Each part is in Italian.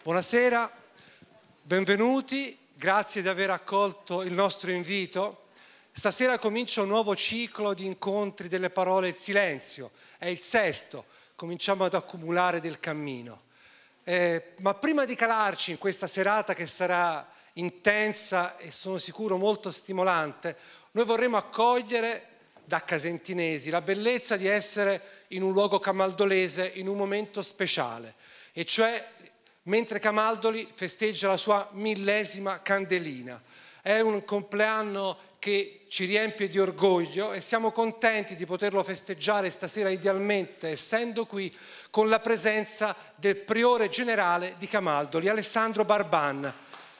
Buonasera, benvenuti, grazie di aver accolto il nostro invito. Stasera comincia un nuovo ciclo di incontri delle parole e il silenzio, è il sesto, cominciamo ad accumulare del cammino. Ma prima di calarci in questa serata che sarà intensa e sono sicuro molto stimolante, noi vorremmo accogliere da casentinesi la bellezza di essere in un luogo camaldolese in un momento speciale, e cioè mentre Camaldoli festeggia la sua 1000ª candelina. È un compleanno che ci riempie di orgoglio e siamo contenti di poterlo festeggiare stasera, idealmente, essendo qui, con la presenza del priore generale di Camaldoli, Alessandro Barban.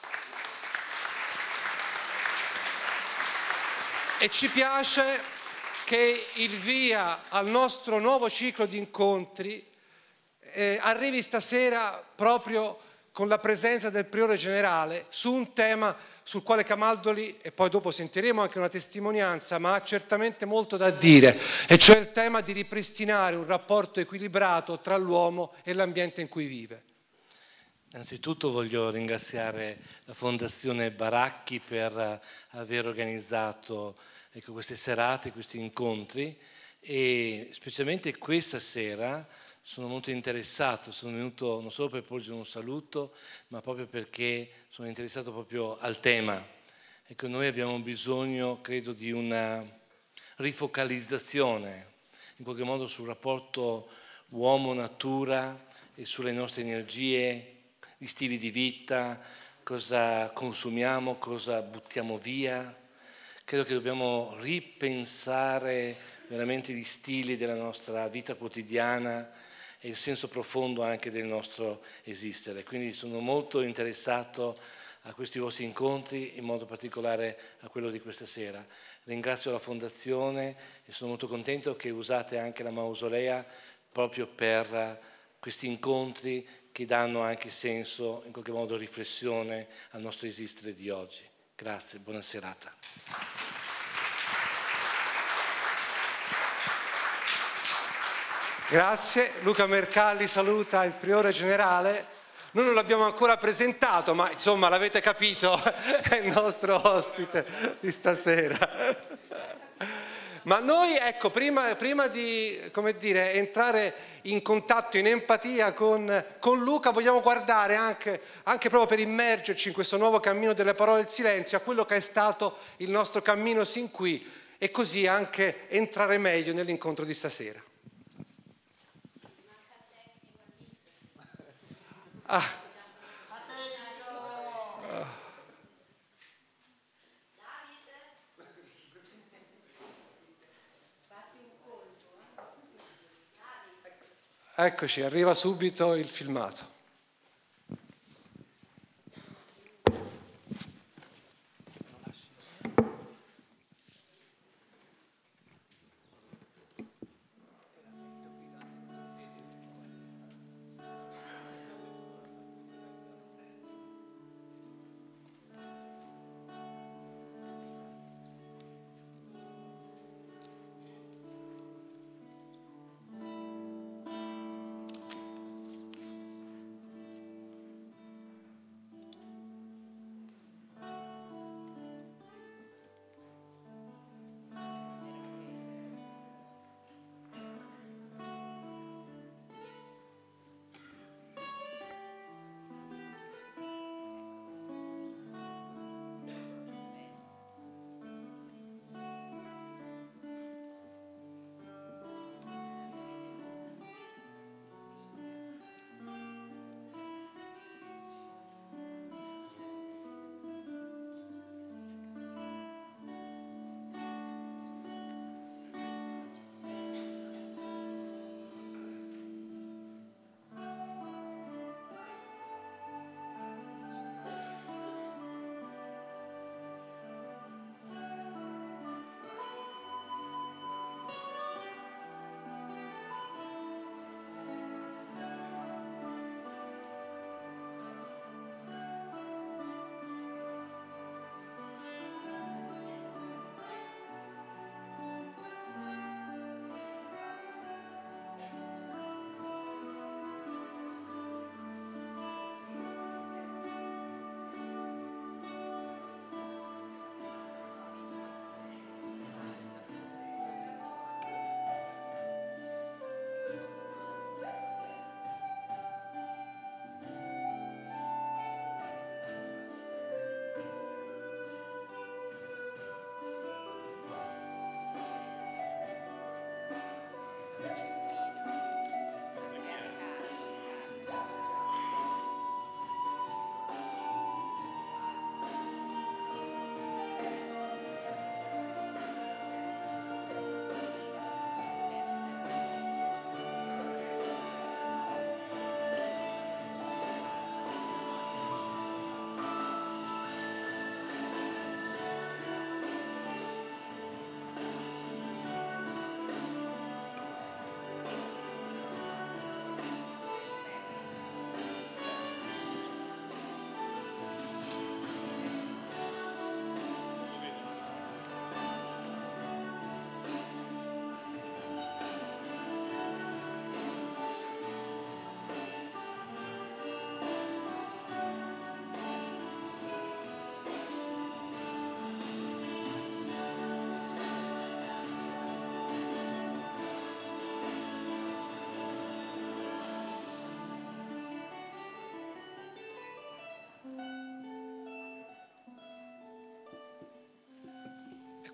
E ci piace che il via al nostro nuovo ciclo di incontri arrivi stasera proprio con la presenza del priore generale su un tema sul quale Camaldoli, e poi dopo sentiremo anche una testimonianza, ma ha certamente molto da dire, e cioè il tema di ripristinare un rapporto equilibrato tra l'uomo e l'ambiente in cui vive. Innanzitutto voglio ringraziare la Fondazione Baracchi per aver organizzato queste serate, questi incontri, e specialmente questa sera sono molto interessato, sono venuto non solo per porgere un saluto, ma proprio perché sono interessato proprio al tema. Ecco, noi abbiamo bisogno, credo, di una rifocalizzazione, in qualche modo, sul rapporto uomo-natura e sulle nostre energie, gli stili di vita, cosa consumiamo, cosa buttiamo via. Credo che dobbiamo ripensare veramente gli stili della nostra vita quotidiana e il senso profondo anche del nostro esistere. Quindi sono molto interessato a questi vostri incontri, in modo particolare a quello di questa sera. Ringrazio la Fondazione e sono molto contento che usate anche la Mausolea proprio per questi incontri che danno anche senso, in qualche modo riflessione al nostro esistere di oggi. Grazie, buona serata. Grazie. Luca Mercalli saluta il priore generale. Noi non l'abbiamo ancora presentato, ma insomma l'avete capito, è il nostro ospite di stasera. Ma noi, ecco, prima di, come dire, entrare in contatto, in empatia con Luca, vogliamo guardare anche proprio per immergerci in questo nuovo cammino delle parole e del silenzio, a quello che è stato il nostro cammino sin qui, e così anche entrare meglio nell'incontro di stasera. Eccoci, arriva subito il filmato.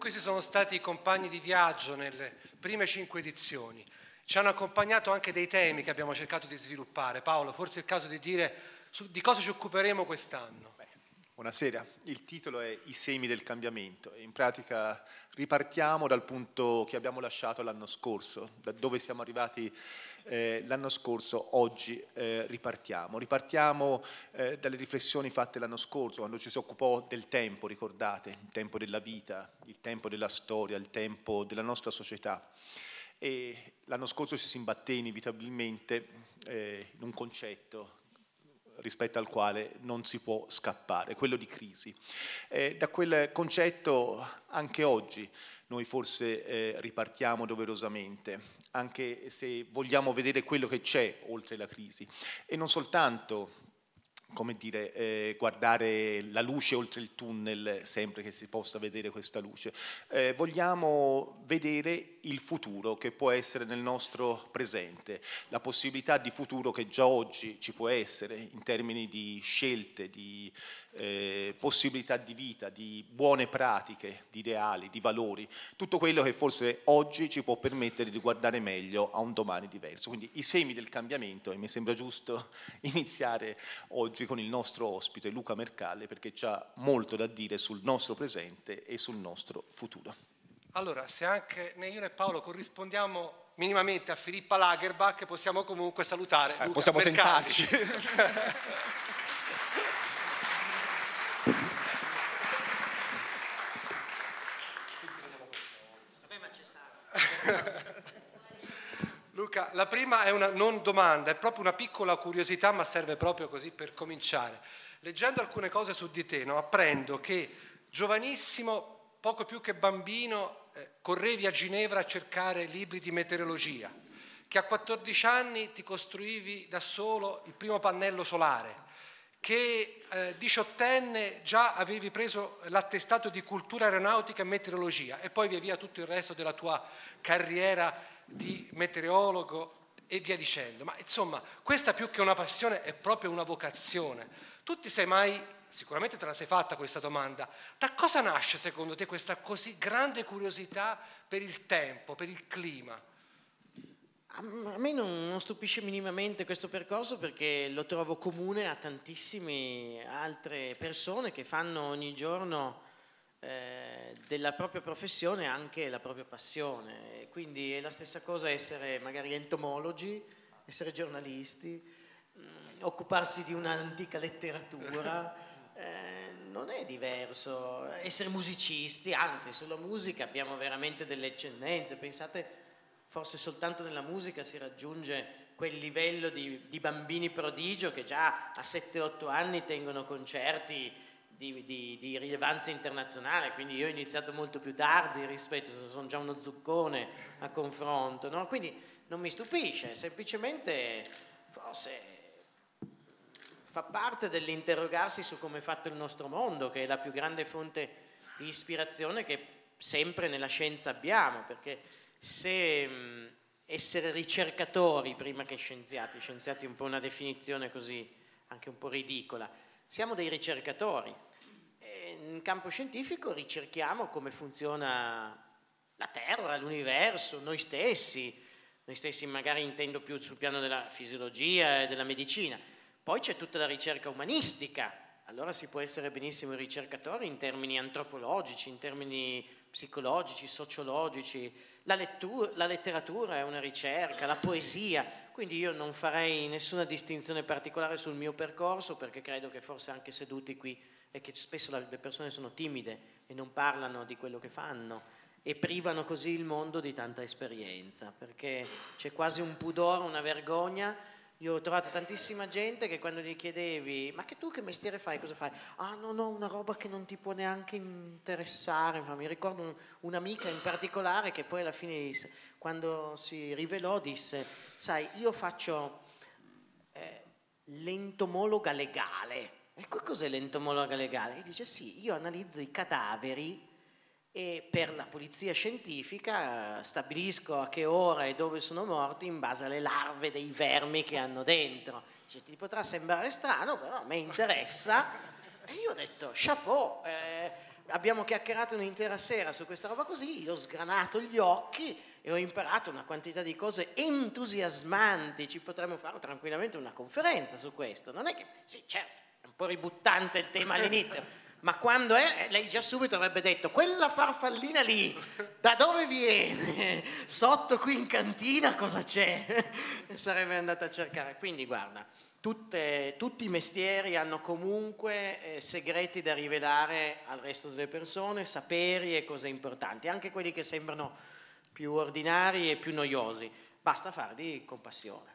questi sono stati i compagni di viaggio nelle prime 5 edizioni. Ci hanno accompagnato anche dei temi che abbiamo cercato di sviluppare. Paolo, forse è il caso di dire di cosa ci occuperemo quest'anno. Buonasera, il titolo è I semi del cambiamento. In pratica ripartiamo dal punto che abbiamo lasciato l'anno scorso, da dove siamo arrivati l'anno scorso, oggi ripartiamo. Ripartiamo dalle riflessioni fatte l'anno scorso, quando ci si occupò del tempo, ricordate, il tempo della vita, il tempo della storia, il tempo della nostra società. E l'anno scorso ci si imbatté inevitabilmente in un concetto rispetto al quale non si può scappare, quello di crisi. Da quel concetto anche oggi noi forse ripartiamo doverosamente, anche se vogliamo vedere quello che c'è oltre la crisi e non soltanto, come dire, guardare la luce oltre il tunnel sempre che si possa vedere questa luce. Vogliamo vedere il futuro che può essere nel nostro presente, la possibilità di futuro che già oggi ci può essere in termini di scelte, di possibilità di vita, di buone pratiche, di ideali, di valori, tutto quello che forse oggi ci può permettere di guardare meglio a un domani diverso. Quindi i semi del cambiamento, e mi sembra giusto iniziare oggi con il nostro ospite Luca Mercalli, perché c'ha molto da dire sul nostro presente e sul nostro futuro. Allora, se anche né io né Paolo corrispondiamo minimamente a Filippa Lagerbach, possiamo comunque salutare Luca possiamo Mercalli. tentarci. Luca, la prima è una non domanda, è proprio una piccola curiosità, ma serve proprio così per cominciare. Leggendo alcune cose su di te, apprendo che giovanissimo, poco più che bambino, correvi a Ginevra a cercare libri di meteorologia, che a 14 anni ti costruivi da solo il primo pannello solare, che 18enne già avevi preso l'attestato di cultura aeronautica e meteorologia e poi via tutto il resto della tua carriera di meteorologo e via dicendo. Ma insomma, questa più che una passione è proprio una vocazione. Tu ti sei mai, sicuramente te la sei fatta questa domanda, da cosa nasce secondo te questa così grande curiosità per il tempo, per il clima? A me non stupisce minimamente questo percorso perché lo trovo comune a tantissime altre persone che fanno ogni giorno della propria professione anche la propria passione. Quindi è la stessa cosa essere magari entomologi, essere giornalisti, occuparsi di un'antica letteratura, non è diverso. Essere musicisti, anzi sulla musica abbiamo veramente delle eccellenze, pensate. Forse soltanto nella musica si raggiunge quel livello di bambini prodigio che già a 7-8 anni tengono concerti di rilevanza internazionale, quindi io ho iniziato molto più tardi rispetto, sono già uno zuccone a confronto, no? Quindi non mi stupisce, semplicemente forse fa parte dell'interrogarsi su come è fatto il nostro mondo, che è la più grande fonte di ispirazione che sempre nella scienza abbiamo, perché se essere ricercatori prima che scienziati è un po' una definizione così anche un po' ridicola, siamo dei ricercatori e in campo scientifico ricerchiamo come funziona la Terra, l'universo, noi stessi magari intendo più sul piano della fisiologia e della medicina, poi c'è tutta la ricerca umanistica, allora si può essere benissimo ricercatori in termini antropologici, in termini psicologici, sociologici. La letteratura è una ricerca, la poesia, quindi io non farei nessuna distinzione particolare sul mio percorso perché credo che forse anche seduti qui è che spesso le persone sono timide e non parlano di quello che fanno e privano così il mondo di tanta esperienza perché c'è quasi un pudore, una vergogna. Io ho trovato tantissima gente che quando gli chiedevi ma che mestiere fai, cosa fai? Ah no, una roba che non ti può neanche interessare. Mi ricordo un'amica in particolare che poi alla fine disse, quando si rivelò disse, sai io faccio l'entomologa legale. E cos'è l'entomologa legale? E dice sì, io analizzo i cadaveri e per la polizia scientifica stabilisco a che ora e dove sono morti in base alle larve dei vermi che hanno dentro. Dice, ti potrà sembrare strano, però a me interessa. E io ho detto, chapeau, abbiamo chiacchierato un'intera sera su questa roba così, io ho sgranato gli occhi e ho imparato una quantità di cose entusiasmanti. Ci potremmo fare tranquillamente una conferenza su questo. Non è che, sì, certo, è un po' ributtante il tema all'inizio, ma quando lei già subito avrebbe detto: quella farfallina lì, da dove viene? Sotto qui in cantina cosa c'è? E sarebbe andata a cercare. Quindi guarda, tutti i mestieri hanno comunque segreti da rivelare al resto delle persone, saperi e cose importanti, anche quelli che sembrano più ordinari e più noiosi. Basta farli con passione.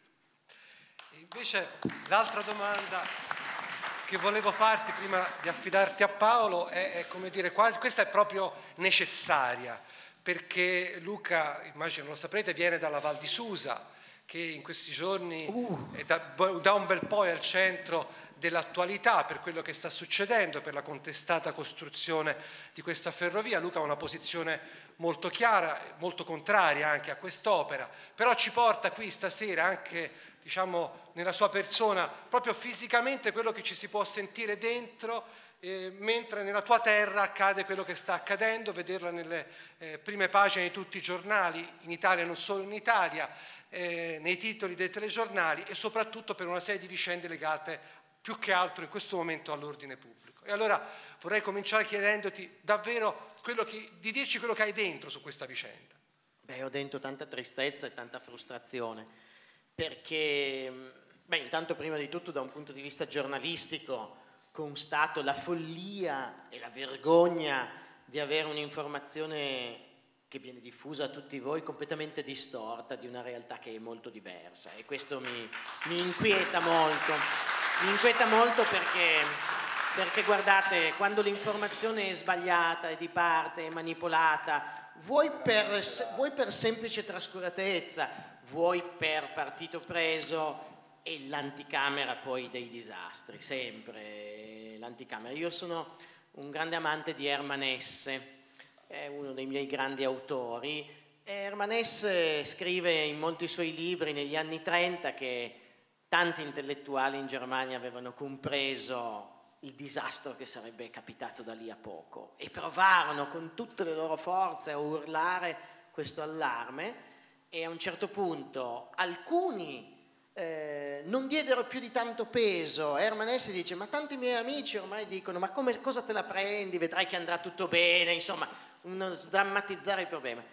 Invece l'altra domanda che volevo farti prima di affidarti a Paolo è come dire, quasi, questa è proprio necessaria, perché Luca, immagino lo saprete, viene dalla Val di Susa, che in questi giorni è da un bel po' è al centro dell'attualità per quello che sta succedendo, per la contestata costruzione di questa ferrovia. Luca ha una posizione molto chiara, molto contraria anche a quest'opera, però ci porta qui stasera anche, diciamo, nella sua persona, proprio fisicamente quello che ci si può sentire dentro, mentre nella tua terra accade quello che sta accadendo, vederla nelle prime pagine di tutti i giornali, in Italia e non solo in Italia, nei titoli dei telegiornali, e soprattutto per una serie di vicende legate più che altro in questo momento all'ordine pubblico. E allora vorrei cominciare chiedendoti davvero di dirci quello che hai dentro su questa vicenda. Ho dentro tanta tristezza e tanta frustrazione, perché, intanto prima di tutto da un punto di vista giornalistico constato la follia e la vergogna di avere un'informazione che viene diffusa a tutti voi completamente distorta di una realtà che è molto diversa, e questo mi inquieta molto. Mi inquieta molto perché guardate, quando l'informazione è sbagliata, è di parte, è manipolata, vuoi per semplice trascuratezza, vuoi per partito preso, è l'anticamera poi dei disastri, sempre l'anticamera. Io sono un grande amante di Hermann Hesse, è uno dei miei grandi autori. Hermann Hesse scrive in molti suoi libri negli anni 30 che tanti intellettuali in Germania avevano compreso il disastro che sarebbe capitato da lì a poco e provarono con tutte le loro forze a urlare questo allarme, e a un certo punto alcuni non diedero più di tanto peso. Hermann Hesse dice: ma tanti miei amici ormai dicono: ma cosa te la prendi, vedrai che andrà tutto bene, insomma, uno sdrammatizzare il problema.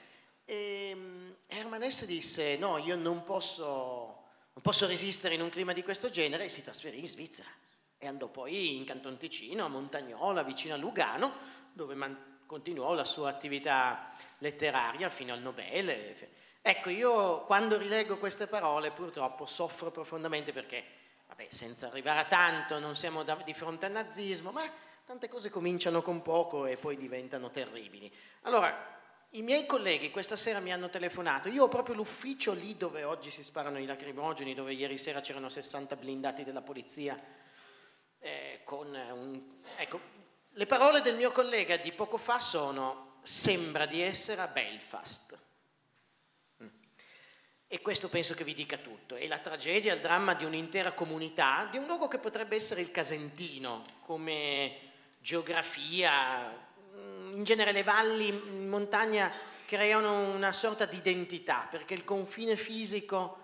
Hermann Hesse disse: no, io non posso resistere in un clima di questo genere, e si trasferì in Svizzera e andò poi in Canton Ticino, a Montagnola, vicino a Lugano, dove continuò la sua attività letteraria fino al Nobel. Ecco, io quando rileggo queste parole purtroppo soffro profondamente, perché, senza arrivare a tanto, non siamo di fronte al nazismo, ma tante cose cominciano con poco e poi diventano terribili. Allora, i miei colleghi questa sera mi hanno telefonato, io ho proprio l'ufficio lì dove oggi si sparano i lacrimogeni, dove ieri sera c'erano 60 blindati della polizia, ecco, le parole del mio collega di poco fa sono: sembra di essere a Belfast. E questo penso che vi dica tutto. È la tragedia, il dramma di un'intera comunità, di un luogo che potrebbe essere il Casentino, come geografia. In genere le valli in montagna creano una sorta di identità, perché il confine fisico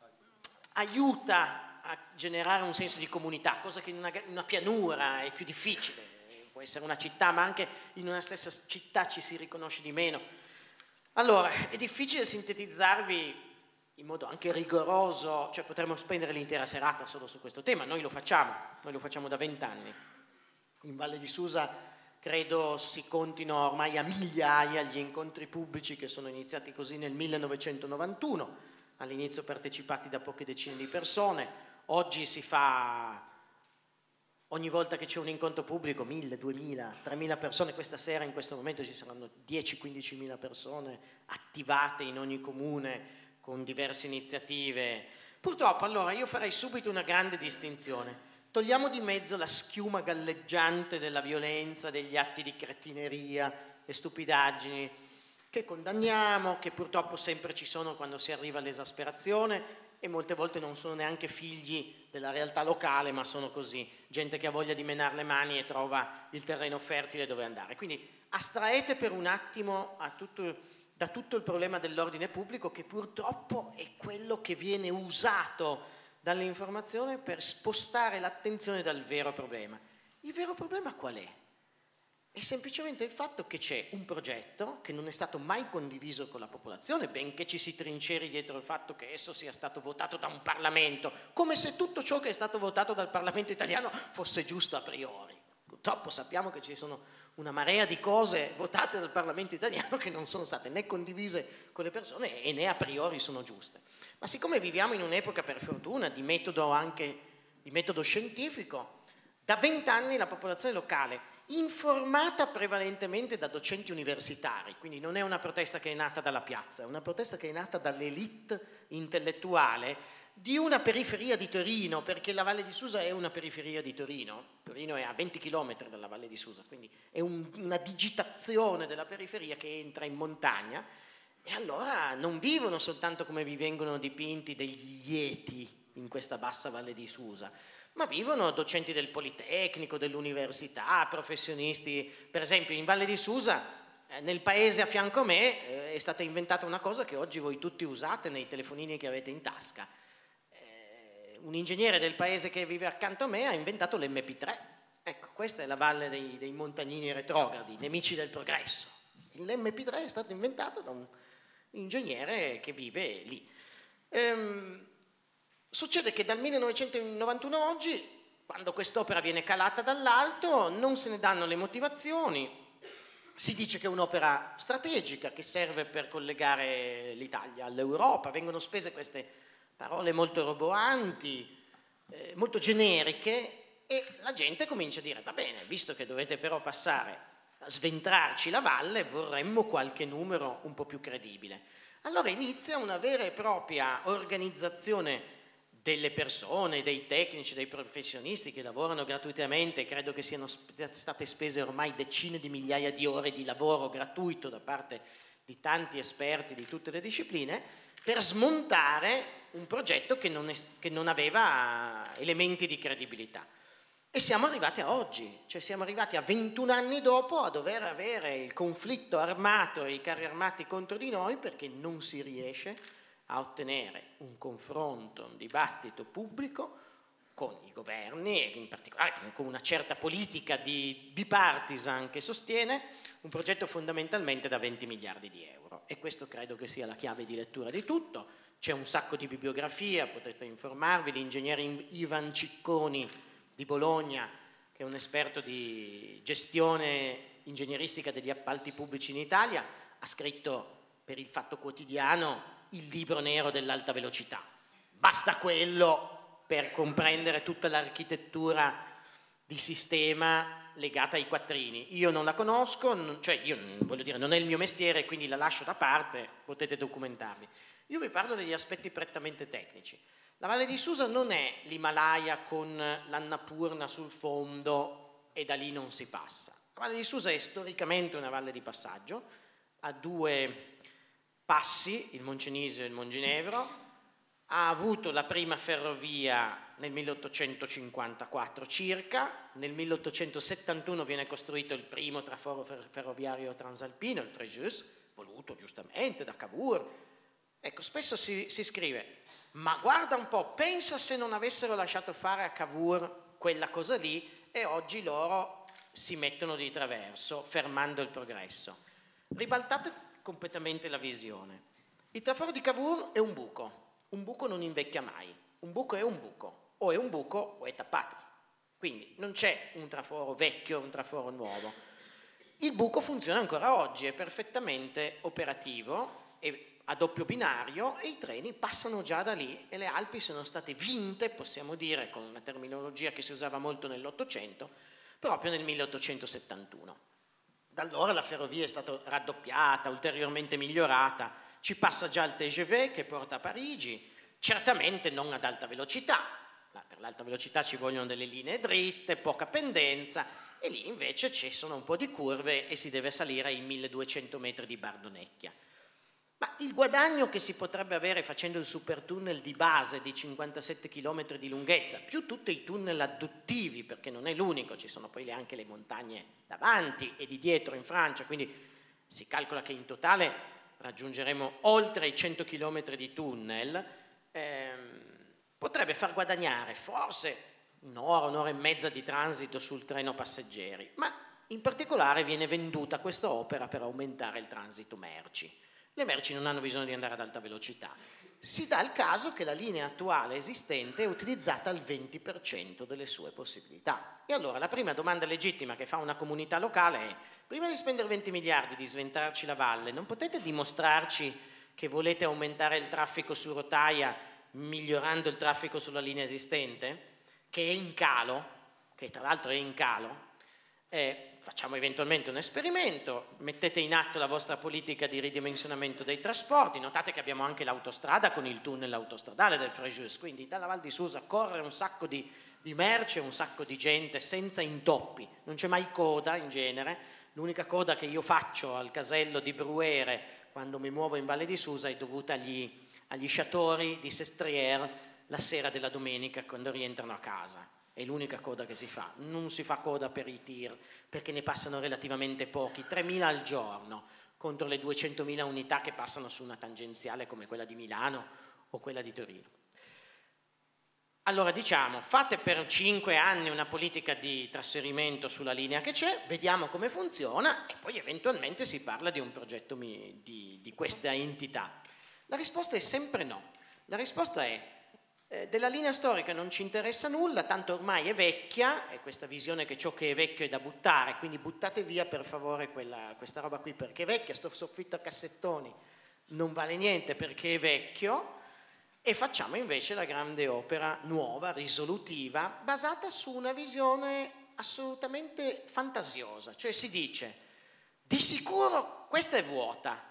aiuta a generare un senso di comunità, cosa che in una pianura è più difficile. Può essere una città, ma anche in una stessa città ci si riconosce di meno. Allora, è difficile sintetizzarvi in modo anche rigoroso, cioè potremmo spendere l'intera serata solo su questo tema. Noi lo facciamo da 20 anni. In Valle di Susa credo si contino ormai a migliaia gli incontri pubblici che sono iniziati così nel 1991, all'inizio partecipati da poche decine di persone. Oggi si fa, ogni volta che c'è un incontro pubblico, 1000, 2000, 3000 persone. Questa sera, in questo momento, ci saranno 10-15.000 persone attivate in ogni comune con diverse iniziative. Purtroppo, allora, io farei subito una grande distinzione. Togliamo di mezzo la schiuma galleggiante della violenza, degli atti di cretineria e stupidaggini che condanniamo, che purtroppo sempre ci sono quando si arriva all'esasperazione, e molte volte non sono neanche figli della realtà locale, ma sono così, gente che ha voglia di menare le mani e trova il terreno fertile dove andare. Quindi astraete per un attimo da tutto il problema dell'ordine pubblico, che purtroppo è quello che viene usato dall'informazione per spostare l'attenzione dal vero problema. Il vero problema qual è? È semplicemente il fatto che c'è un progetto che non è stato mai condiviso con la popolazione, benché ci si trinceri dietro il fatto che esso sia stato votato da un Parlamento, come se tutto ciò che è stato votato dal Parlamento italiano fosse giusto a priori. Purtroppo sappiamo che ci sono una marea di cose votate dal Parlamento italiano che non sono state né condivise con le persone e né a priori sono giuste. Ma siccome viviamo in un'epoca, per fortuna, di metodo scientifico, da 20 anni la popolazione locale, informata prevalentemente da docenti universitari, quindi non è una protesta che è nata dalla piazza, è una protesta che è nata dall'elite intellettuale di una periferia di Torino, perché la Valle di Susa è una periferia di Torino. Torino è a 20 km dalla Valle di Susa, quindi è una digitazione della periferia che entra in montagna, e allora non vivono soltanto come vi vengono dipinti degli lieti in questa bassa Valle di Susa, ma vivono docenti del Politecnico, dell'università, professionisti. Per esempio in Valle di Susa, nel paese a fianco a me, è stata inventata una cosa che oggi voi tutti usate nei telefonini che avete in tasca. Un ingegnere del paese che vive accanto a me ha inventato l'MP3. Ecco, questa è la valle dei montagnini retrogradi, nemici del progresso. L'MP3 è stato inventato da un ingegnere che vive lì. Succede che dal 1991 a oggi, quando quest'opera viene calata dall'alto, non se ne danno le motivazioni. Si dice che è un'opera strategica che serve per collegare l'Italia all'Europa. Vengono spese queste parole molto roboanti, molto generiche, e la gente comincia a dire: va bene, visto che dovete però passare a sventrarci la valle, vorremmo qualche numero un po' più credibile. Allora inizia una vera e propria organizzazione delle persone, dei tecnici, dei professionisti che lavorano gratuitamente. Credo che siano state spese ormai decine di migliaia di ore di lavoro gratuito da parte di tanti esperti di tutte le discipline, per smontare un progetto che non aveva elementi di credibilità. E siamo arrivati a oggi, cioè siamo arrivati a 21 anni dopo a dover avere il conflitto armato e i carri armati contro di noi, perché non si riesce a ottenere un confronto, un dibattito pubblico con i governi, e in particolare con una certa politica di bipartisan che sostiene un progetto fondamentalmente da 20 miliardi di euro. E questo credo che sia la chiave di lettura di tutto. C'è un sacco di bibliografia, potete informarvi. L'ingegnere Ivan Cicconi di Bologna, che è un esperto di gestione ingegneristica degli appalti pubblici in Italia, ha scritto per il Fatto Quotidiano il libro nero dell'alta velocità. Basta quello per comprendere tutta l'architettura di sistema legata ai quattrini. Io non la conosco, cioè io voglio dire, non è il mio mestiere, quindi la lascio da parte, potete documentarvi. Io vi parlo degli aspetti prettamente tecnici. La Valle di Susa non è l'Himalaya con l'Annapurna sul fondo e da lì non si passa. La Valle di Susa è storicamente una valle di passaggio, ha due passi, il Moncenisio e il Monginevro, ha avuto la prima ferrovia nel 1854 circa, nel 1871 viene costruito il primo traforo ferroviario transalpino, il Frejus, voluto giustamente da Cavour. Ecco, spesso si scrive: ma guarda un po', pensa se non avessero lasciato fare a Cavour quella cosa lì e oggi loro si mettono di traverso, fermando il progresso. Ribaltate completamente la visione. Il traforo di Cavour è un buco non invecchia mai, un buco è un buco, o è un buco o è tappato, quindi non c'è un traforo vecchio, un traforo nuovo. Il buco funziona ancora oggi, è perfettamente operativo, è a doppio binario e i treni passano già da lì, e le Alpi sono state vinte, possiamo dire con una terminologia che si usava molto nell'Ottocento, proprio nel 1871. Da allora la ferrovia è stata raddoppiata, ulteriormente migliorata, ci passa già il TGV che porta a Parigi, certamente non ad alta velocità, ma per l'alta velocità ci vogliono delle linee dritte, poca pendenza, e lì invece ci sono un po' di curve e si deve salire ai 1200 metri di Bardonecchia. Ma il guadagno che si potrebbe avere facendo il supertunnel di base di 57 km di lunghezza, più tutti i tunnel adduttivi, perché non è l'unico, ci sono poi anche le montagne davanti e di dietro in Francia, quindi si calcola che in totale raggiungeremo oltre i 100 km di tunnel, potrebbe far guadagnare forse un'ora e mezza di transito sul treno passeggeri, ma in particolare viene venduta questa opera per aumentare il transito merci. Le merci non hanno bisogno di andare ad alta velocità. Si dà il caso che la linea attuale esistente è utilizzata al 20% delle sue possibilità. E allora la prima domanda legittima che fa una comunità locale è: prima di spendere 20 miliardi di sventarci la valle, non potete dimostrarci che volete aumentare il traffico su rotaia migliorando il traffico sulla linea esistente, che è in calo, che tra l'altro è in calo? Facciamo eventualmente un esperimento, mettete in atto la vostra politica di ridimensionamento dei trasporti. Notate che abbiamo anche l'autostrada con il tunnel autostradale del Frejus, quindi dalla Val di Susa corre un sacco di merce, un sacco di gente senza intoppi, non c'è mai coda in genere. L'unica coda che io faccio al casello di Bruere quando mi muovo in Valle di Susa è dovuta agli sciatori di Sestriere la sera della domenica quando rientrano a casa. È l'unica coda che si fa, non si fa coda per i tir, perché ne passano relativamente pochi, 3.000 al giorno, contro le 200.000 unità che passano su una tangenziale come quella di Milano o quella di Torino. Allora diciamo, fate per 5 anni una politica di trasferimento sulla linea che c'è, vediamo come funziona e poi eventualmente si parla di un progetto di questa entità. La risposta è sempre no, la risposta è: della linea storica non ci interessa nulla, tanto ormai è vecchia, è questa visione che ciò che è vecchio è da buttare, quindi buttate via per favore questa roba qui perché è vecchia, sto soffitto a cassettoni non vale niente perché è vecchio, e facciamo invece la grande opera nuova, risolutiva, basata su una visione assolutamente fantasiosa, cioè si dice: di sicuro questa è vuota,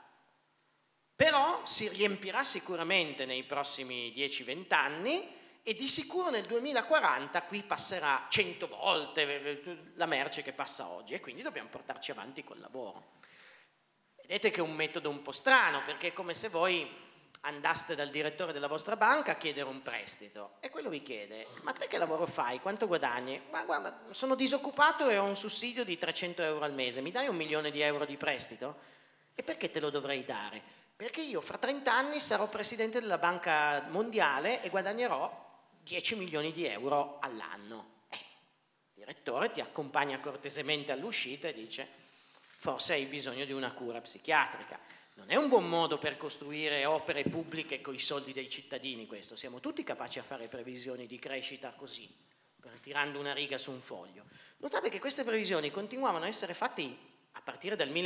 però si riempirà sicuramente nei prossimi 10-20 anni e di sicuro nel 2040 qui passerà 100 volte la merce che passa oggi e quindi dobbiamo portarci avanti col lavoro. Vedete che è un metodo un po' strano, perché è come se voi andaste dal direttore della vostra banca a chiedere un prestito e quello vi chiede: ma te che lavoro fai? Quanto guadagni? Ma guarda, sono disoccupato e ho un sussidio di 300 euro al mese, mi dai 1 milione di euro di prestito? E perché te lo dovrei dare? Perché io fra 30 anni sarò presidente della Banca Mondiale e guadagnerò 10 milioni di euro all'anno. Il direttore ti accompagna cortesemente all'uscita e dice: forse hai bisogno di una cura psichiatrica. Non è un buon modo per costruire opere pubbliche con i soldi dei cittadini questo. Siamo tutti capaci a fare previsioni di crescita così, tirando una riga su un foglio. Notate che queste previsioni continuavano a essere fatte a partire dal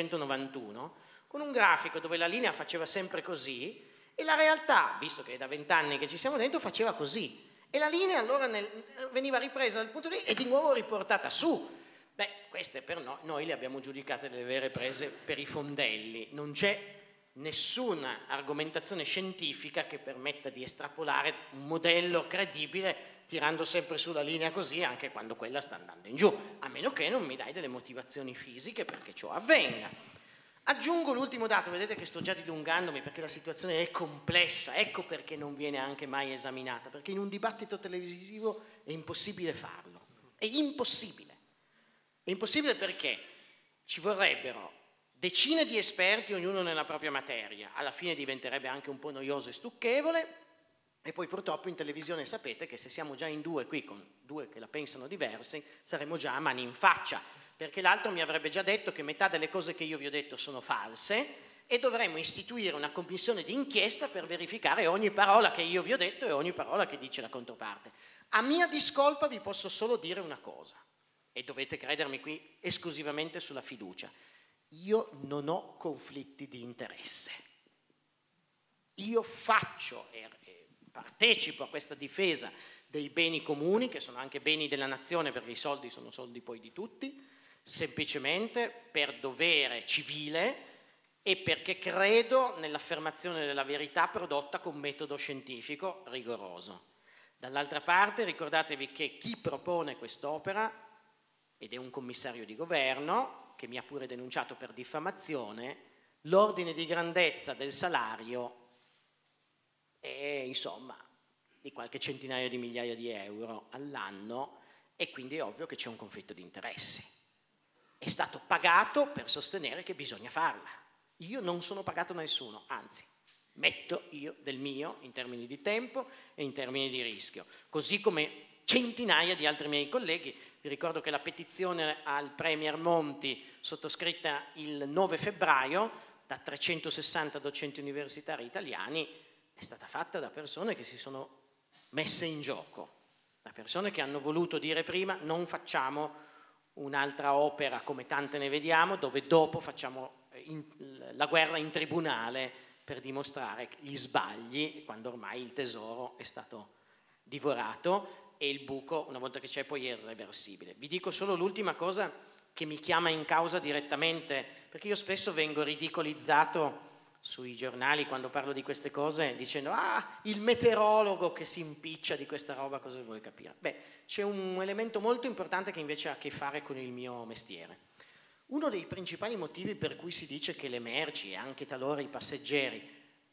1991 con un grafico dove la linea faceva sempre così e la realtà, visto che è da 20 anni che ci siamo dentro, faceva così. E la linea allora veniva ripresa dal punto di vista e di nuovo riportata su. Beh, queste per noi le abbiamo giudicate delle vere prese per i fondelli. Non c'è nessuna argomentazione scientifica che permetta di estrapolare un modello credibile tirando sempre sulla linea così anche quando quella sta andando in giù, a meno che non mi dai delle motivazioni fisiche perché ciò avvenga. Aggiungo l'ultimo dato, vedete che sto già dilungandomi perché la situazione è complessa, ecco perché non viene anche mai esaminata, perché in un dibattito televisivo è impossibile farlo, è impossibile. È impossibile perché ci vorrebbero decine di esperti, ognuno nella propria materia, alla fine diventerebbe anche un po' noioso e stucchevole, e poi purtroppo in televisione sapete che se siamo già in due qui, con due che la pensano diversi, saremo già a mani in faccia, perché l'altro mi avrebbe già detto che metà delle cose che io vi ho detto sono false e dovremmo istituire una commissione di inchiesta per verificare ogni parola che io vi ho detto e ogni parola che dice la controparte. A mia discolpa vi posso solo dire una cosa, e dovete credermi qui esclusivamente sulla fiducia: io non ho conflitti di interesse. Io faccio e partecipo a questa difesa dei beni comuni, che sono anche beni della nazione, perché i soldi sono soldi poi di tutti, semplicemente per dovere civile e perché credo nell'affermazione della verità prodotta con metodo scientifico rigoroso. Dall'altra parte ricordatevi che chi propone quest'opera, ed è un commissario di governo che mi ha pure denunciato per diffamazione, l'ordine di grandezza del salario è insomma di qualche centinaio di migliaia di euro all'anno e quindi è ovvio che c'è un conflitto di interessi. È stato pagato per sostenere che bisogna farla. Io non sono pagato da nessuno, anzi, metto io del mio in termini di tempo e in termini di rischio, così come centinaia di altri miei colleghi. Vi ricordo che la petizione al Premier Monti, sottoscritta il 9 febbraio da 360 docenti universitari italiani, è stata fatta da persone che si sono messe in gioco, da persone che hanno voluto dire prima non facciamo un'altra opera come tante ne vediamo, dove dopo facciamo la guerra in tribunale per dimostrare gli sbagli, quando ormai il tesoro è stato divorato e il buco, una volta che c'è, poi è irreversibile. Vi dico solo l'ultima cosa che mi chiama in causa direttamente, perché io spesso vengo ridicolizzato sui giornali quando parlo di queste cose dicendo il meteorologo che si impiccia di questa roba, cosa vuoi capire? Beh, c'è un elemento molto importante che invece ha a che fare con il mio mestiere. Uno dei principali motivi per cui si dice che le merci e anche talora i passeggeri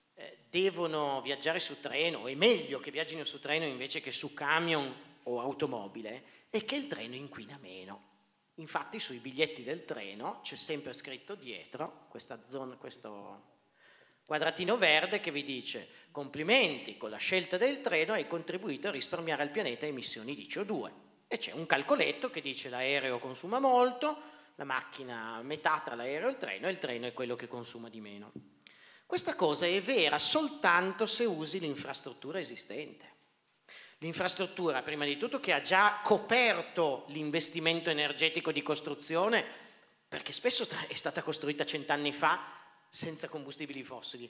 devono viaggiare su treno, o è meglio che viaggino su treno invece che su camion o automobile, è che il treno inquina meno. Infatti sui biglietti del treno c'è sempre scritto dietro questo quadratino verde che vi dice: complimenti, con la scelta del treno hai contribuito a risparmiare al pianeta emissioni di CO2. E c'è un calcoletto che dice l'aereo consuma molto, la macchina a metà tra l'aereo e il treno è quello che consuma di meno. Questa cosa è vera soltanto se usi l'infrastruttura esistente. L'infrastruttura, prima di tutto, che ha già coperto l'investimento energetico di costruzione, perché spesso è stata costruita 100 anni fa senza combustibili fossili,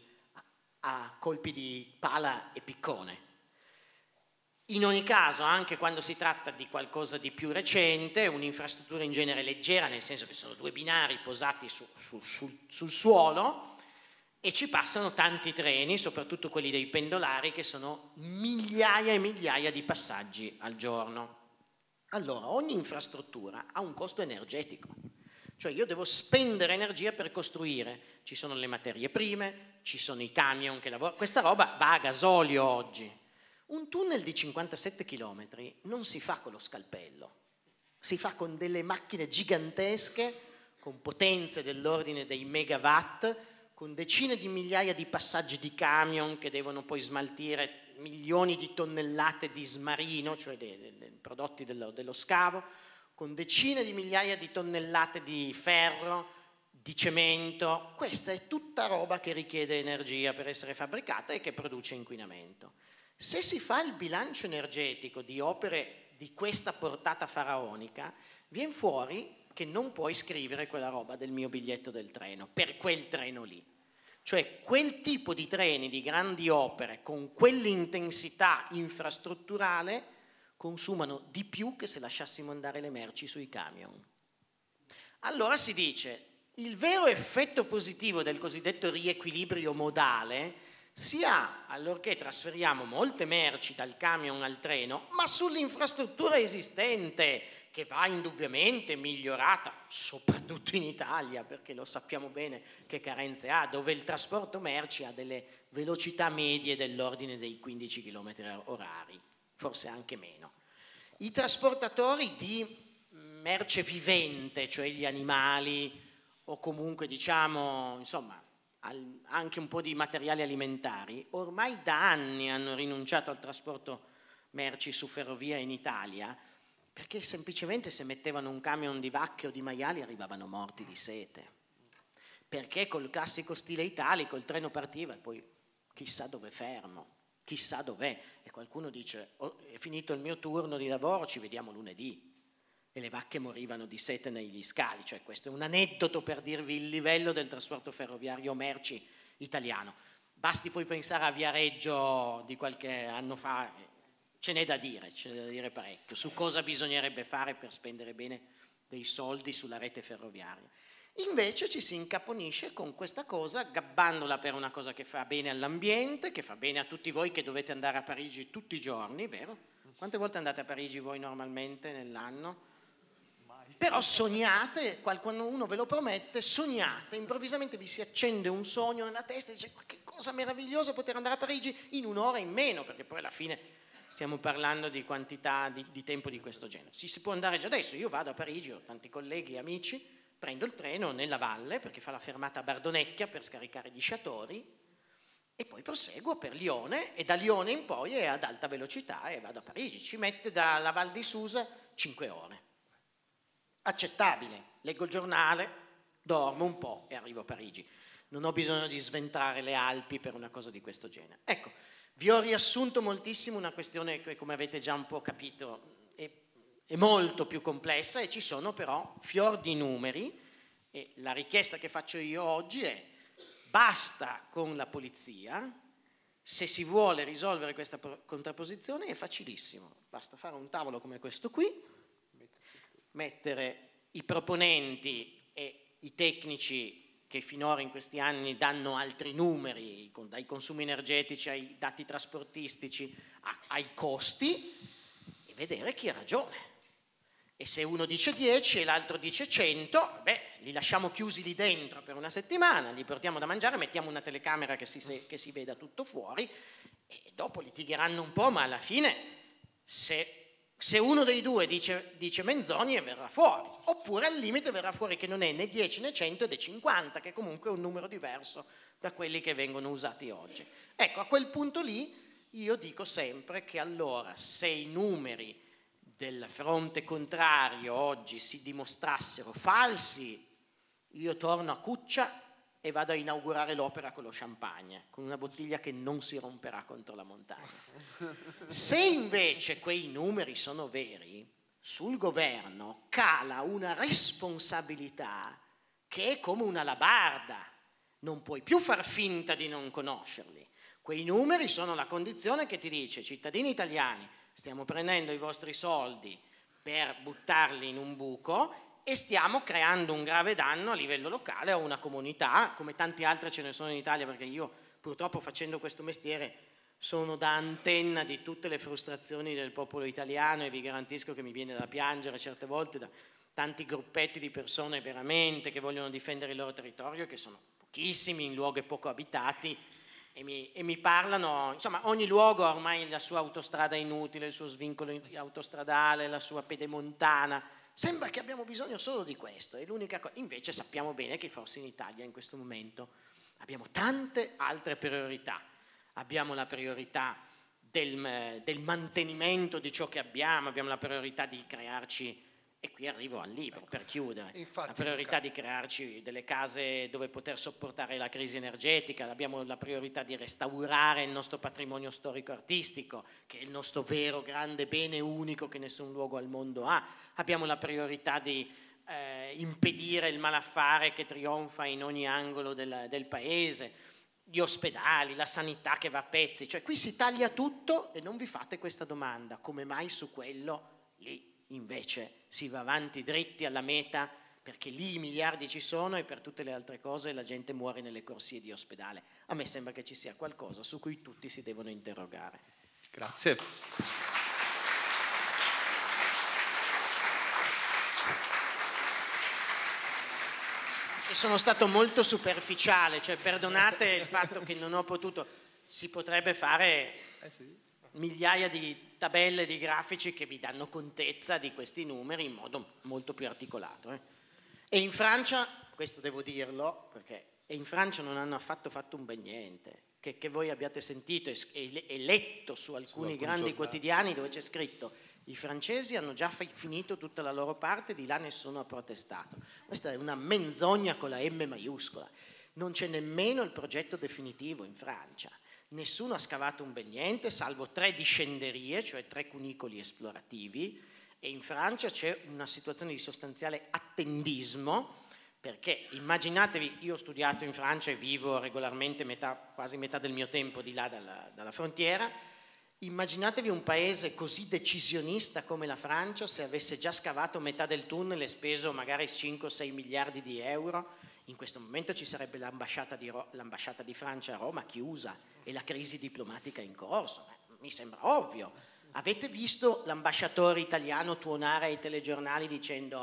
a colpi di pala e piccone. In ogni caso, anche quando si tratta di qualcosa di più recente, un'infrastruttura in genere leggera, nel senso che sono due binari posati sul suolo e ci passano tanti treni, soprattutto quelli dei pendolari, che sono migliaia e migliaia di passaggi al giorno. Allora, ogni infrastruttura ha un costo energetico. Cioè io devo spendere energia per costruire, ci sono le materie prime, ci sono i camion che lavorano, questa roba va a gasolio oggi. Un tunnel di 57 km non si fa con lo scalpello, si fa con delle macchine gigantesche, con potenze dell'ordine dei megawatt, con decine di migliaia di passaggi di camion che devono poi smaltire milioni di tonnellate di smarino, cioè dei prodotti dello scavo, con decine di migliaia di tonnellate di ferro, di cemento. Questa è tutta roba che richiede energia per essere fabbricata e che produce inquinamento. Se si fa il bilancio energetico di opere di questa portata faraonica, viene fuori che non puoi scrivere quella roba del mio biglietto del treno, per quel treno lì. Cioè quel tipo di treni, di grandi opere, con quell'intensità infrastrutturale, consumano di più che se lasciassimo andare le merci sui camion. Allora si dice, il vero effetto positivo del cosiddetto riequilibrio modale si ha allorché trasferiamo molte merci dal camion al treno, ma sull'infrastruttura esistente, che va indubbiamente migliorata, soprattutto in Italia, perché lo sappiamo bene che carenze ha, dove il trasporto merci ha delle velocità medie dell'ordine dei 15 km/h, forse anche meno. I trasportatori di merce vivente, cioè gli animali o comunque diciamo, insomma, anche un po' di materiali alimentari, ormai da anni hanno rinunciato al trasporto merci su ferrovia in Italia, perché semplicemente se mettevano un camion di vacche o di maiali arrivavano morti di sete, perché col classico stile italico il treno partiva e poi chissà dove fermo, chissà dov'è, e qualcuno dice è finito il mio turno di lavoro, ci vediamo lunedì, e le vacche morivano di sete negli scali. Cioè questo è un aneddoto per dirvi il livello del trasporto ferroviario merci italiano. Basti poi pensare a Viareggio di qualche anno fa, ce n'è da dire parecchio su cosa bisognerebbe fare per spendere bene dei soldi sulla rete ferroviaria. Invece ci si incaponisce con questa cosa, gabbandola per una cosa che fa bene all'ambiente, che fa bene a tutti voi che dovete andare a Parigi tutti i giorni, vero? Quante volte andate a Parigi voi normalmente nell'anno? Però sognate, quando uno ve lo promette, sognate, improvvisamente vi si accende un sogno nella testa e dice ma che cosa meravigliosa poter andare a Parigi in un'ora in meno, perché poi alla fine stiamo parlando di quantità di tempo di questo genere. Si può andare già adesso, io vado a Parigi, ho tanti colleghi e amici, prendo il treno nella valle perché fa la fermata a Bardonecchia per scaricare gli sciatori e poi proseguo per Lione e da Lione in poi è ad alta velocità e vado a Parigi. Ci mette dalla Val di Susa 5 ore. Accettabile, leggo il giornale, dormo un po' e arrivo a Parigi. Non ho bisogno di sventare le Alpi per una cosa di questo genere. Ecco, vi ho riassunto moltissimo una questione che, come avete già un po' capito, è molto più complessa e ci sono però fior di numeri e la richiesta che faccio io oggi è basta con la polizia, se si vuole risolvere questa contrapposizione è facilissimo, basta fare un tavolo come questo qui, mettere i proponenti e i tecnici che finora in questi anni danno altri numeri, dai consumi energetici ai dati trasportistici ai costi, e vedere chi ha ragione. E se uno dice 10 e l'altro dice 100, li lasciamo chiusi lì dentro per una settimana, li portiamo da mangiare, mettiamo una telecamera che si veda tutto fuori e dopo litigheranno un po', ma alla fine se uno dei due dice menzogne verrà fuori, oppure al limite verrà fuori che non è né 10 né 100 ed è 50, che comunque è un numero diverso da quelli che vengono usati oggi. Ecco, a quel punto lì io dico sempre che allora se i numeri del fronte contrario oggi si dimostrassero falsi, io torno a Cuccia e vado a inaugurare l'opera con lo champagne, con una bottiglia che non si romperà contro la montagna. Se invece quei numeri sono veri, sul governo cala una responsabilità che è come una alabarda, non puoi più far finta di non conoscerli. Quei numeri sono la condizione che ti dice, cittadini italiani, stiamo prendendo i vostri soldi per buttarli in un buco e stiamo creando un grave danno a livello locale a una comunità, come tanti altri ce ne sono in Italia, perché io purtroppo facendo questo mestiere sono da antenna di tutte le frustrazioni del popolo italiano e vi garantisco che mi viene da piangere certe volte da tanti gruppetti di persone veramente che vogliono difendere il loro territorio, che sono pochissimi in luoghi poco abitati e mi parlano, insomma ogni luogo ha ormai la sua autostrada inutile, il suo svincolo autostradale, la sua pedemontana. Sembra che abbiamo bisogno solo di questo, è l'unica cosa. Invece sappiamo bene che forse in Italia in questo momento abbiamo tante altre priorità. Abbiamo la priorità del mantenimento di ciò che abbiamo la priorità di crearci, e qui arrivo al libro per chiudere, la priorità di crearci delle case dove poter sopportare la crisi energetica, abbiamo la priorità di restaurare il nostro patrimonio storico-artistico, che è il nostro vero grande bene unico che nessun luogo al mondo ha, abbiamo la priorità di impedire il malaffare che trionfa in ogni angolo del paese, gli ospedali, la sanità che va a pezzi, cioè qui si taglia tutto e non vi fate questa domanda, come mai su quello lì invece si va avanti dritti alla meta, perché lì i miliardi ci sono e per tutte le altre cose la gente muore nelle corsie di ospedale. A me sembra che ci sia qualcosa su cui tutti si devono interrogare. Grazie. E sono stato molto superficiale, cioè perdonate il fatto che non ho potuto, si potrebbe fare migliaia di tabelle, di grafici che vi danno contezza di questi numeri in modo molto più articolato. E in Francia, questo devo dirlo, perché in Francia non hanno affatto fatto un bel niente, che voi abbiate sentito e letto su alcuni grandi quotidiani dove c'è scritto i francesi hanno già finito tutta la loro parte, di là nessuno ha protestato. Questa è una menzogna con la M maiuscola. Non c'è nemmeno il progetto definitivo in Francia. Nessuno ha scavato un bel niente, salvo 3 discenderie, cioè 3 cunicoli esplorativi, e in Francia c'è una situazione di sostanziale attendismo, perché immaginatevi, io ho studiato in Francia e vivo regolarmente quasi metà del mio tempo di là dalla frontiera, immaginatevi un paese così decisionista come la Francia se avesse già scavato metà del tunnel e speso magari 5-6 miliardi di euro. In questo momento ci sarebbe l'ambasciata di Francia a Roma chiusa e la crisi diplomatica in corso. Mi sembra ovvio. Avete visto l'ambasciatore italiano tuonare ai telegiornali dicendo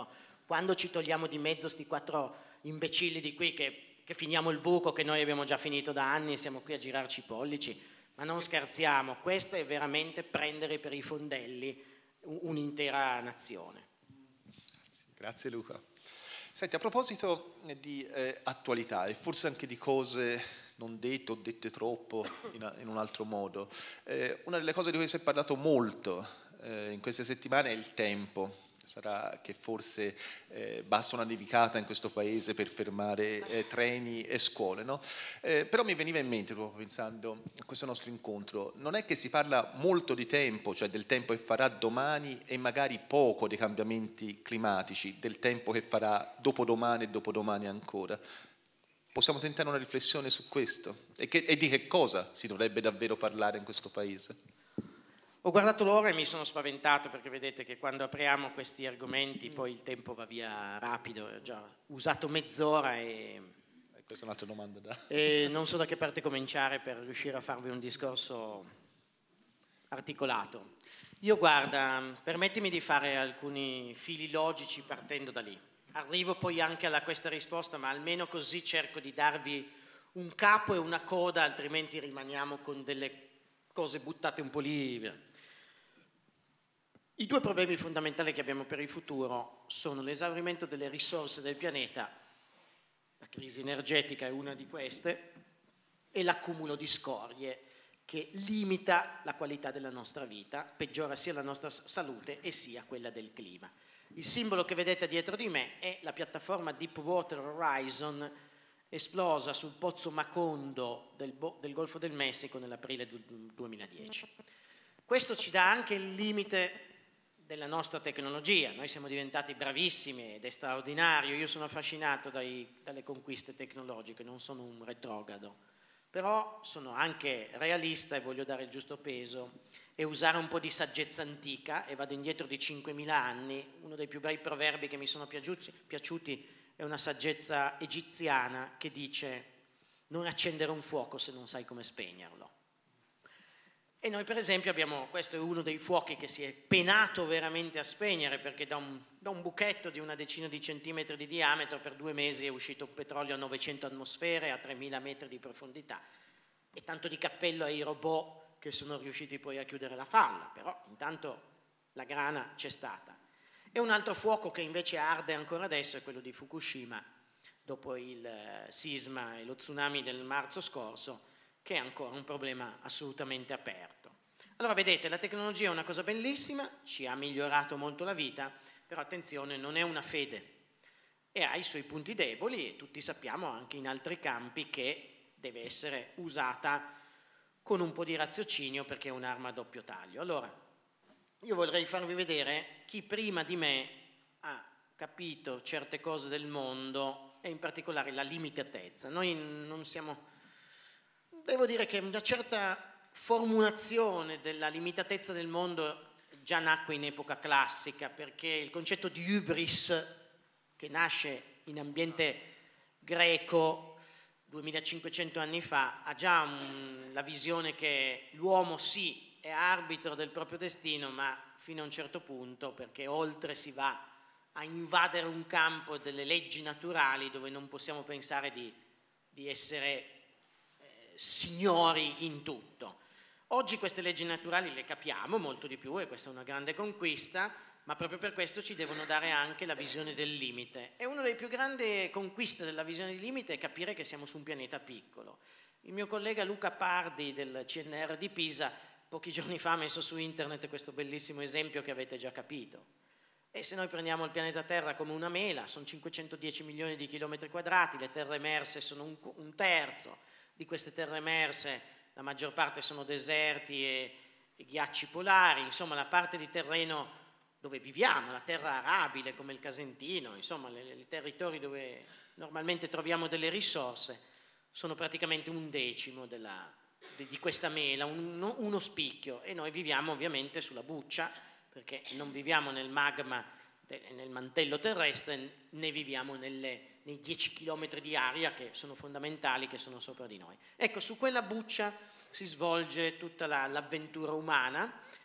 quando ci togliamo di mezzo sti 4 imbecilli di qui che finiamo il buco che noi abbiamo già finito da anni e siamo qui a girarci i pollici, ma non scherziamo, questo è veramente prendere per i fondelli un'intera nazione. Grazie Luca. Senti, a proposito di attualità e forse anche di cose non dette o dette troppo in un altro modo, una delle cose di cui si è parlato molto in queste settimane è il tempo. Sarà che forse basta una nevicata in questo paese per fermare treni e scuole, no? Però mi veniva in mente, proprio pensando a questo nostro incontro, non è che si parla molto di tempo, cioè del tempo che farà domani e magari poco dei cambiamenti climatici, del tempo che farà dopodomani e dopodomani ancora. Possiamo tentare una riflessione su questo? E di che cosa si dovrebbe davvero parlare in questo paese? Ho guardato l'ora e mi sono spaventato perché vedete che quando apriamo questi argomenti poi il tempo va via rapido, ho già usato mezz'ora e questa è un'altra domanda e non so da che parte cominciare per riuscire a farvi un discorso articolato. Io guarda, permettimi di fare alcuni fili logici partendo da lì. Arrivo poi anche a questa risposta, ma almeno così cerco di darvi un capo e una coda, altrimenti rimaniamo con delle cose buttate un po' lì. I 2 problemi fondamentali che abbiamo per il futuro sono l'esaurimento delle risorse del pianeta, la crisi energetica è una di queste, e l'accumulo di scorie che limita la qualità della nostra vita, peggiora sia la nostra salute e sia quella del clima. Il simbolo che vedete dietro di me è la piattaforma Deepwater Horizon esplosa sul pozzo Macondo del Golfo del Messico nell'aprile 2010. Questo ci dà anche il limite della nostra tecnologia. Noi siamo diventati bravissimi ed è straordinario, io sono affascinato dalle conquiste tecnologiche, non sono un retrogrado, però sono anche realista e voglio dare il giusto peso e usare un po' di saggezza antica e vado indietro di 5.000 anni. Uno dei più bei proverbi che mi sono piaciuti è una saggezza egiziana che dice: non accendere un fuoco se non sai come spegnerlo. E noi per esempio abbiamo, questo è uno dei fuochi che si è penato veramente a spegnere, perché da un buchetto di una decina di centimetri di diametro per 2 mesi è uscito petrolio a 900 atmosfere, a 3.000 metri di profondità, e tanto di cappello ai robot che sono riusciti poi a chiudere la falla, però intanto la grana c'è stata. E un altro fuoco che invece arde ancora adesso è quello di Fukushima, dopo il sisma e lo tsunami del marzo scorso, che è ancora un problema assolutamente aperto. Allora vedete, la tecnologia è una cosa bellissima, ci ha migliorato molto la vita, però attenzione, non è una fede e ha i suoi punti deboli e tutti sappiamo anche in altri campi che deve essere usata con un po' di raziocinio perché è un'arma a doppio taglio. Allora, io vorrei farvi vedere chi prima di me ha capito certe cose del mondo e in particolare la limitatezza. Noi non siamo... Devo dire che una certa formulazione della limitatezza del mondo già nacque in epoca classica, perché il concetto di hybris, che nasce in ambiente greco 2500 anni fa, ha già la visione che l'uomo sì è arbitro del proprio destino, ma fino a un certo punto, perché oltre si va a invadere un campo delle leggi naturali dove non possiamo pensare di essere signori in tutto. Oggi queste leggi naturali le capiamo molto di più e questa è una grande conquista, ma proprio per questo ci devono dare anche la visione del limite. E una delle più grandi conquiste della visione del limite è capire che siamo su un pianeta piccolo. Il mio collega Luca Pardi del CNR di Pisa pochi giorni fa ha messo su internet questo bellissimo esempio che avete già capito. E se noi prendiamo il pianeta Terra come una mela, sono 510 milioni di chilometri quadrati, le terre emerse sono un terzo. Di queste terre emerse la maggior parte sono deserti e ghiacci polari, insomma la parte di terreno dove viviamo, la terra arabile come il Casentino, insomma i territori dove normalmente troviamo delle risorse, sono praticamente 1/10 di questa mela, uno spicchio, e noi viviamo ovviamente sulla buccia, perché non viviamo nel magma, nel mantello terrestre, né viviamo nei 10 chilometri di aria che sono fondamentali, che sono sopra di noi. Ecco, su quella buccia si svolge tutta l'avventura umana,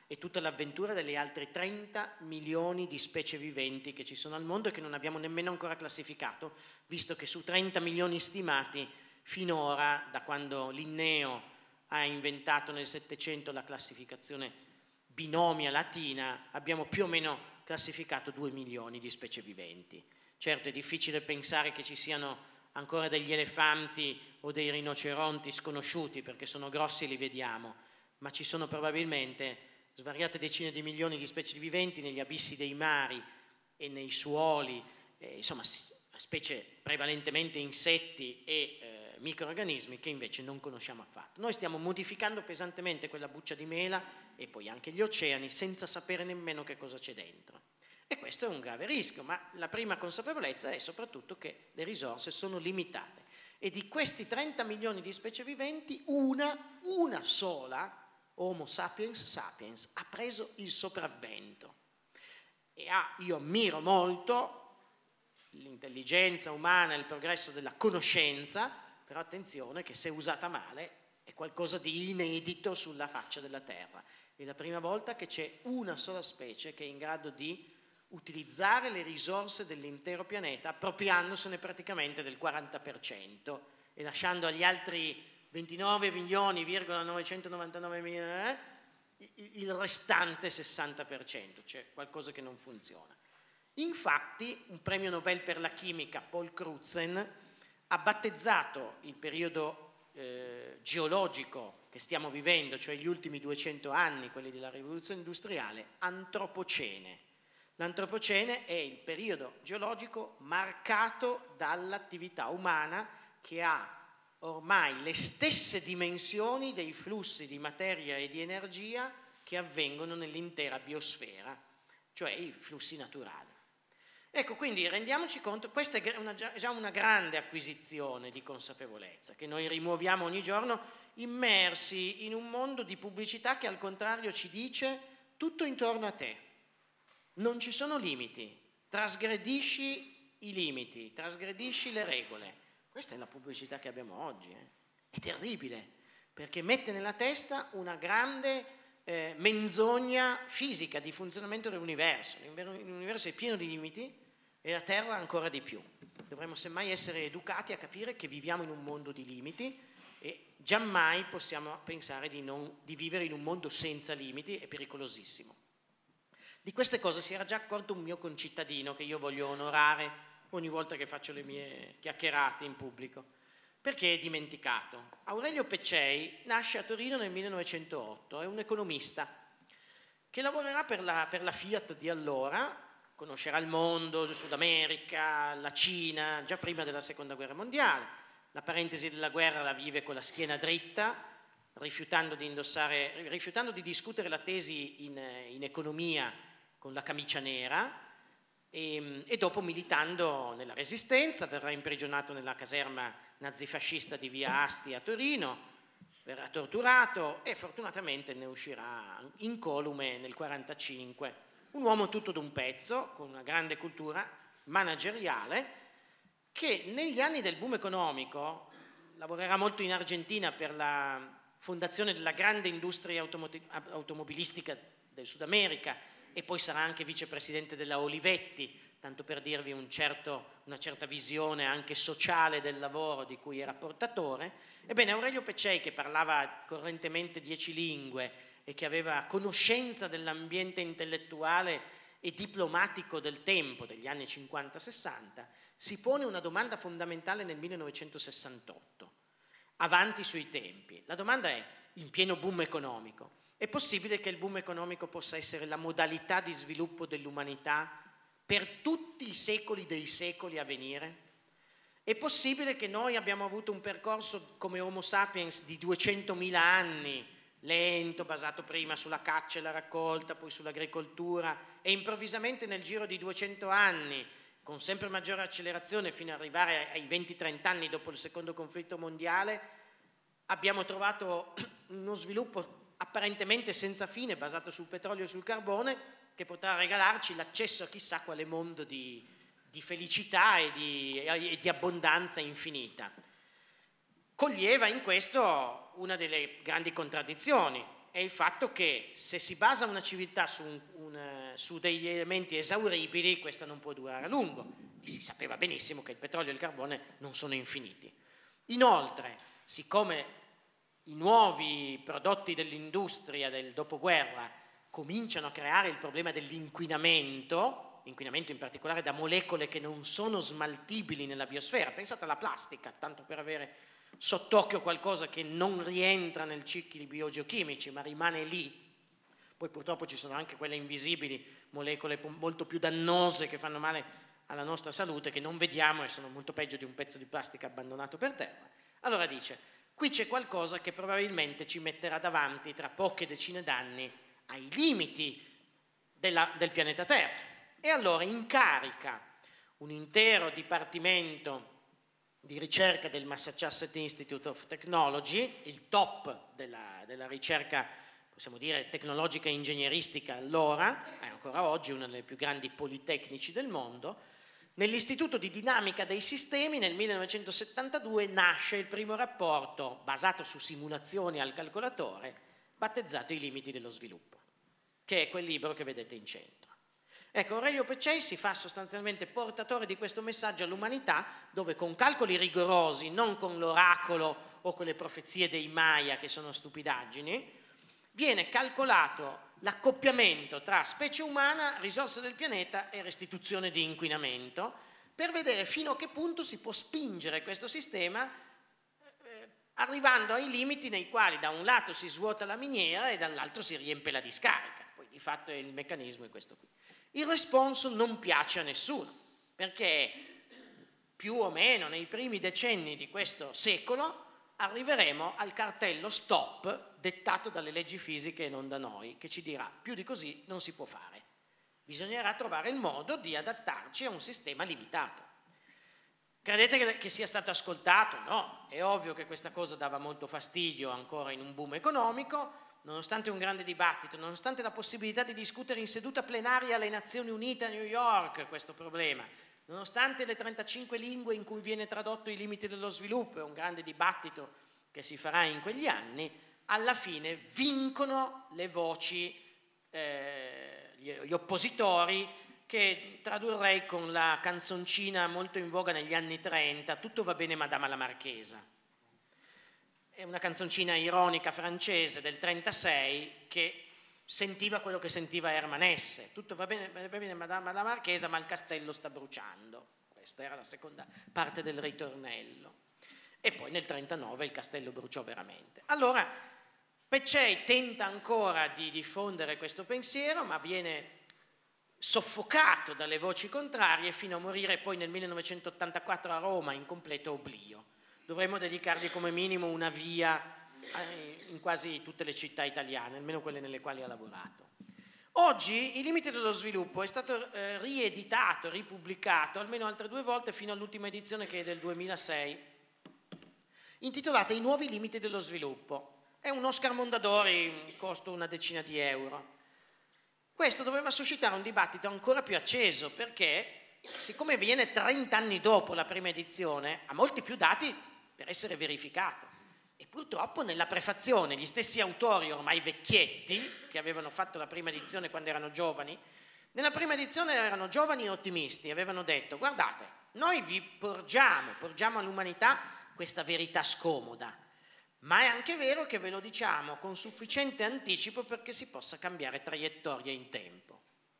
e tutta l'avventura delle altre 30 milioni di specie viventi che ci sono al mondo e che non abbiamo nemmeno ancora classificato, visto che su 30 milioni stimati finora, da quando Linneo ha inventato nel Settecento la classificazione binomia latina, abbiamo più o meno classificato 2 milioni di specie viventi. Certo, è difficile pensare che ci siano ancora degli elefanti o dei rinoceronti sconosciuti, perché sono grossi e li vediamo, ma ci sono probabilmente svariate decine di milioni di specie viventi negli abissi dei mari e nei suoli, insomma specie prevalentemente insetti e microrganismi che invece non conosciamo affatto. Noi stiamo modificando pesantemente quella buccia di mela e poi anche gli oceani senza sapere nemmeno che cosa c'è dentro. E questo è un grave rischio, ma la prima consapevolezza è soprattutto che le risorse sono limitate e di questi 30 milioni di specie viventi una sola, Homo sapiens sapiens, ha preso il sopravvento. E io ammiro molto l'intelligenza umana e il progresso della conoscenza, però attenzione che se usata male è qualcosa di inedito sulla faccia della Terra. È la prima volta che c'è una sola specie che è in grado di utilizzare le risorse dell'intero pianeta appropriandosene praticamente del 40% e lasciando agli altri 29.999.000 il restante 60%, cioè qualcosa che non funziona. Infatti un premio Nobel per la chimica, Paul Crutzen, ha battezzato il periodo geologico che stiamo vivendo, cioè gli ultimi 200 anni, quelli della rivoluzione industriale, antropocene. L'antropocene è il periodo geologico marcato dall'attività umana che ha ormai le stesse dimensioni dei flussi di materia e di energia che avvengono nell'intera biosfera, cioè i flussi naturali. Ecco, quindi rendiamoci conto, questa è già una grande acquisizione di consapevolezza che noi rimuoviamo ogni giorno immersi in un mondo di pubblicità che al contrario ci dice tutto intorno a te, non ci sono limiti, trasgredisci i limiti, trasgredisci le regole. Questa è la pubblicità che abbiamo oggi, È terribile, perché mette nella testa una grande menzogna fisica di funzionamento dell'universo. L'universo è pieno di limiti e la Terra ancora di più. Dovremmo semmai essere educati a capire che viviamo in un mondo di limiti e giammai possiamo pensare di vivere in un mondo senza limiti, è pericolosissimo. Di queste cose si era già accorto un mio concittadino che io voglio onorare ogni volta che faccio le mie chiacchierate in pubblico, perché è dimenticato. Aurelio Peccei nasce a Torino nel 1908, è un economista che lavorerà per la Fiat di allora, conoscerà il mondo, il Sud America, la Cina, già prima della Seconda Guerra Mondiale. La parentesi della guerra la vive con la schiena dritta, rifiutando di discutere la tesi in economia con la camicia nera, e dopo militando nella Resistenza verrà imprigionato nella caserma nazifascista di via Asti a Torino, verrà torturato e fortunatamente ne uscirà incolume nel 1945. Un uomo tutto d'un pezzo, con una grande cultura manageriale, che negli anni del boom economico lavorerà molto in Argentina per la fondazione della grande industria automobilistica del Sud America, e poi sarà anche vicepresidente della Olivetti, tanto per dirvi una certa visione anche sociale del lavoro di cui era portatore. Ebbene, Aurelio Peccei, che parlava correntemente 10 lingue e che aveva conoscenza dell'ambiente intellettuale e diplomatico del tempo, degli anni 50-60, si pone una domanda fondamentale nel 1968, avanti sui tempi. La domanda è, in pieno boom economico, è possibile che il boom economico possa essere la modalità di sviluppo dell'umanità per tutti i secoli dei secoli a venire? È possibile che noi abbiamo avuto un percorso come Homo sapiens di 200.000 anni, lento, basato prima sulla caccia e la raccolta, poi sull'agricoltura, e improvvisamente nel giro di 200 anni, con sempre maggiore accelerazione fino ad arrivare ai 20-30 anni dopo il secondo conflitto mondiale, abbiamo trovato uno sviluppo apparentemente senza fine, basato sul petrolio e sul carbone, che potrà regalarci l'accesso a chissà quale mondo di felicità e di abbondanza infinita. Coglieva in questo una delle grandi contraddizioni. è il fatto che se si basa una civiltà su degli elementi esauribili, questa non può durare a lungo, e si sapeva benissimo che il petrolio e il carbone non sono infiniti. Inoltre, siccome i nuovi prodotti dell'industria del dopoguerra cominciano a creare il problema dell'inquinamento, inquinamento in particolare da molecole che non sono smaltibili nella biosfera, pensate alla plastica, tanto per avere sott'occhio qualcosa che non rientra nei cicli biogeochimici ma rimane lì. Poi purtroppo ci sono anche quelle invisibili, molecole molto più dannose che fanno male alla nostra salute, che non vediamo e sono molto peggio di un pezzo di plastica abbandonato per terra. Allora dice, qui c'è qualcosa che probabilmente ci metterà davanti tra poche decine d'anni ai limiti del pianeta Terra. E allora incarica un intero dipartimento di ricerca del Massachusetts Institute of Technology, il top della ricerca, possiamo dire, tecnologica e ingegneristica allora, è ancora oggi uno dei più grandi politecnici del mondo. Nell'Istituto di Dinamica dei Sistemi nel 1972 nasce il primo rapporto basato su simulazioni al calcolatore, battezzato I limiti dello sviluppo, che è quel libro che vedete in centro. Ecco, Aurelio Peccei si fa sostanzialmente portatore di questo messaggio all'umanità, dove con calcoli rigorosi, non con l'oracolo o con le profezie dei Maya che sono stupidaggini, viene calcolato l'accoppiamento tra specie umana, risorse del pianeta e restituzione di inquinamento, per vedere fino a che punto si può spingere questo sistema arrivando ai limiti nei quali da un lato si svuota la miniera e dall'altro si riempie la discarica. Poi di fatto il meccanismo è questo qui. Il responso non piace a nessuno, perché più o meno nei primi decenni di questo secolo arriveremo al cartello stop dettato dalle leggi fisiche e non da noi, che ci dirà più di così non si può fare. Bisognerà trovare il modo di adattarci a un sistema limitato. Credete che sia stato ascoltato? No, è ovvio che questa cosa dava molto fastidio ancora in un boom economico, nonostante un grande dibattito, nonostante la possibilità di discutere in seduta plenaria alle Nazioni Unite a New York questo problema, nonostante le 35 lingue in cui viene tradotto I limiti dello sviluppo, è un grande dibattito che si farà in quegli anni, alla fine vincono le voci, gli oppositori, che tradurrei con la canzoncina molto in voga negli anni 30, Tutto va bene Madama la Marchesa. È una canzoncina ironica francese del 36 che sentiva quello che sentiva Hermann Hesse. Tutto va bene Madama la Marchesa, ma il castello sta bruciando. Questa era la seconda parte del ritornello. E poi nel 39 il castello bruciò veramente. Allora Peccei tenta ancora di diffondere questo pensiero, ma viene soffocato dalle voci contrarie fino a morire poi nel 1984 a Roma in completo oblio. Dovremmo dedicargli come minimo una via in quasi tutte le città italiane, almeno quelle nelle quali ha lavorato. Oggi I limiti dello sviluppo è stato rieditato, ripubblicato almeno altre 2 volte fino all'ultima edizione che è del 2006, intitolata I nuovi limiti dello sviluppo. È un Oscar Mondadori, costa una decina di euro. Questo doveva suscitare un dibattito ancora più acceso perché, siccome viene 30 anni dopo la prima edizione, ha molti più dati per essere verificato. E purtroppo nella prefazione gli stessi autori ormai vecchietti, che avevano fatto la prima edizione quando erano giovani, nella prima edizione erano giovani e ottimisti, avevano detto: guardate, noi vi porgiamo all'umanità questa verità scomoda, ma è anche vero che ve lo diciamo con sufficiente anticipo perché si possa cambiare traiettoria in tempo.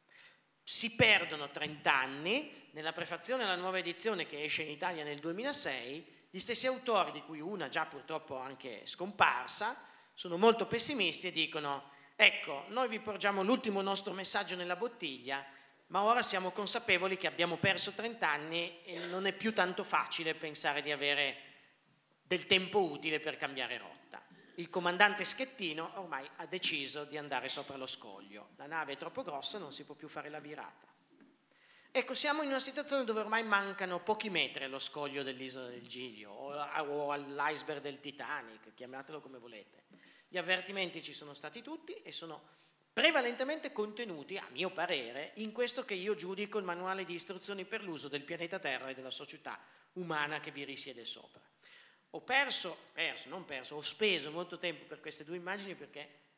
Si perdono 30 anni, nella prefazione alla nuova edizione che esce in Italia nel 2006, gli stessi autori, di cui una già purtroppo anche scomparsa, sono molto pessimisti e dicono: ecco, noi vi porgiamo l'ultimo nostro messaggio nella bottiglia, ma ora siamo consapevoli che abbiamo perso 30 anni e non è più tanto facile pensare di avere del tempo utile per cambiare rotta. Il comandante Schettino ormai ha deciso di andare sopra lo scoglio. La nave è troppo grossa, non si può più fare la virata. Ecco, siamo in una situazione dove ormai mancano pochi metri allo scoglio dell'isola del Giglio o all'iceberg del Titanic, chiamatelo come volete. Gli avvertimenti ci sono stati tutti e sono prevalentemente contenuti, a mio parere, in questo che io giudico il manuale di istruzioni per l'uso del pianeta Terra e della società umana che vi risiede sopra. Ho speso molto tempo per queste 2 immagini perché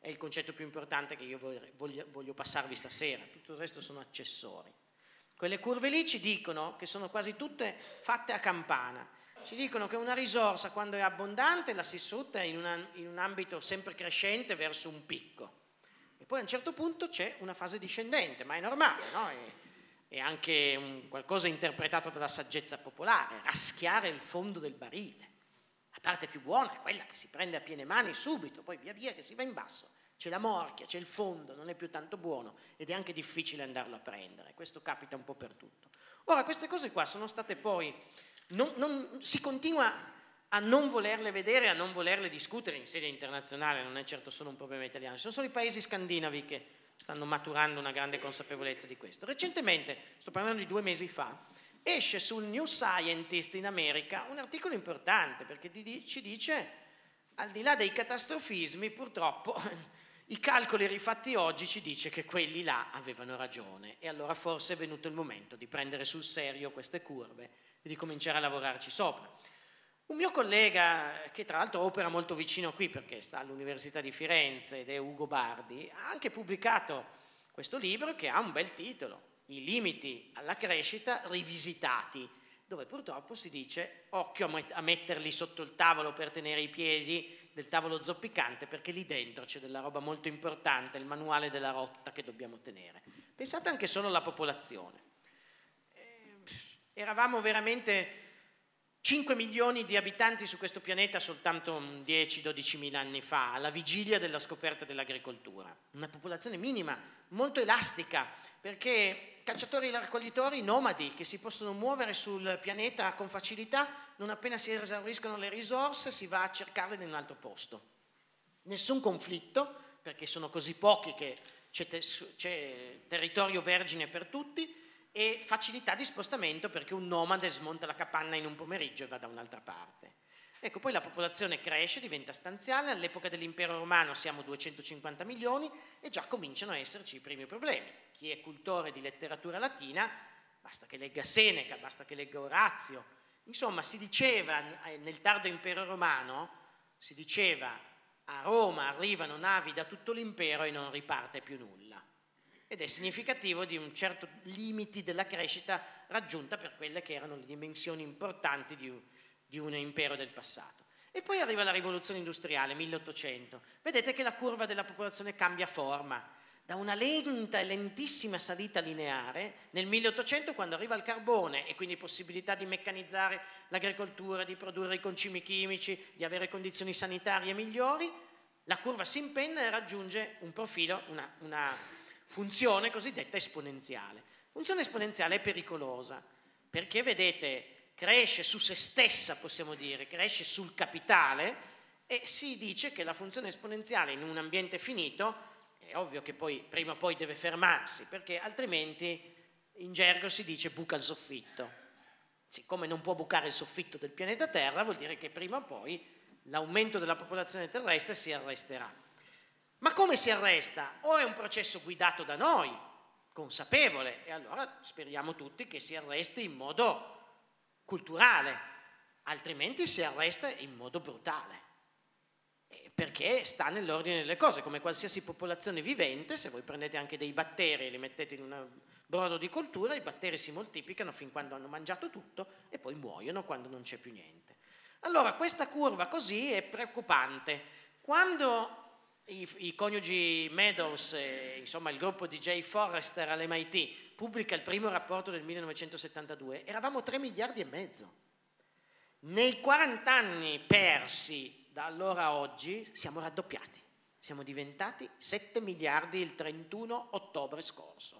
è il concetto più importante che io voglio passarvi stasera, tutto il resto sono accessori. Quelle curve lì ci dicono che sono quasi tutte fatte a campana, ci dicono che una risorsa quando è abbondante la si sfrutta in un ambito sempre crescente verso un picco e poi a un certo punto c'è una fase discendente, ma è normale, no? È anche qualcosa interpretato dalla saggezza popolare, raschiare il fondo del barile. La parte più buona è quella che si prende a piene mani subito, poi via via che si va in basso. C'è la morchia, c'è il fondo, non è più tanto buono ed è anche difficile andarlo a prendere. Questo capita un po' per tutto. Ora, queste cose qua sono state poi... si continua a non volerle vedere, a non volerle discutere in sede internazionale, non è certo solo un problema italiano. Ci sono solo i paesi scandinavi che stanno maturando una grande consapevolezza di questo. Recentemente, sto parlando di 2 mesi fa, esce sul New Scientist in America un articolo importante perché ci dice, al di là dei catastrofismi, purtroppo i calcoli rifatti oggi ci dice che quelli là avevano ragione e allora forse è venuto il momento di prendere sul serio queste curve e di cominciare a lavorarci sopra. Un mio collega, che tra l'altro opera molto vicino qui perché sta all'Università di Firenze ed è Ugo Bardi, ha anche pubblicato questo libro che ha un bel titolo, I limiti alla crescita rivisitati, dove purtroppo si dice occhio a metterli sotto il tavolo per tenere i piedi del tavolo zoppicante perché lì dentro c'è della roba molto importante, il manuale della rotta che dobbiamo tenere. Pensate anche solo alla popolazione. Eravamo veramente 5 milioni di abitanti su questo pianeta soltanto 10-12 mila anni fa, alla vigilia della scoperta dell'agricoltura. Una popolazione minima, molto elastica, perché cacciatori e raccoglitori nomadi che si possono muovere sul pianeta con facilità, non appena si esauriscono le risorse si va a cercarle in un altro posto. Nessun conflitto, perché sono così pochi che c'è territorio vergine per tutti, e facilità di spostamento perché un nomade smonta la capanna in un pomeriggio e va da un'altra parte. Ecco, poi la popolazione cresce, diventa stanziale, all'epoca dell'impero romano siamo 250 milioni e già cominciano a esserci i primi problemi. Chi è cultore di letteratura latina, basta che legga Seneca, basta che legga Orazio. Insomma, si diceva nel tardo impero romano, si diceva a Roma arrivano navi da tutto l'impero e non riparte più nulla. Ed è significativo di un certo limiti della crescita raggiunta per quelle che erano le dimensioni importanti di un impero del passato. E poi arriva la rivoluzione industriale, 1800. Vedete che la curva della popolazione cambia forma, da una lenta e lentissima salita lineare, nel 1800 quando arriva il carbone e quindi possibilità di meccanizzare l'agricoltura, di produrre i concimi chimici, di avere condizioni sanitarie migliori, la curva si impenna e raggiunge un profilo, una funzione cosiddetta esponenziale. Funzione esponenziale è pericolosa perché, vedete, cresce su se stessa, possiamo dire, cresce sul capitale e si dice che la funzione esponenziale in un ambiente finito è ovvio che poi prima o poi deve fermarsi perché altrimenti in gergo si dice buca il soffitto. Siccome non può bucare il soffitto del pianeta Terra vuol dire che prima o poi l'aumento della popolazione terrestre si arresterà. Ma come si arresta? O è un processo guidato da noi, consapevole, e allora speriamo tutti che si arresti in modo culturale, altrimenti si arresta in modo brutale, perché sta nell'ordine delle cose, come qualsiasi popolazione vivente, se voi prendete anche dei batteri e li mettete in un brodo di coltura, i batteri si moltiplicano fin quando hanno mangiato tutto e poi muoiono quando non c'è più niente. Allora questa curva così è preoccupante. Quando i coniugi Meadows, insomma il gruppo di Jay Forrester all'MIT, pubblica il primo rapporto del 1972, eravamo 3 miliardi e mezzo. Nei 40 anni persi da allora a oggi siamo raddoppiati, siamo diventati 7 miliardi il 31 ottobre scorso.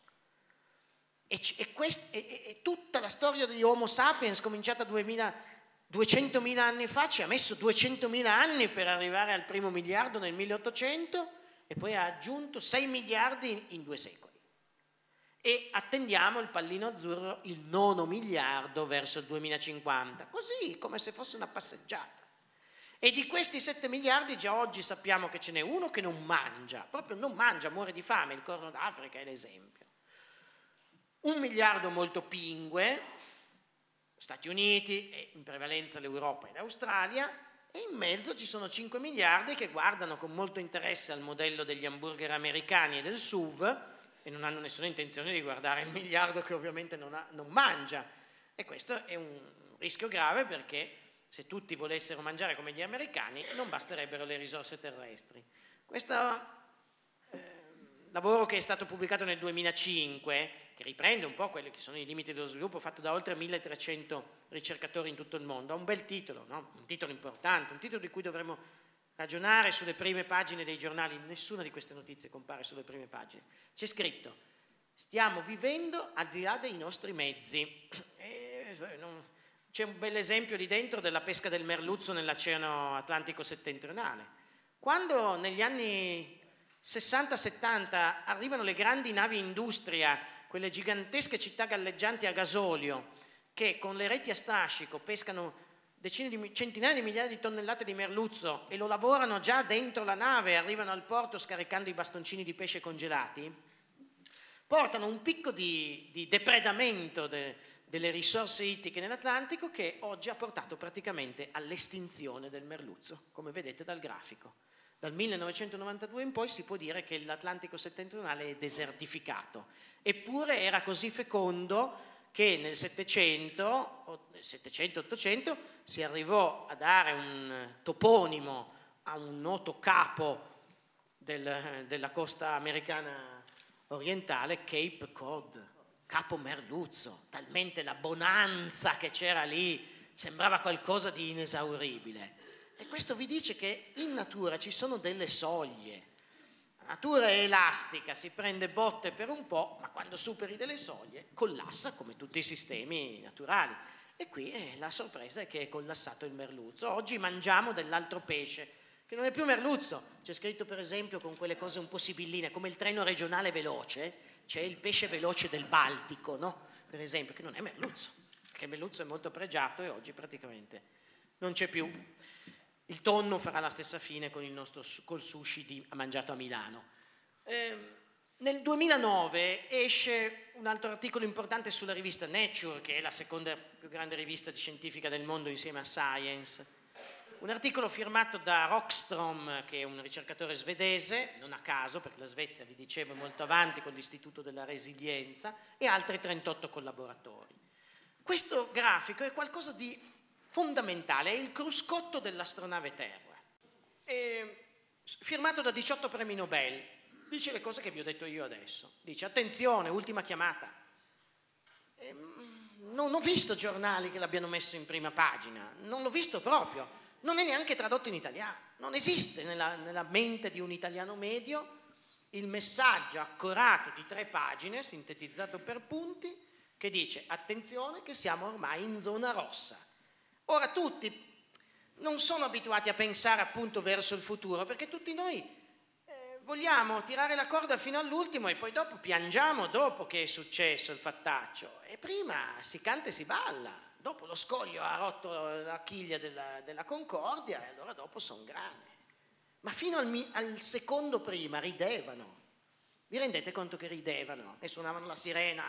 E tutta la storia di Homo sapiens, cominciata 200.000 anni fa, ci ha messo 200.000 anni per arrivare al primo miliardo nel 1800 e poi ha aggiunto 6 miliardi in 2 secoli. E attendiamo il pallino azzurro, il 9° miliardo verso il 2050, così come se fosse una passeggiata. E di questi 7 miliardi già oggi sappiamo che ce n'è uno che non mangia, proprio non mangia, muore di fame, il Corno d'Africa è l'esempio. 1 miliardo molto pingue, Stati Uniti e in prevalenza l'Europa e l'Australia, e in mezzo ci sono 5 miliardi che guardano con molto interesse al modello degli hamburger americani e del SUV e non hanno nessuna intenzione di guardare il miliardo che ovviamente non mangia. E questo è un rischio grave, perché se tutti volessero mangiare come gli americani non basterebbero le risorse terrestri. Questo lavoro, che è stato pubblicato nel 2005, che riprende un po' quelli che sono i limiti dello sviluppo, fatto da oltre 1300 ricercatori in tutto il mondo, ha un bel titolo, no? Un titolo importante, un titolo di cui dovremmo ragionare sulle prime pagine dei giornali. Nessuna di queste notizie compare sulle prime pagine. C'è scritto: stiamo vivendo al di là dei nostri mezzi. C'è un bel esempio lì dentro della pesca del merluzzo nell'Oceano Atlantico settentrionale. Quando negli anni 60-70 arrivano le grandi navi industria, quelle gigantesche città galleggianti a gasolio, che con le reti a strascico pescano centinaia di migliaia di tonnellate di merluzzo e lo lavorano già dentro la nave e arrivano al porto scaricando i bastoncini di pesce congelati, portano un picco di depredamento delle risorse ittiche nell'Atlantico, che oggi ha portato praticamente all'estinzione del merluzzo, come vedete dal grafico. Dal 1992 in poi si può dire che l'Atlantico settentrionale è desertificato, eppure era così fecondo che nel 700-800 si arrivò a dare un toponimo a un noto capo della costa americana orientale, Cape Cod, Capo Merluzzo, talmente la bonanza che c'era lì sembrava qualcosa di inesauribile. E questo vi dice che in natura ci sono delle soglie. La natura è elastica, si prende botte per un po', ma quando superi delle soglie collassa, come tutti i sistemi naturali. E qui la sorpresa è che è collassato il merluzzo. Oggi mangiamo dell'altro pesce, che non è più merluzzo. C'è scritto per esempio con quelle cose un po' sibilline, come il treno regionale veloce, c'è il pesce veloce del Baltico, no? Per esempio, che non è merluzzo, perché il merluzzo è molto pregiato e oggi praticamente non c'è più. Il tonno farà la stessa fine col sushi mangiato a Milano. Nel 2009 esce un altro articolo importante sulla rivista Nature, che è la seconda più grande rivista scientifica del mondo insieme a Science. Un articolo firmato da Rockström, che è un ricercatore svedese, non a caso, perché la Svezia, vi dicevo, è molto avanti con l'Istituto della Resilienza, e altri 38 collaboratori. Questo grafico è qualcosa di fondamentale, è il cruscotto dell'astronave Terra. È firmato da 18 premi Nobel, dice le cose che vi ho detto io adesso. Dice: attenzione, ultima chiamata. Non ho visto giornali che l'abbiano messo in prima pagina, non l'ho visto proprio. Non è neanche tradotto in italiano, non esiste nella mente di un italiano medio il messaggio accorato di 3 pagine, sintetizzato per punti, che dice: attenzione che siamo ormai in zona rossa. Ora tutti non sono abituati a pensare appunto verso il futuro, perché tutti noi vogliamo tirare la corda fino all'ultimo e poi dopo piangiamo dopo che è successo il fattaccio, e prima si canta e si balla. Dopo lo scoglio ha rotto la chiglia della Concordia e allora dopo son grane. Ma fino al secondo prima ridevano. Vi rendete conto che ridevano e suonavano la sirena?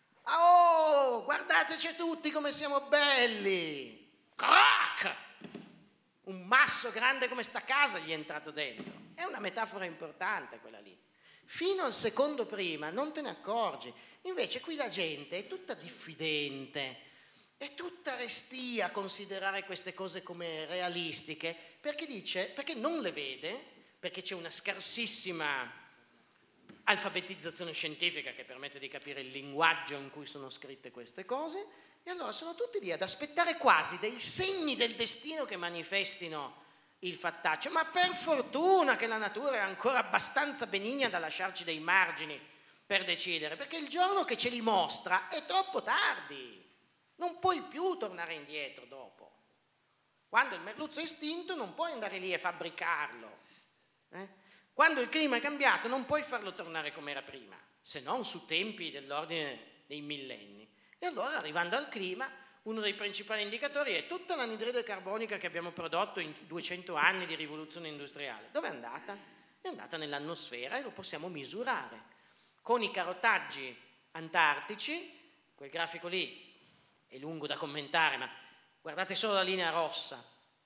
Oh, guardateci tutti come siamo belli! Crack! Un masso grande come sta casa gli è entrato dentro. È una metafora importante quella lì. Fino al secondo prima non te ne accorgi. Invece qui la gente è tutta diffidente, è tutta restia a considerare queste cose come realistiche, perché non le vede, perché c'è una scarsissima alfabetizzazione scientifica che permette di capire il linguaggio in cui sono scritte queste cose, e allora sono tutti lì ad aspettare quasi dei segni del destino che manifestino il fattaccio. Ma per fortuna che la natura è ancora abbastanza benigna da lasciarci dei margini per decidere, perché il giorno che ce li mostra è troppo tardi. Non puoi più tornare indietro dopo. Quando il merluzzo è estinto non puoi andare lì e fabbricarlo. Quando il clima è cambiato non puoi farlo tornare come era prima, se non su tempi dell'ordine dei millenni. E allora, arrivando al clima, uno dei principali indicatori è tutta l'anidride carbonica che abbiamo prodotto in 200 anni di rivoluzione industriale. Dove è andata? È andata nell'atmosfera e lo possiamo misurare. Con i carotaggi antartici, quel grafico lì è lungo da commentare, ma guardate solo la linea rossa.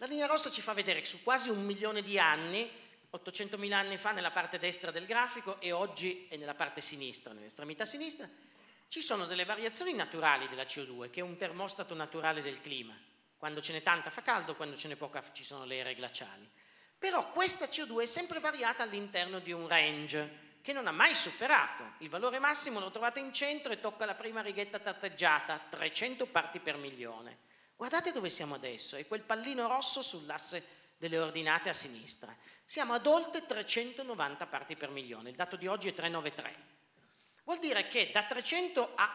La linea rossa ci fa vedere che su quasi 1 milione di anni, 800.000 anni fa nella parte destra del grafico e oggi è nella parte sinistra, nell'estremità sinistra, ci sono delle variazioni naturali della CO2, che è un termostato naturale del clima. Quando ce n'è tanta fa caldo, quando ce n'è poca ci sono le ere glaciali. Però questa CO2 è sempre variata all'interno di un range che non ha mai superato. Il valore massimo lo trovate in centro e tocca la prima righetta tratteggiata, 300 parti per milione. Guardate dove siamo adesso, è quel pallino rosso sull'asse delle ordinate a sinistra. Siamo ad oltre 390 parti per milione, il dato di oggi è 393. Vuol dire che da 300 a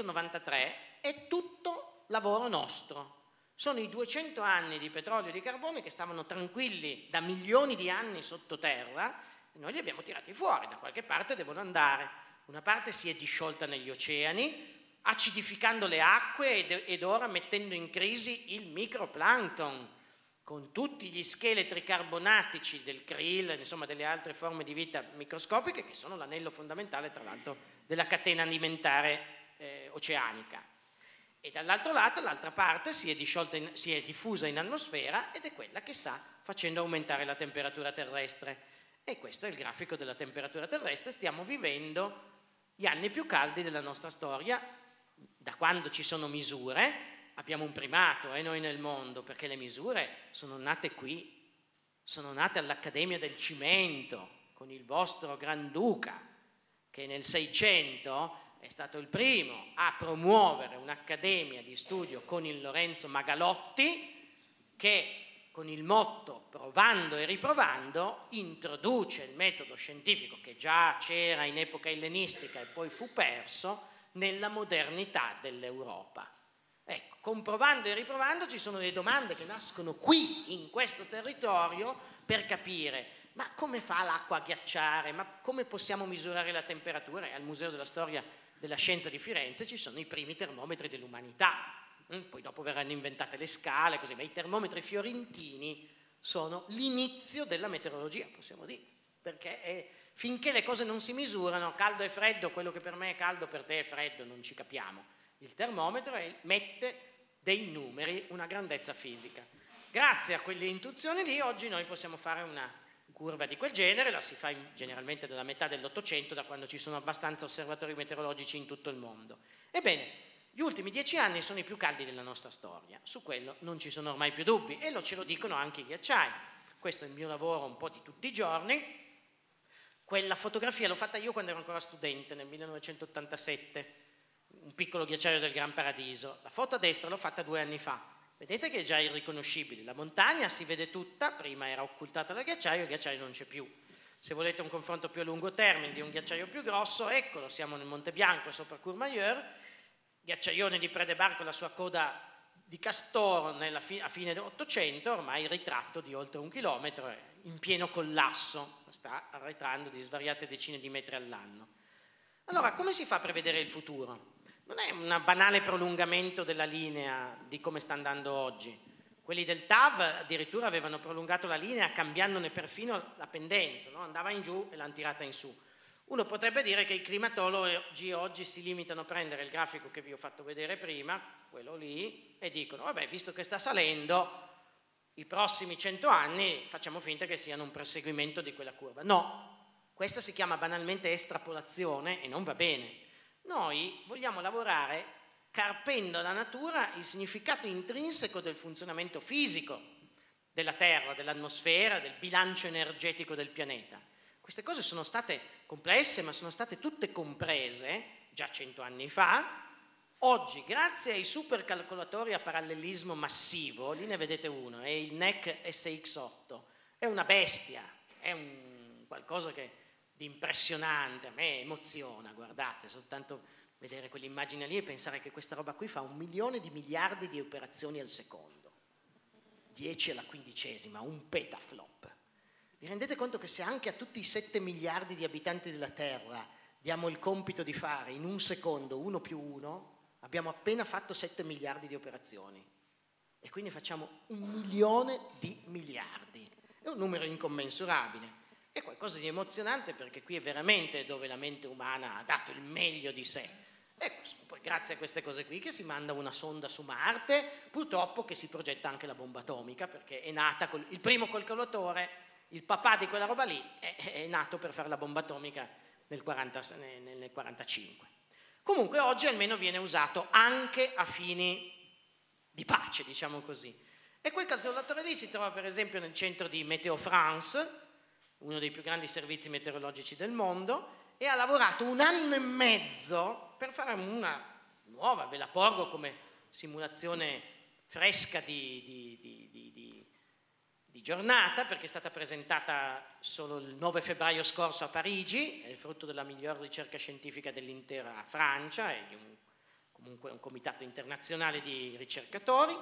393 è tutto lavoro nostro. Sono i 200 anni di petrolio e di carbone che stavano tranquilli da milioni di anni sottoterra e noi li abbiamo tirati fuori, da qualche parte devono andare. Una parte si è disciolta negli oceani, acidificando le acque ed ora mettendo in crisi il microplancton, con tutti gli scheletri carbonatici del krill, insomma delle altre forme di vita microscopiche che sono l'anello fondamentale tra l'altro della catena alimentare oceanica. E dall'altro lato l'altra parte si è diffusa in atmosfera ed è quella che sta facendo aumentare la temperatura terrestre. E questo è il grafico della temperatura terrestre. Stiamo vivendo gli anni più caldi della nostra storia, da quando ci sono misure. Abbiamo un primato noi nel mondo, perché le misure sono nate qui, sono nate all'Accademia del Cimento, con il vostro Granduca, che nel 600 è stato il primo a promuovere un'accademia di studio con il Lorenzo Magalotti, che con il motto provando e riprovando introduce il metodo scientifico che già c'era in epoca ellenistica e poi fu perso nella modernità dell'Europa. Ecco, comprovando e riprovando ci sono delle domande che nascono qui, in questo territorio, per capire ma come fa l'acqua a ghiacciare, ma come possiamo misurare la temperatura? E al Museo della Storia della Scienza di Firenze ci sono i primi termometri dell'umanità, poi dopo verranno inventate le scale, così, ma i termometri fiorentini sono l'inizio della meteorologia, possiamo dire, perché finché le cose non si misurano, caldo e freddo, quello che per me è caldo per te è freddo, non ci capiamo. Il termometro mette dei numeri, una grandezza fisica. Grazie a quelle intuizioni lì, oggi noi possiamo fare una curva di quel genere, la si fa generalmente dalla metà dell'Ottocento, da quando ci sono abbastanza osservatori meteorologici in tutto il mondo. Ebbene, gli ultimi 10 anni sono i più caldi della nostra storia, su quello non ci sono ormai più dubbi e ce lo dicono anche i ghiacciai. Questo è il mio lavoro un po' di tutti i giorni. Quella fotografia l'ho fatta io quando ero ancora studente, nel 1987, un piccolo ghiacciaio del Gran Paradiso. La foto a destra l'ho fatta 2 anni fa. Vedete che è già irriconoscibile. La montagna si vede tutta, prima era occultata dal ghiacciaio, il ghiacciaio non c'è più. Se volete un confronto più a lungo termine di un ghiacciaio più grosso, eccolo, siamo nel Monte Bianco sopra Courmayeur, ghiacciaione di Predebar con la sua coda di castoro a fine dell'Ottocento, ormai ritratto di oltre 1 chilometro, in pieno collasso, sta arretrando di svariate decine di metri all'anno. Allora, come si fa a prevedere il futuro? Non è un banale prolungamento della linea di come sta andando oggi. Quelli del TAV addirittura avevano prolungato la linea cambiandone perfino la pendenza, no? Andava in giù e l'hanno tirata in su. Uno potrebbe dire che i climatologi oggi si limitano a prendere il grafico che vi ho fatto vedere prima, quello lì, e dicono, vabbè, visto che sta salendo, i prossimi 100 anni facciamo finta che siano un perseguimento di quella curva. No, questa si chiama banalmente estrapolazione e non va bene. Noi vogliamo lavorare carpendo alla natura il significato intrinseco del funzionamento fisico della Terra, dell'atmosfera, del bilancio energetico del pianeta. Queste cose sono state complesse, ma sono state tutte comprese già 100 anni fa. Oggi, grazie ai supercalcolatori a parallelismo massivo, lì ne vedete uno, è il NEC SX8, è una bestia, è un qualcosa che di impressionante, a me emoziona, guardate, soltanto vedere quell'immagine lì e pensare che questa roba qui fa 1 milione di miliardi di operazioni al secondo, 10 alla 15ª, un petaflop. Vi rendete conto che se anche a tutti i 7 miliardi di abitanti della Terra diamo il compito di fare in un secondo 1 più 1, abbiamo appena fatto 7 miliardi di operazioni e quindi facciamo 1 milione di miliardi. È un numero incommensurabile. È qualcosa di emozionante perché qui è veramente dove la mente umana ha dato il meglio di sé. Ecco, poi grazie a queste cose qui che si manda una sonda su Marte, purtroppo che si progetta anche la bomba atomica, perché è nata il primo calcolatore, il papà di quella roba lì, è nato per fare la bomba atomica nel 45. Comunque oggi almeno viene usato anche a fini di pace, diciamo così. E quel calcolatore lì si trova per esempio nel centro di Météo France, uno dei più grandi servizi meteorologici del mondo, e ha lavorato 1 anno e mezzo per fare una nuova, ve la porgo come simulazione fresca di giornata, perché è stata presentata solo il 9 febbraio scorso a Parigi, è il frutto della miglior ricerca scientifica dell'intera Francia e di comunque un comitato internazionale di ricercatori.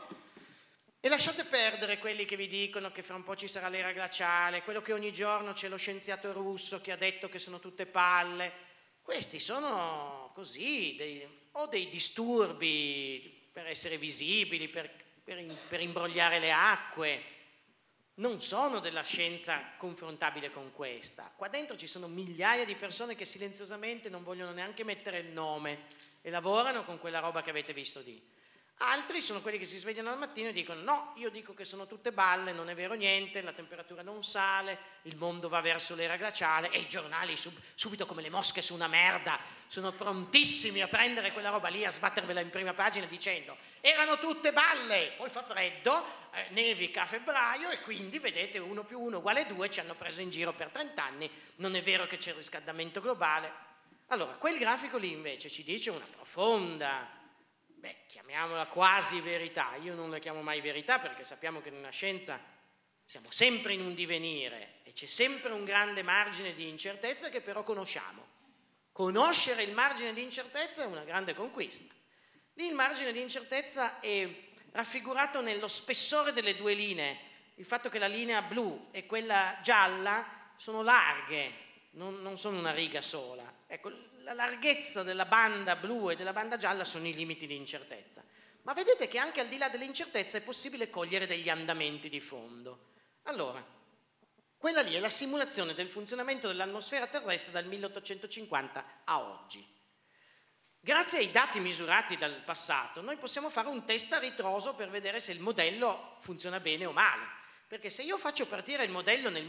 E lasciate perdere quelli che vi dicono che fra un po' ci sarà l'era glaciale, quello che ogni giorno c'è lo scienziato russo che ha detto che sono tutte palle. Questi sono così, o dei disturbi per essere visibili, per imbrogliare le acque. Non sono della scienza confrontabile con questa. Qua dentro ci sono migliaia di persone che silenziosamente non vogliono neanche mettere il nome e lavorano con quella roba che avete visto lì. Altri sono quelli che si svegliano al mattino e dicono no, io dico che sono tutte balle, non è vero niente, la temperatura non sale, il mondo va verso l'era glaciale, e i giornali subito come le mosche su una merda sono prontissimi a prendere quella roba lì, a sbattervela in prima pagina dicendo erano tutte balle, poi fa freddo, nevica a febbraio e quindi vedete 1 più 1 uguale 2, ci hanno preso in giro per 30 anni, non è vero che c'è il riscaldamento globale. Allora quel grafico lì invece ci dice una profonda, chiamiamola quasi verità, io non la chiamo mai verità perché sappiamo che nella scienza siamo sempre in un divenire e c'è sempre un grande margine di incertezza che però conosciamo. Conoscere il margine di incertezza è una grande conquista. Lì il margine di incertezza è raffigurato nello spessore delle 2 linee, il fatto che la linea blu e quella gialla sono larghe, non sono una riga sola. Ecco, la larghezza della banda blu e della banda gialla sono i limiti di incertezza. Ma vedete che anche al di là dell'incertezza è possibile cogliere degli andamenti di fondo. Allora, quella lì è la simulazione del funzionamento dell'atmosfera terrestre dal 1850 a oggi. Grazie ai dati misurati dal passato, noi possiamo fare un test a ritroso per vedere se il modello funziona bene o male. Perché se io faccio partire il modello nel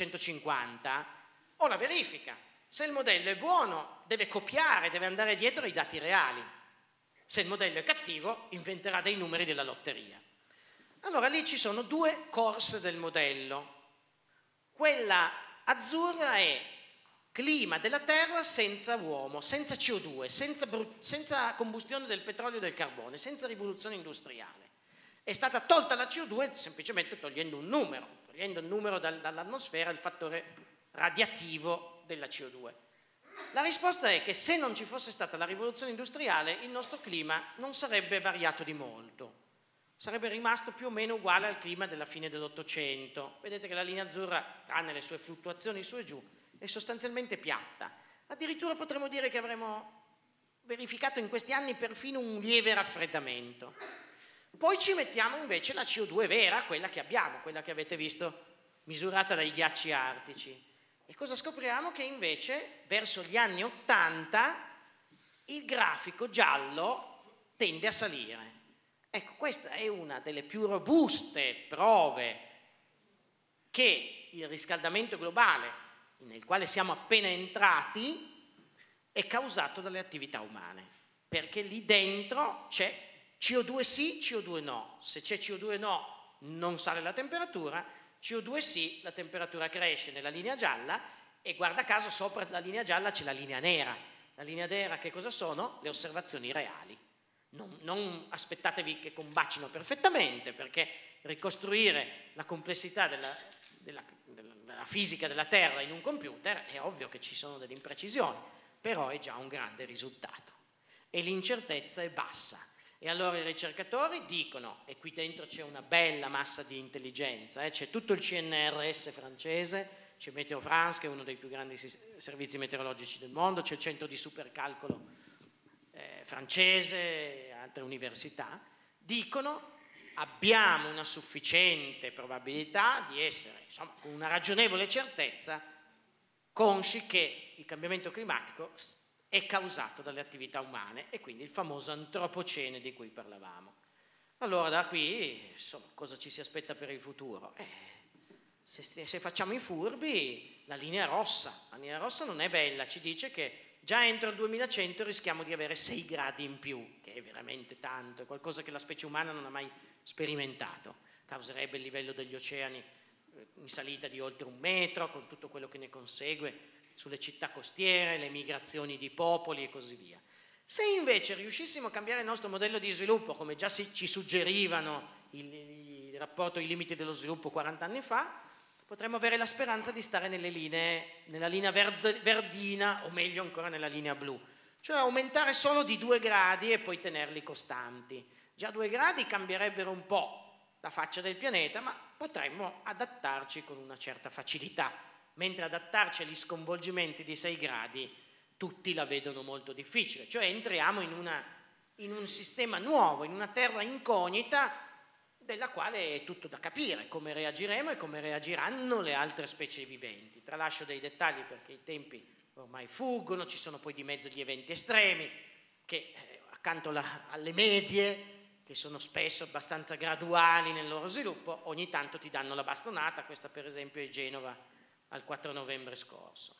1850, ho la verifica. Se il modello è buono, deve copiare, deve andare dietro ai dati reali. Se il modello è cattivo, inventerà dei numeri della lotteria. Allora lì ci sono 2 corse del modello. Quella azzurra è clima della Terra senza uomo, senza CO2, senza combustione del petrolio e del carbone, senza rivoluzione industriale. È stata tolta la CO2 semplicemente togliendo un numero dall'atmosfera, il fattore radiativo della CO2. La risposta è che se non ci fosse stata la rivoluzione industriale, il nostro clima non sarebbe variato di molto. Sarebbe rimasto più o meno uguale al clima della fine dell'Ottocento. Vedete che la linea azzurra ha nelle sue fluttuazioni su e giù, è sostanzialmente piatta. Addirittura potremmo dire che avremmo verificato in questi anni perfino un lieve raffreddamento. Poi ci mettiamo invece la CO2 vera, quella che abbiamo, quella che avete visto misurata dai ghiacci artici. E cosa scopriamo? Che invece verso gli anni 80 il grafico giallo tende a salire. Ecco, questa è una delle più robuste prove che il riscaldamento globale, nel quale siamo appena entrati, è causato dalle attività umane, perché lì dentro c'è CO2 sì, CO2 no. Se c'è CO2 no, non sale la temperatura, CO2 sì, la temperatura cresce nella linea gialla e guarda caso sopra la linea gialla c'è la linea nera. La linea nera che cosa sono? Le osservazioni reali. Non aspettatevi che combacino perfettamente, perché ricostruire la complessità della fisica della Terra in un computer è ovvio che ci sono delle imprecisioni, però è già un grande risultato e l'incertezza è bassa. E allora i ricercatori dicono, e qui dentro c'è una bella massa di intelligenza, c'è tutto il CNRS francese, c'è Météo France che è uno dei più grandi servizi meteorologici del mondo, c'è il centro di supercalcolo francese e altre università, dicono abbiamo una sufficiente probabilità di essere, insomma, con una ragionevole certezza, consci che il cambiamento climatico è causato dalle attività umane, e quindi il famoso antropocene di cui parlavamo. Allora da qui, insomma, cosa ci si aspetta per il futuro? Se facciamo i furbi, la linea rossa non è bella, ci dice che già entro il 2100 rischiamo di avere 6 gradi in più, che è veramente tanto, è qualcosa che la specie umana non ha mai sperimentato. Causerebbe il livello degli oceani in salita di oltre 1 metro, con tutto quello che ne consegue sulle città costiere, le migrazioni di popoli e così via. Se invece riuscissimo a cambiare il nostro modello di sviluppo, come già ci suggerivano il rapporto I limiti dello sviluppo 40 anni fa, potremmo avere la speranza di stare nella linea verdina, o meglio ancora nella linea blu, cioè aumentare solo di 2 gradi e poi tenerli costanti. Già 2 gradi cambierebbero un po' la faccia del pianeta, ma potremmo adattarci con una certa facilità, mentre adattarci agli sconvolgimenti di 6 gradi tutti la vedono molto difficile, cioè entriamo in un sistema nuovo, in una terra incognita della quale è tutto da capire, come reagiremo e come reagiranno le altre specie viventi. Tralascio dei dettagli perché i tempi ormai fuggono, ci sono poi di mezzo gli eventi estremi che accanto alle medie, che sono spesso abbastanza graduali nel loro sviluppo, ogni tanto ti danno la bastonata. Questa per esempio è Genova al 4 novembre scorso.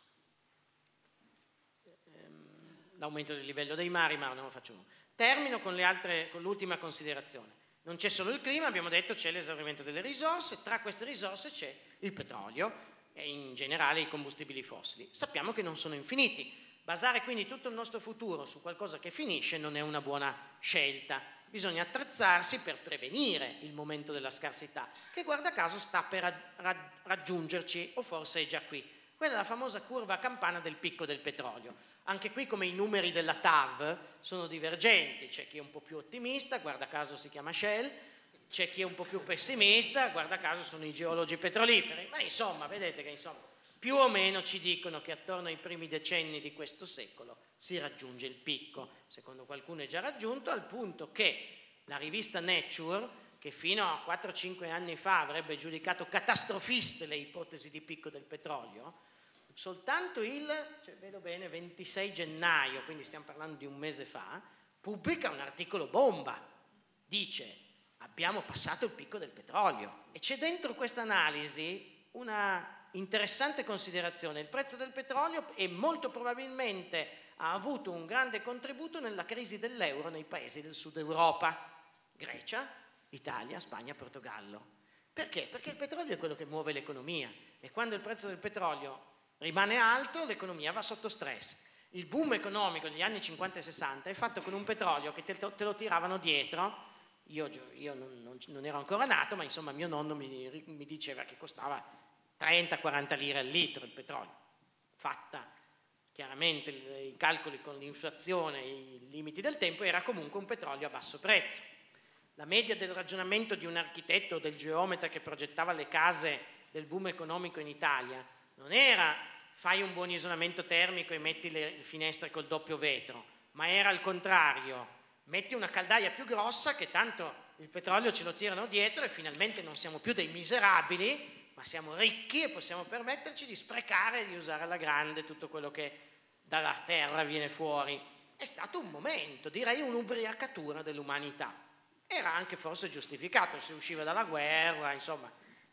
L'aumento del livello dei mari, ma non lo faccio nulla. Termino con l'ultima considerazione. Non c'è solo il clima, abbiamo detto, c'è l'esaurimento delle risorse, tra queste risorse c'è il petrolio e in generale i combustibili fossili. Sappiamo che non sono infiniti, basare quindi tutto il nostro futuro su qualcosa che finisce non è una buona scelta, bisogna attrezzarsi per prevenire il momento della scarsità, che guarda caso sta per raggiungerci, o forse è già qui. Quella è la famosa curva a campana del picco del petrolio. Anche qui, come i numeri della TAV sono divergenti, c'è chi è un po' più ottimista, guarda caso si chiama Shell, c'è chi è un po' più pessimista, guarda caso sono i geologi petroliferi, ma insomma, vedete che più o meno ci dicono che attorno ai primi decenni di questo secolo si raggiunge il picco, secondo qualcuno è già raggiunto, al punto che la rivista Nature, che fino a 4-5 anni fa avrebbe giudicato catastrofiste le ipotesi di picco del petrolio, soltanto vedo bene, 26 gennaio, quindi stiamo parlando di un mese fa, pubblica un articolo bomba, dice abbiamo passato il picco del petrolio, e c'è dentro questa analisi una interessante considerazione: il prezzo del petrolio e molto probabilmente ha avuto un grande contributo nella crisi dell'euro nei paesi del sud Europa, Grecia, Italia, Spagna, Portogallo. Perché? Perché il petrolio è quello che muove l'economia, e quando il prezzo del petrolio rimane alto, l'economia va sotto stress. Il boom economico degli anni 50 e 60 è fatto con un petrolio che te lo tiravano dietro. Io non ero ancora nato, ma insomma mio nonno mi diceva che costava 30-40 lire al litro il petrolio. Fatta chiaramente i calcoli con l'inflazione e i limiti del tempo, era comunque un petrolio a basso prezzo. La media del ragionamento di un architetto o del geometra che progettava le case del boom economico in Italia non era fai un buon isolamento termico e metti le finestre col doppio vetro, ma era al contrario: metti una caldaia più grossa che tanto il petrolio ce lo tirano dietro e finalmente non siamo più dei miserabili, ma siamo ricchi e possiamo permetterci di sprecare e di usare alla grande tutto quello che dalla terra viene fuori. È stato un momento, direi un'ubriacatura dell'umanità. Era anche forse giustificato, si usciva dalla guerra, insomma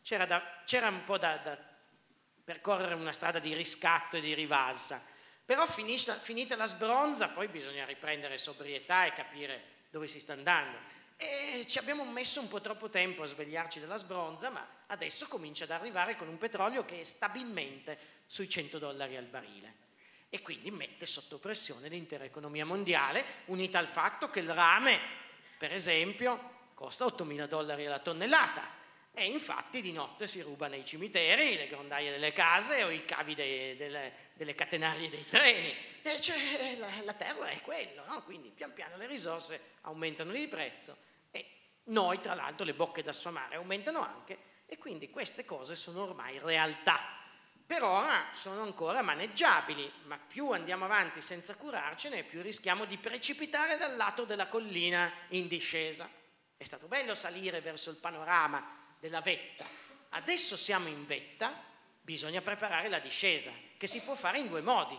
c'era un po' da percorrere una strada di riscatto e di rivalsa, però finita la sbronza poi bisogna riprendere sobrietà e capire dove si sta andando, e ci abbiamo messo un po' troppo tempo a svegliarci dalla sbronza, ma adesso comincia ad arrivare con un petrolio che è stabilmente sui $100 al barile, e quindi mette sotto pressione l'intera economia mondiale, unita al fatto che il rame, per esempio, costa $8.000 alla tonnellata. E infatti di notte si ruba nei cimiteri le grondaie delle case o i cavi delle catenarie dei treni, e cioè la terra è quello, no? Quindi pian piano le risorse aumentano di prezzo, e noi tra l'altro le bocche da sfamare aumentano anche, e quindi queste cose sono ormai realtà. Per ora sono ancora maneggiabili, ma più andiamo avanti senza curarcene, più rischiamo di precipitare dal lato della collina in discesa. È stato bello salire verso il panorama della vetta, adesso siamo in vetta, bisogna preparare la discesa, che si può fare in 2 modi.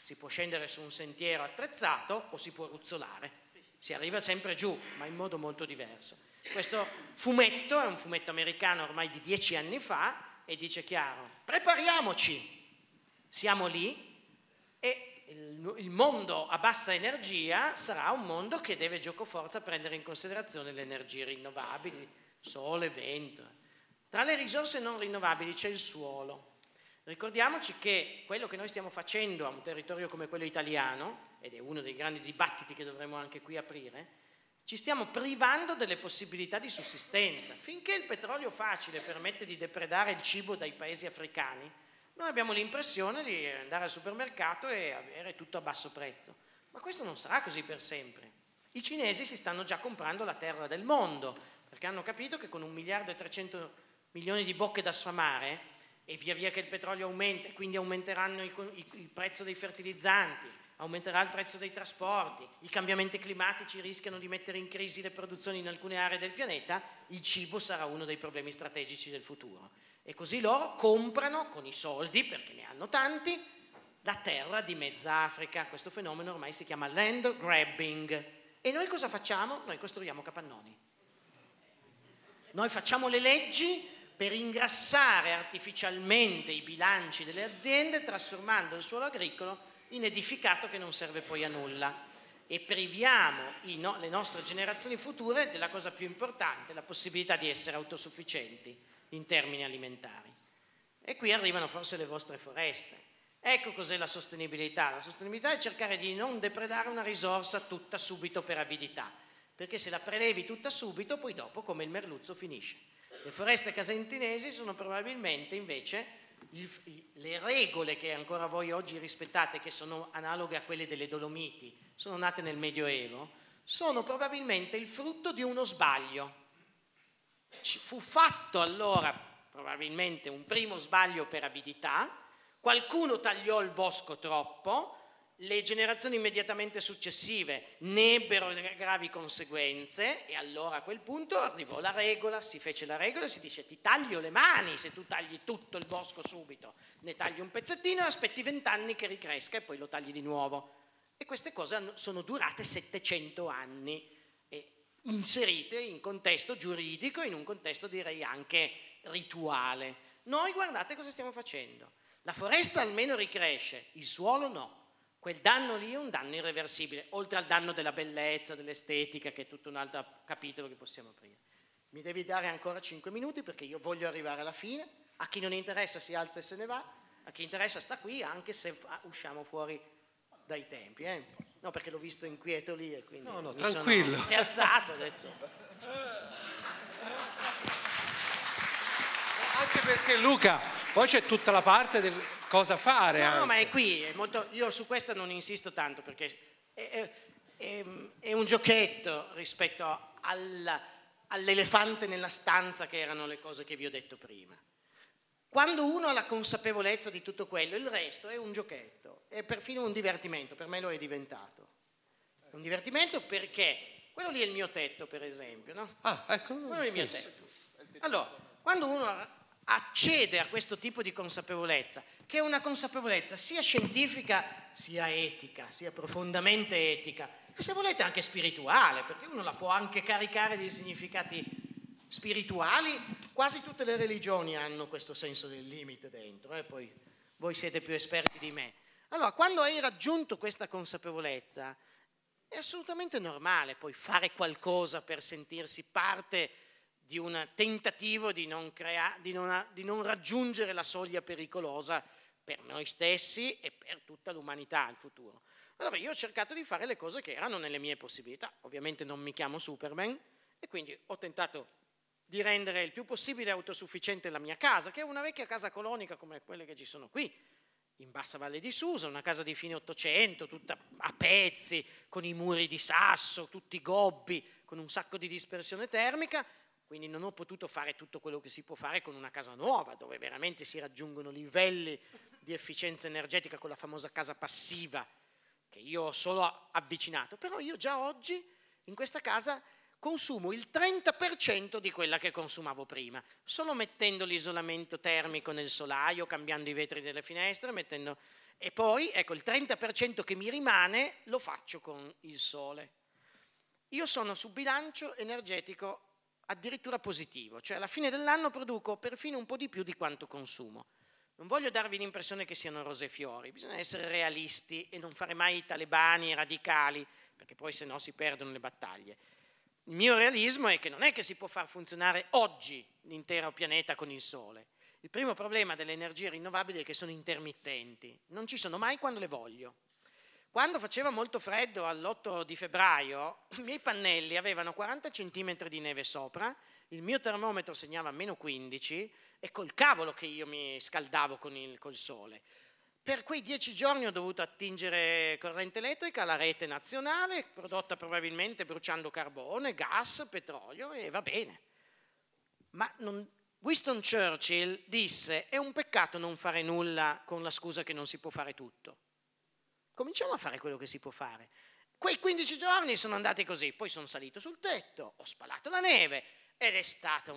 si può scendere su un sentiero attrezzato o si può ruzzolare. Si arriva sempre giù, ma in modo molto diverso. Questo fumetto è un fumetto americano ormai di 10 anni fa e dice chiaro: prepariamoci, siamo lì e il mondo a bassa energia sarà un mondo che deve giocoforza prendere in considerazione le energie rinnovabili, sole, vento. Tra le risorse non rinnovabili c'è il suolo. Ricordiamoci che quello che noi stiamo facendo a un territorio come quello italiano, ed è uno dei grandi dibattiti che dovremo anche qui aprire, ci stiamo privando delle possibilità di sussistenza. Finché il petrolio facile permette di depredare il cibo dai paesi africani, noi abbiamo l'impressione di andare al supermercato e avere tutto a basso prezzo. Ma questo non sarà così per sempre. I cinesi si stanno già comprando la terra del mondo, perché hanno capito che con 1,3 miliardi di bocche da sfamare, e via via che il petrolio aumenta, quindi aumenteranno il prezzo dei fertilizzanti, aumenterà il prezzo dei trasporti, i cambiamenti climatici rischiano di mettere in crisi le produzioni in alcune aree del pianeta, il cibo sarà uno dei problemi strategici del futuro. E così loro comprano con i soldi, perché ne hanno tanti, la terra di mezza Africa. Questo fenomeno ormai si chiama land grabbing. E noi cosa facciamo? Noi costruiamo capannoni. Noi facciamo le leggi per ingrassare artificialmente i bilanci delle aziende, trasformando il suolo agricolo in edificato che non serve poi a nulla, e priviamo le nostre generazioni future della cosa più importante, la possibilità di essere autosufficienti in termini alimentari. E qui arrivano forse le vostre foreste. Ecco cos'è la sostenibilità. La sostenibilità è cercare di non depredare una risorsa tutta subito per avidità, perché se la prelevi tutta subito, poi dopo come il merluzzo finisce. Le foreste casentinesi sono probabilmente invece le regole che ancora voi oggi rispettate, che sono analoghe a quelle delle Dolomiti, sono nate nel Medioevo, sono probabilmente il frutto di uno sbaglio. Fu fatto allora probabilmente un primo sbaglio per avidità, qualcuno tagliò il bosco troppo, le generazioni immediatamente successive ne ebbero gravi conseguenze e allora a quel punto arrivò la regola, si fece la regola e si dice: ti taglio le mani se tu tagli tutto il bosco subito, ne tagli un pezzettino e aspetti 20 anni che ricresca e poi lo tagli di nuovo. E queste cose sono durate 700 anni, inserite in contesto giuridico, in un contesto direi anche rituale. Noi guardate cosa stiamo facendo. La foresta almeno ricresce, il suolo no. Quel danno lì è un danno irreversibile, oltre al danno della bellezza, dell'estetica, che è tutto un altro capitolo che possiamo aprire. Mi devi dare ancora 5 minuti perché io voglio arrivare alla fine. A chi non interessa si alza e se ne va, a chi interessa sta qui, anche se usciamo fuori dai tempi. No, perché l'ho visto inquieto lì e quindi no, tranquillo. Si è alzato, ho detto. Anche perché Luca, poi c'è tutta la parte del cosa fare. No, ma è qui, è molto, io su questo non insisto tanto perché è un giochetto rispetto all'elefante nella stanza, che erano le cose che vi ho detto prima. Quando uno ha la consapevolezza di tutto quello, il resto è un giochetto, è perfino un divertimento, per me lo è diventato. È un divertimento perché quello lì è il mio tetto, per esempio, no? Ah, ecco. Quello è il mio tetto. Allora, quando uno accede a questo tipo di consapevolezza, che è una consapevolezza sia scientifica sia etica, sia profondamente etica, e se volete anche spirituale, perché uno la può anche caricare di significati spirituali. Quasi tutte le religioni hanno questo senso del limite dentro, poi voi siete più esperti di me. Allora, quando hai raggiunto questa consapevolezza, è assolutamente normale poi fare qualcosa per sentirsi parte di un tentativo di non raggiungere la soglia pericolosa per noi stessi e per tutta l'umanità al futuro. Allora io ho cercato di fare le cose che erano nelle mie possibilità. Ovviamente non mi chiamo Superman e quindi ho tentato di rendere il più possibile autosufficiente la mia casa, che è una vecchia casa colonica come quelle che ci sono qui, in Bassa Valle di Susa, una casa di fine Ottocento, tutta a pezzi, con i muri di sasso, tutti gobbi, con un sacco di dispersione termica. Quindi non ho potuto fare tutto quello che si può fare con una casa nuova, dove veramente si raggiungono livelli di efficienza energetica con la famosa casa passiva, che io ho solo avvicinato. Però io già oggi in questa casa consumo il 30% di quella che consumavo prima, solo mettendo l'isolamento termico nel solaio, cambiando i vetri delle finestre, E poi, ecco, il 30% che mi rimane lo faccio con il sole. Io sono su bilancio energetico addirittura positivo, cioè alla fine dell'anno produco perfino un po' di più di quanto consumo. Non voglio darvi l'impressione che siano rose e fiori, bisogna essere realisti e non fare mai i talebani, i radicali, perché poi se no si perdono le battaglie. Il mio realismo è che non è che si può far funzionare oggi l'intero pianeta con il sole. Il primo problema delle energie rinnovabili è che sono intermittenti, non ci sono mai quando le voglio. Quando faceva molto freddo all'8 di febbraio, i miei pannelli avevano 40 cm di neve sopra, il mio termometro segnava meno 15 e col cavolo che io mi scaldavo col sole. Per quei 10 giorni ho dovuto attingere corrente elettrica alla rete nazionale, prodotta probabilmente bruciando carbone, gas, petrolio, e va bene. Ma Winston Churchill disse: è un peccato non fare nulla con la scusa che non si può fare tutto. Cominciamo a fare quello che si può fare. Quei 15 giorni sono andati così, poi sono salito sul tetto, ho spalato la neve ed è stata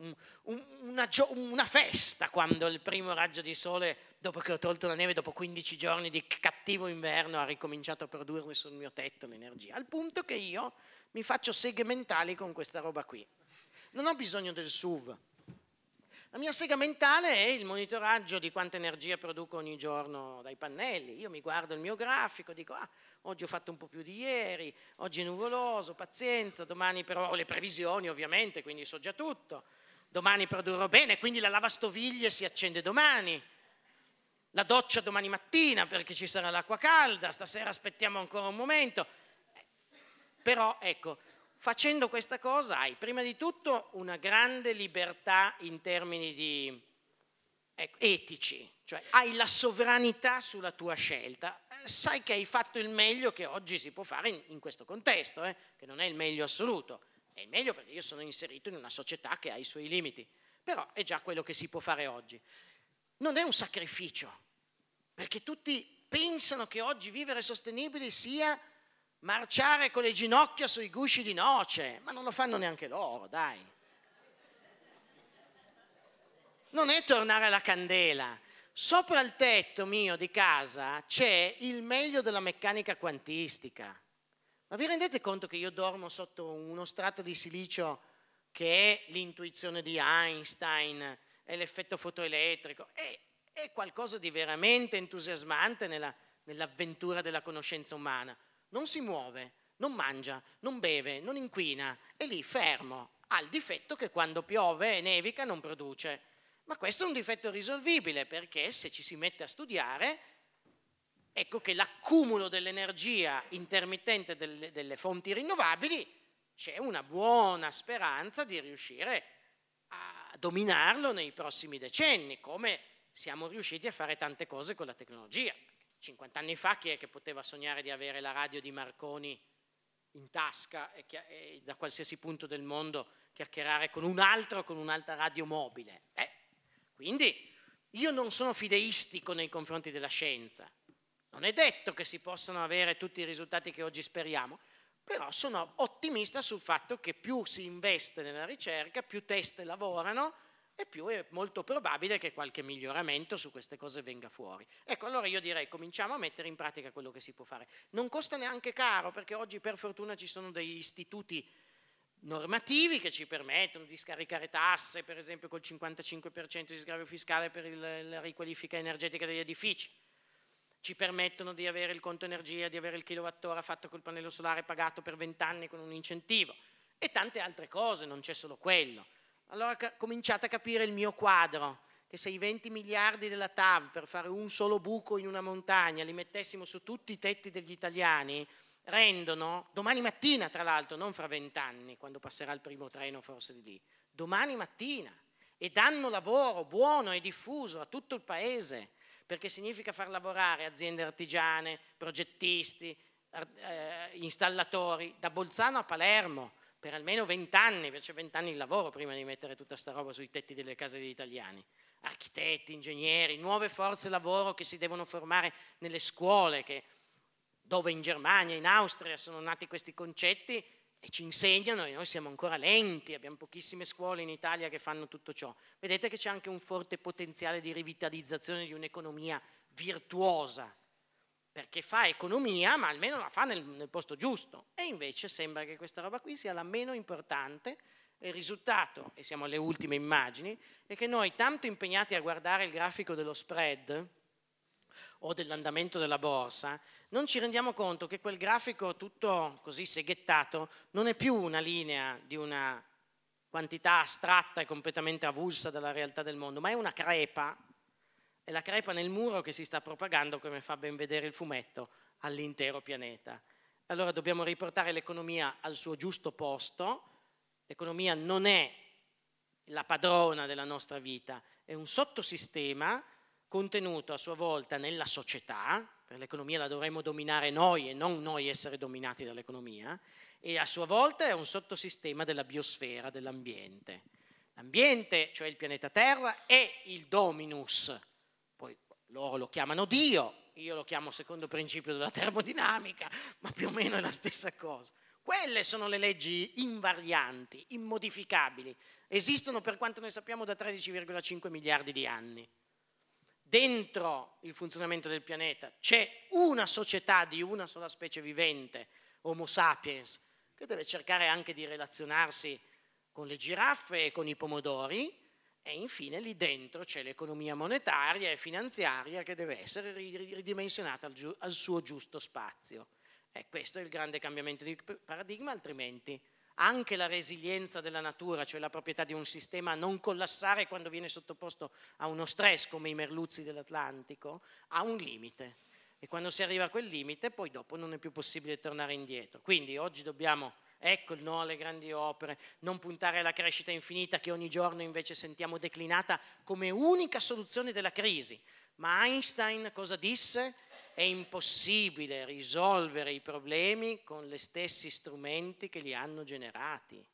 una festa quando il primo raggio di sole, dopo che ho tolto la neve, dopo 15 giorni di cattivo inverno, ha ricominciato a produrre sul mio tetto l'energia, al punto che io mi faccio seghe mentali con questa roba qui. Non ho bisogno del SUV. La mia sega mentale è il monitoraggio di quanta energia produco ogni giorno dai pannelli. Io mi guardo il mio grafico, dico oggi ho fatto un po' più di ieri, oggi è nuvoloso, pazienza, domani però ho le previsioni ovviamente, quindi so già tutto. Domani produrrò bene, quindi la lavastoviglie si accende domani, la doccia domani mattina perché ci sarà l'acqua calda, stasera aspettiamo ancora un momento. Però ecco, facendo questa cosa hai prima di tutto una grande libertà in termini di etici, cioè hai la sovranità sulla tua scelta, sai che hai fatto il meglio che oggi si può fare in questo contesto, che non è il meglio assoluto, è il meglio perché io sono inserito in una società che ha i suoi limiti, però è già quello che si può fare oggi. Non è un sacrificio, perché tutti pensano che oggi vivere sostenibili sia marciare con le ginocchia sui gusci di noce, ma non lo fanno neanche loro, dai. Non è tornare alla candela. Sopra il tetto mio di casa c'è il meglio della meccanica quantistica. Ma vi rendete conto che io dormo sotto uno strato di silicio che è l'intuizione di Einstein, è l'effetto fotoelettrico, è qualcosa di veramente entusiasmante nell'avventura della conoscenza umana. Non si muove, non mangia, non beve, non inquina, è lì fermo, ha il difetto che quando piove e nevica non produce. Ma questo è un difetto risolvibile perché se ci si mette a studiare, ecco che l'accumulo dell'energia intermittente delle fonti rinnovabili c'è una buona speranza di riuscire a dominarlo nei prossimi decenni, come siamo riusciti a fare tante cose con la tecnologia. 50 anni fa chi è che poteva sognare di avere la radio di Marconi in tasca e da qualsiasi punto del mondo chiacchierare con un'altra radio mobile? Quindi io non sono fideistico nei confronti della scienza. Non è detto che si possano avere tutti i risultati che oggi speriamo, però sono ottimista sul fatto che più si investe nella ricerca, più test lavorano e più è molto probabile che qualche miglioramento su queste cose venga fuori. Ecco, allora io direi cominciamo a mettere in pratica quello che si può fare. Non costa neanche caro perché oggi per fortuna ci sono degli istituti normativi che ci permettono di scaricare tasse, per esempio col 55% di sgravio fiscale per la riqualifica energetica degli edifici. Ci permettono di avere il conto energia, di avere il kilowattora fatto col pannello solare pagato per 20 anni con un incentivo e tante altre cose, non c'è solo quello. Allora cominciate a capire il mio quadro, che se i 20 miliardi della TAV per fare un solo buco in una montagna li mettessimo su tutti i tetti degli italiani, rendono, domani mattina tra l'altro, non fra 20 anni, quando passerà il primo treno forse di lì, domani mattina, e danno lavoro buono e diffuso a tutto il paese, perché significa far lavorare aziende artigiane, progettisti, installatori, da Bolzano a Palermo, per almeno 20 anni, perché c'è 20 anni di lavoro prima di mettere tutta sta roba sui tetti delle case degli italiani. Architetti, ingegneri, nuove forze lavoro che si devono formare nelle scuole, dove in Germania, in Austria sono nati questi concetti e ci insegnano e noi siamo ancora lenti, abbiamo pochissime scuole in Italia che fanno tutto ciò. Vedete che c'è anche un forte potenziale di rivitalizzazione di un'economia virtuosa, perché fa economia, ma almeno la fa nel posto giusto. E invece sembra che questa roba qui sia la meno importante. E il risultato, e siamo alle ultime immagini, è che noi, tanto impegnati a guardare il grafico dello spread o dell'andamento della borsa, non ci rendiamo conto che quel grafico tutto così seghettato non è più una linea di una quantità astratta e completamente avulsa dalla realtà del mondo, ma è una crepa. È la crepa nel muro che si sta propagando, come fa ben vedere il fumetto, all'intero pianeta. Allora dobbiamo riportare l'economia al suo giusto posto. L'economia non è la padrona della nostra vita, è un sottosistema contenuto a sua volta nella società, per l'economia la dovremmo dominare noi e non noi essere dominati dall'economia, e a sua volta è un sottosistema della biosfera, dell'ambiente. L'ambiente, cioè il pianeta Terra, è il dominus. Poi loro lo chiamano Dio, io lo chiamo secondo principio della termodinamica, ma più o meno è la stessa cosa. Quelle sono le leggi invarianti, immodificabili, esistono per quanto ne sappiamo da 13,5 miliardi di anni. Dentro il funzionamento del pianeta c'è una società di una sola specie vivente, Homo sapiens, che deve cercare anche di relazionarsi con le giraffe e con i pomodori, e infine lì dentro c'è l'economia monetaria e finanziaria che deve essere ridimensionata al suo giusto spazio. E questo è il grande cambiamento di paradigma, altrimenti anche la resilienza della natura, cioè la proprietà di un sistema a non collassare quando viene sottoposto a uno stress, come i merluzzi dell'Atlantico, ha un limite. E quando si arriva a quel limite, poi dopo non è più possibile tornare indietro. Quindi oggi dobbiamo, ecco il no alle grandi opere, non puntare alla crescita infinita che ogni giorno invece sentiamo declinata come unica soluzione della crisi. Ma Einstein cosa disse? È impossibile risolvere i problemi con gli stessi strumenti che li hanno generati.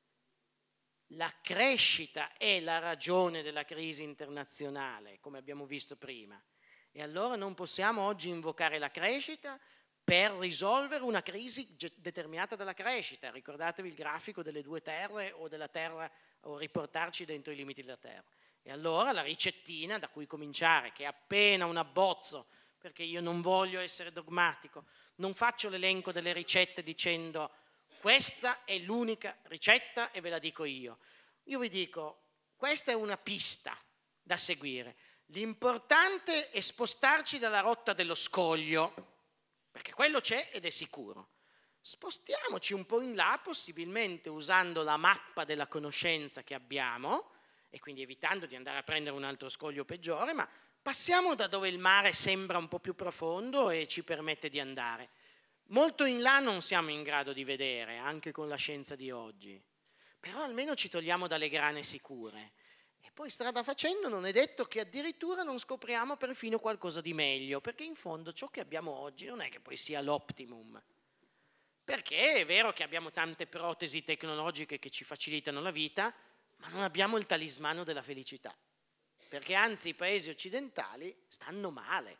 La crescita è la ragione della crisi internazionale, come abbiamo visto prima. E allora non possiamo oggi invocare la crescita per risolvere una crisi determinata dalla crescita. Ricordatevi il grafico delle due terre o della terra, o riportarci dentro i limiti della terra. E allora la ricettina da cui cominciare, che è appena un abbozzo, perché io non voglio essere dogmatico, non faccio l'elenco delle ricette dicendo questa è l'unica ricetta e ve la dico io. Io vi dico, questa è una pista da seguire. L'importante è spostarci dalla rotta dello scoglio, perché quello c'è ed è sicuro. Spostiamoci un po' in là, possibilmente usando la mappa della conoscenza che abbiamo, e quindi evitando di andare a prendere un altro scoglio peggiore, ma passiamo da dove il mare sembra un po' più profondo e ci permette di andare. Molto in là non siamo in grado di vedere, anche con la scienza di oggi, però almeno ci togliamo dalle grane sicure. E poi strada facendo non è detto che addirittura non scopriamo perfino qualcosa di meglio, perché in fondo ciò che abbiamo oggi non è che poi sia l'optimum. Perché è vero che abbiamo tante protesi tecnologiche che ci facilitano la vita, ma non abbiamo il talismano della felicità. Perché anzi i paesi occidentali stanno male.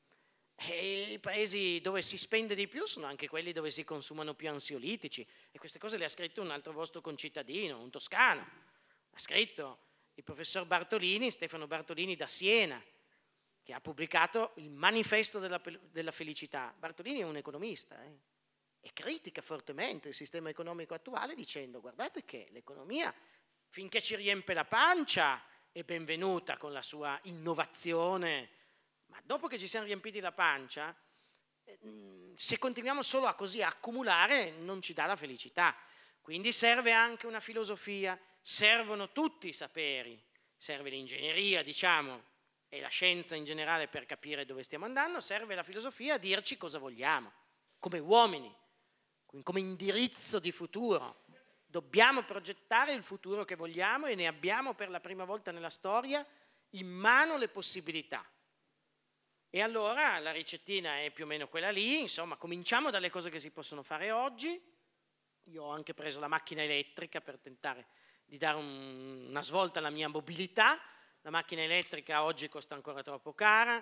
E i paesi dove si spende di più sono anche quelli dove si consumano più ansiolitici. E queste cose le ha scritte un altro vostro concittadino, un toscano. Ha scritto il professor Bartolini, Stefano Bartolini da Siena, che ha pubblicato il manifesto della felicità. Bartolini è un economista e critica fortemente il sistema economico attuale dicendo guardate che l'economia finché ci riempie la pancia è benvenuta con la sua innovazione, ma dopo che ci siamo riempiti la pancia, se continuiamo solo a così a accumulare non ci dà la felicità. Quindi serve anche una filosofia, servono tutti i saperi, serve l'ingegneria, diciamo, e la scienza in generale per capire dove stiamo andando, serve la filosofia a dirci cosa vogliamo, come uomini, come indirizzo di futuro. Dobbiamo progettare il futuro che vogliamo e ne abbiamo per la prima volta nella storia in mano le possibilità. E allora la ricettina è più o meno quella lì, insomma, cominciamo dalle cose che si possono fare oggi. Io ho anche preso la macchina elettrica per tentare di dare una svolta alla mia mobilità. La macchina elettrica oggi costa ancora troppo cara,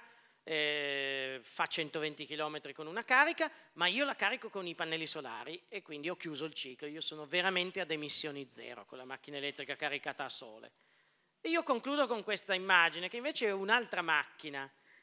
fa 120 km con una carica, ma io la carico con i pannelli solari e quindi ho chiuso il ciclo. Io sono veramente ad emissioni zero con la macchina elettrica caricata a sole. E io concludo con questa immagine che invece è un'altra macchina.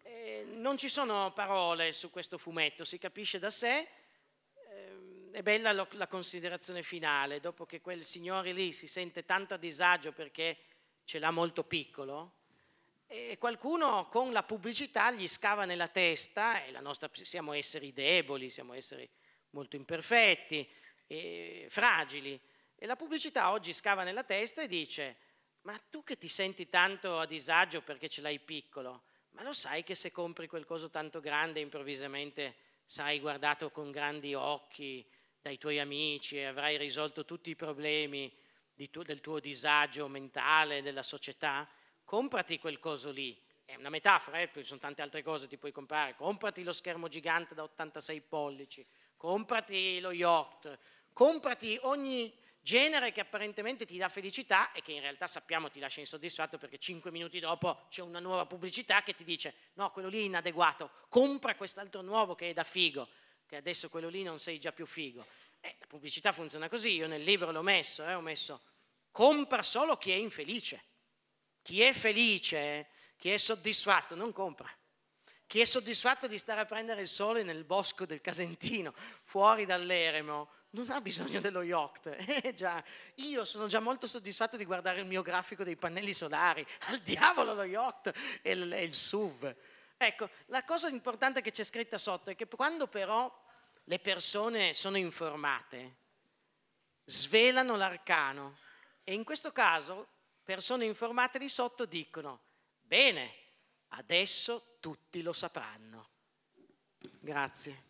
Non ci sono parole su questo fumetto, si capisce da sé. È bella la considerazione finale, dopo che quel signore lì si sente tanto a disagio perché ce l'ha molto piccolo, e qualcuno con la pubblicità gli scava nella testa, e siamo esseri deboli, siamo esseri molto imperfetti, fragili, e la pubblicità oggi scava nella testa e dice: ma tu che ti senti tanto a disagio perché ce l'hai piccolo, ma lo sai che se compri quel coso tanto grande improvvisamente sarai guardato con grandi occhi dai tuoi amici e avrai risolto tutti i problemi del tuo disagio mentale, della società? Comprati quel coso lì. È una metafora, perché ci sono tante altre cose che ti puoi comprare. Comprati lo schermo gigante da 86 pollici, comprati lo yacht, comprati ogni genere che apparentemente ti dà felicità e che in realtà sappiamo ti lascia insoddisfatto, perché 5 minuti dopo c'è una nuova pubblicità che ti dice: no, quello lì è inadeguato, compra quest'altro nuovo che è da figo, che adesso quello lì non sei già più figo. La pubblicità funziona così. Io nel libro ho messo compra solo chi è infelice. Chi è felice, chi è soddisfatto non compra. Chi è soddisfatto di stare a prendere il sole nel bosco del Casentino, fuori dall'eremo, non ha bisogno dello yacht. Già, io sono già molto soddisfatto di guardare il mio grafico dei pannelli solari. Al diavolo lo yacht e il SUV. Ecco, la cosa importante che c'è scritta sotto è che quando però le persone sono informate, svelano l'arcano, e in questo caso persone informate di sotto dicono: bene, adesso tutti lo sapranno. Grazie.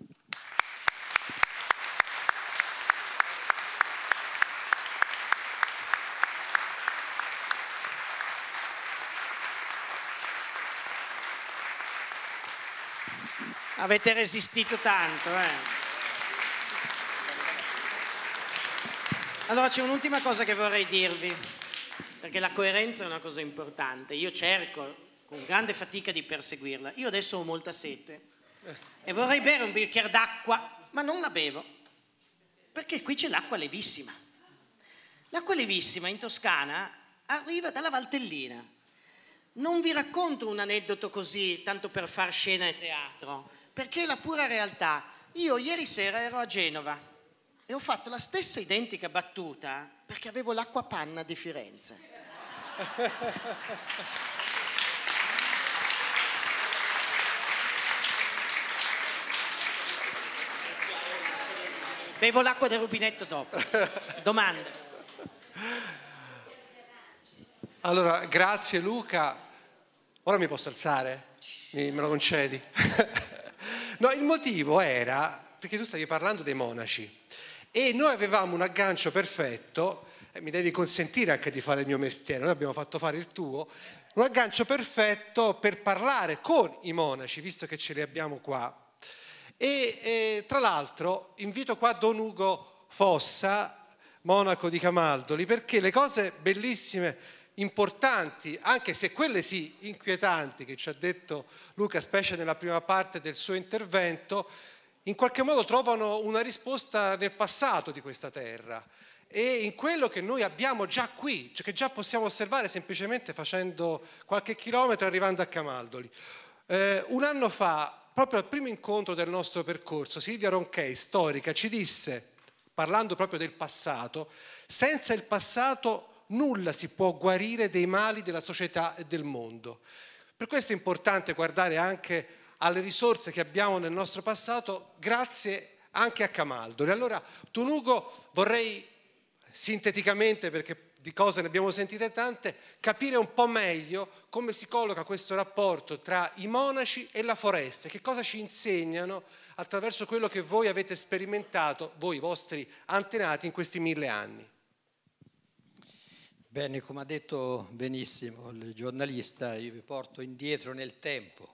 Avete resistito tanto, Allora c'è un'ultima cosa che vorrei dirvi, perché la coerenza è una cosa importante. Io cerco con grande fatica di perseguirla. Io adesso ho molta sete e vorrei bere un bicchiere d'acqua, ma non la bevo, perché qui c'è l'acqua levissima. L'acqua levissima in Toscana arriva dalla Valtellina. Non vi racconto un aneddoto così, tanto per far scena e teatro, perché è la pura realtà. Io ieri sera ero a Genova e ho fatto la stessa identica battuta perché avevo l'acqua panna di Firenze. Bevo l'acqua del rubinetto dopo. Domande? Allora, grazie Luca. Ora mi posso alzare? Me lo concedi? No, il motivo era perché tu stavi parlando dei monaci e noi avevamo un aggancio perfetto, mi devi consentire anche di fare il mio mestiere, noi abbiamo fatto fare il tuo, un aggancio perfetto per parlare con i monaci, visto che ce li abbiamo qua. E tra l'altro invito qua Don Ugo Fossa, monaco di Camaldoli, perché le cose bellissime, importanti, anche se quelle sì inquietanti, che ci ha detto Luca, specie nella prima parte del suo intervento, in qualche modo trovano una risposta nel passato di questa terra e in quello che noi abbiamo già qui, cioè che già possiamo osservare semplicemente facendo qualche chilometro e arrivando a Camaldoli. Un anno fa, proprio al primo incontro del nostro percorso, Silvia Ronchey, storica, ci disse, parlando proprio del passato: senza il passato nulla si può guarire dei mali della società e del mondo. Per questo è importante guardare anche alle risorse che abbiamo nel nostro passato, grazie anche a Camaldoli. Allora, Don Ugo, vorrei sinteticamente, perché di cose ne abbiamo sentite tante, capire un po' meglio come si colloca questo rapporto tra i monaci e la foresta, che cosa ci insegnano attraverso quello che voi avete sperimentato, voi, i vostri antenati, in questi 1000 anni. Bene, come ha detto benissimo il giornalista, io vi porto indietro nel tempo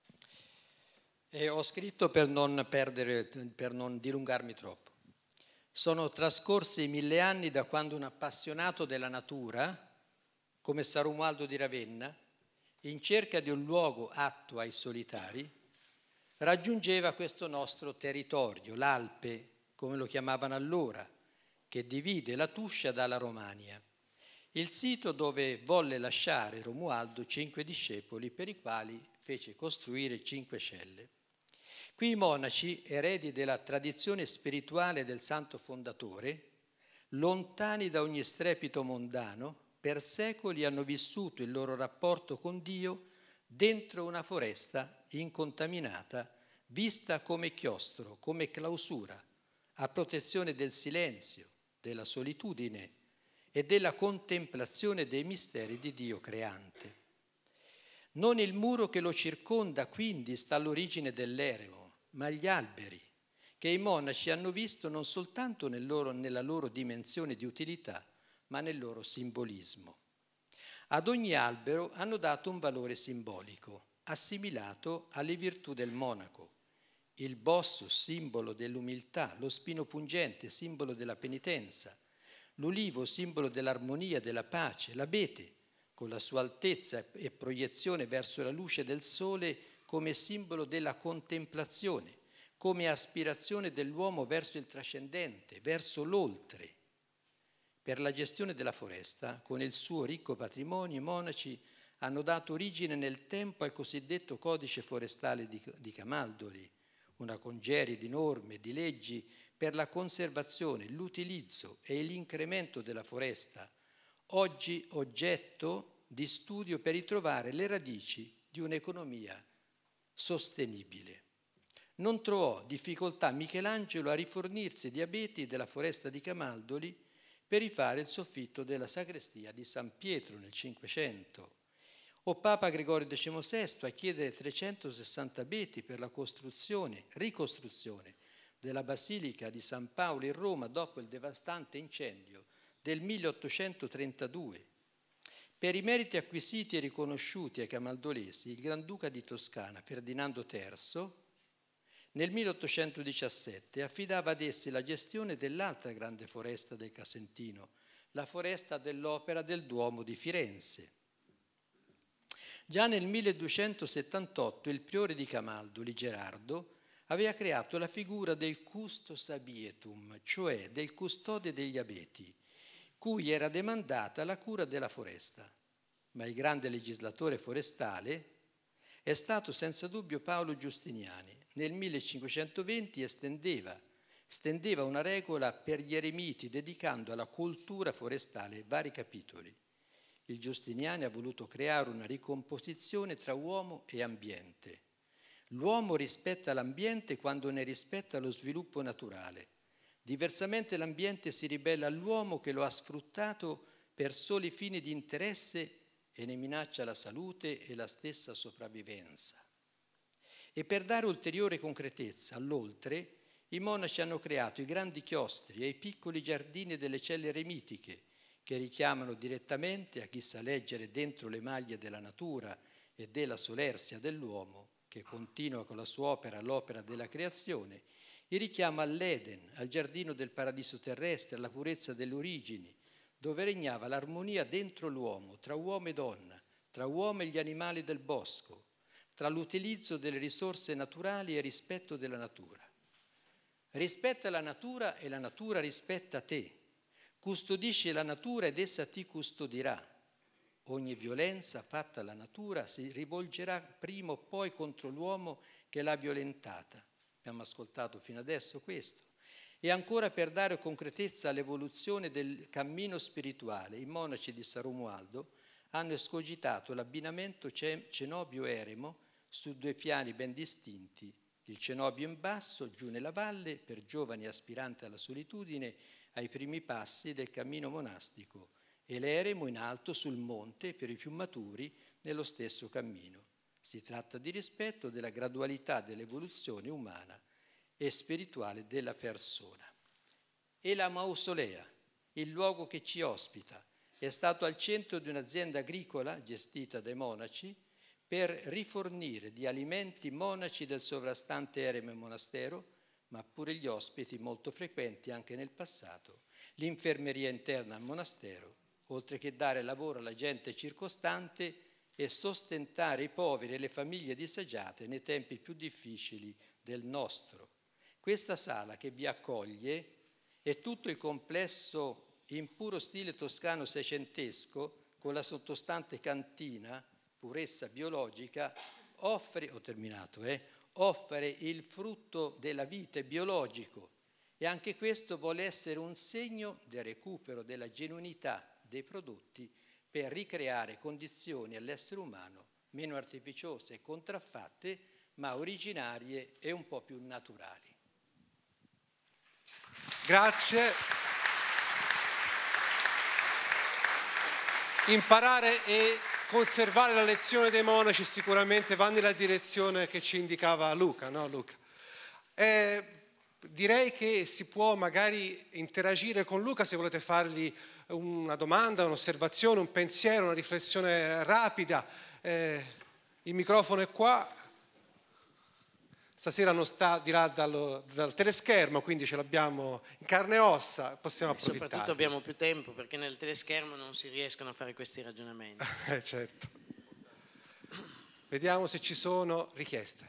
e ho scritto per non dilungarmi troppo. Sono trascorsi 1000 anni da quando un appassionato della natura, come San Romualdo di Ravenna, in cerca di un luogo atto ai solitari, raggiungeva questo nostro territorio, l'Alpe, come lo chiamavano allora, che divide la Tuscia dalla Romagna. Il sito dove volle lasciare Romualdo 5 discepoli per i quali fece costruire 5 celle. Qui i monaci, eredi della tradizione spirituale del santo fondatore, lontani da ogni strepito mondano, per secoli hanno vissuto il loro rapporto con Dio dentro una foresta incontaminata, vista come chiostro, come clausura, a protezione del silenzio, della solitudine e della contemplazione dei misteri di Dio creante. Non il muro che lo circonda quindi sta all'origine dell'eremo, ma gli alberi, che i monaci hanno visto non soltanto nella loro dimensione di utilità, ma nel loro simbolismo. Ad ogni albero hanno dato un valore simbolico, assimilato alle virtù del monaco. Il bossus, simbolo dell'umiltà, lo spino pungente, simbolo della penitenza, l'ulivo, simbolo dell'armonia, della pace, l'abete, con la sua altezza e proiezione verso la luce del sole come simbolo della contemplazione, come aspirazione dell'uomo verso il trascendente, verso l'oltre. Per la gestione della foresta, con il suo ricco patrimonio, i monaci hanno dato origine nel tempo al cosiddetto codice forestale di Camaldoli, una congerie di norme e di leggi per la conservazione, l'utilizzo e l'incremento della foresta, oggi oggetto di studio per ritrovare le radici di un'economia sostenibile. Non trovò difficoltà Michelangelo a rifornirsi di abeti della foresta di Camaldoli per rifare il soffitto della sagrestia di San Pietro nel Cinquecento, o Papa Gregorio XVI a chiedere 360 abeti per la ricostruzione della Basilica di San Paolo in Roma dopo il devastante incendio del 1832. Per i meriti acquisiti e riconosciuti ai camaldolesi, il Granduca di Toscana, Ferdinando III, nel 1817 affidava ad essi la gestione dell'altra grande foresta del Casentino, la foresta dell'Opera del Duomo di Firenze. Già nel 1278 il priore di Camaldoli, Gerardo, aveva creato la figura del custos abietum, cioè del custode degli abeti, cui era demandata la cura della foresta. Ma il grande legislatore forestale è stato senza dubbio Paolo Giustiniani. Nel 1520 stendeva una regola per gli eremiti dedicando alla cultura forestale vari capitoli. Il Giustiniani ha voluto creare una ricomposizione tra uomo e ambiente. L'uomo rispetta l'ambiente quando ne rispetta lo sviluppo naturale. Diversamente l'ambiente si ribella all'uomo che lo ha sfruttato per soli fini di interesse e ne minaccia la salute e la stessa sopravvivenza. E per dare ulteriore concretezza all'oltre, i monaci hanno creato i grandi chiostri e i piccoli giardini delle celle eremitiche, che richiamano direttamente a chi sa leggere dentro le maglie della natura e della solerzia dell'uomo, che continua con la sua opera l'opera della creazione, il richiamo all'Eden, al giardino del paradiso terrestre, alla purezza delle origini, dove regnava l'armonia dentro l'uomo, tra uomo e donna, tra uomo e gli animali del bosco, tra l'utilizzo delle risorse naturali e il rispetto della natura. Rispetta la natura e la natura rispetta te. Custodisci la natura ed essa ti custodirà. Ogni violenza fatta alla natura si rivolgerà prima o poi contro l'uomo che l'ha violentata. Abbiamo ascoltato fino adesso questo. E ancora, per dare concretezza all'evoluzione del cammino spirituale, i monaci di San Romualdo hanno escogitato l'abbinamento cenobio-eremo su 2 piani ben distinti, il cenobio in basso, giù nella valle, per giovani aspiranti alla solitudine, ai primi passi del cammino monastico, e l'eremo in alto sul monte per i più maturi nello stesso cammino. Si tratta di rispetto della gradualità dell'evoluzione umana e spirituale della persona. E la mausolea, il luogo che ci ospita, è stato al centro di un'azienda agricola gestita dai monaci per rifornire di alimenti monaci del sovrastante eremo e monastero, ma pure gli ospiti molto frequenti anche nel passato, l'infermeria interna al monastero, oltre che dare lavoro alla gente circostante e sostentare i poveri e le famiglie disagiate nei tempi più difficili del nostro. Questa sala che vi accoglie e tutto il complesso in puro stile toscano seicentesco, con la sottostante cantina, purezza biologica, offre il frutto della vita biologico, e anche questo vuole essere un segno del recupero della genuinità dei prodotti per ricreare condizioni all'essere umano meno artificiose e contraffatte, ma originarie e un po' più naturali. Grazie. Imparare e conservare la lezione dei monaci sicuramente va nella direzione che ci indicava Luca, no Luca? Direi che si può magari interagire con Luca se volete fargli una domanda, un'osservazione, un pensiero, una riflessione rapida. Il microfono è qua. Stasera non sta di là dal teleschermo, quindi ce l'abbiamo in carne e ossa, possiamo approfittare. Soprattutto abbiamo più tempo, perché nel teleschermo non si riescono a fare questi ragionamenti. Certo. Vediamo se ci sono richieste.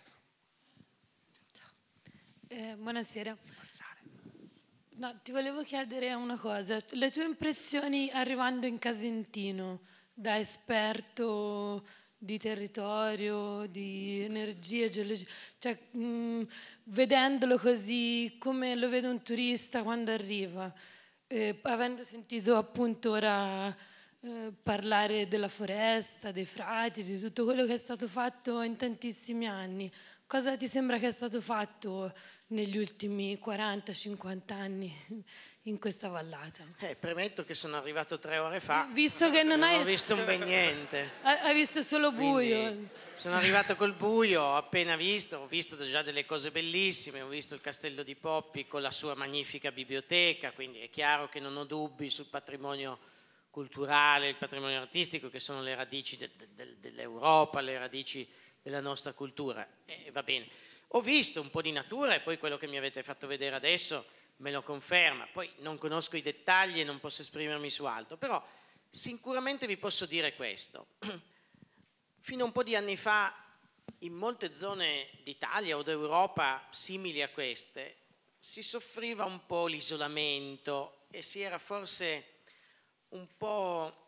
Buonasera. No, ti volevo chiedere una cosa. Le tue impressioni arrivando in Casentino, da esperto di territorio, di energia, geologia, cioè vedendolo così, come lo vede un turista quando arriva, avendo sentito appunto ora parlare della foresta, dei frati, di tutto quello che è stato fatto in tantissimi anni, cosa ti sembra che è stato fatto negli ultimi 40-50 anni in questa vallata? Premetto che sono arrivato 3 ore fa. Visto che non hai visto un bel niente. Hai visto solo buio. Quindi sono arrivato col buio, ho appena visto, ho visto già delle cose bellissime, ho visto il castello di Poppi con la sua magnifica biblioteca, quindi è chiaro che non ho dubbi sul patrimonio culturale, il patrimonio artistico, che sono le radici dell'Europa, le radici della nostra cultura. Va bene. Ho visto un po' di natura, e poi quello che mi avete fatto vedere adesso me lo conferma. Poi non conosco i dettagli e non posso esprimermi su altro, però sicuramente vi posso dire questo. Fino a un po' di anni fa, in molte zone d'Italia o d'Europa simili a queste, si soffriva un po' l'isolamento e si era forse un po'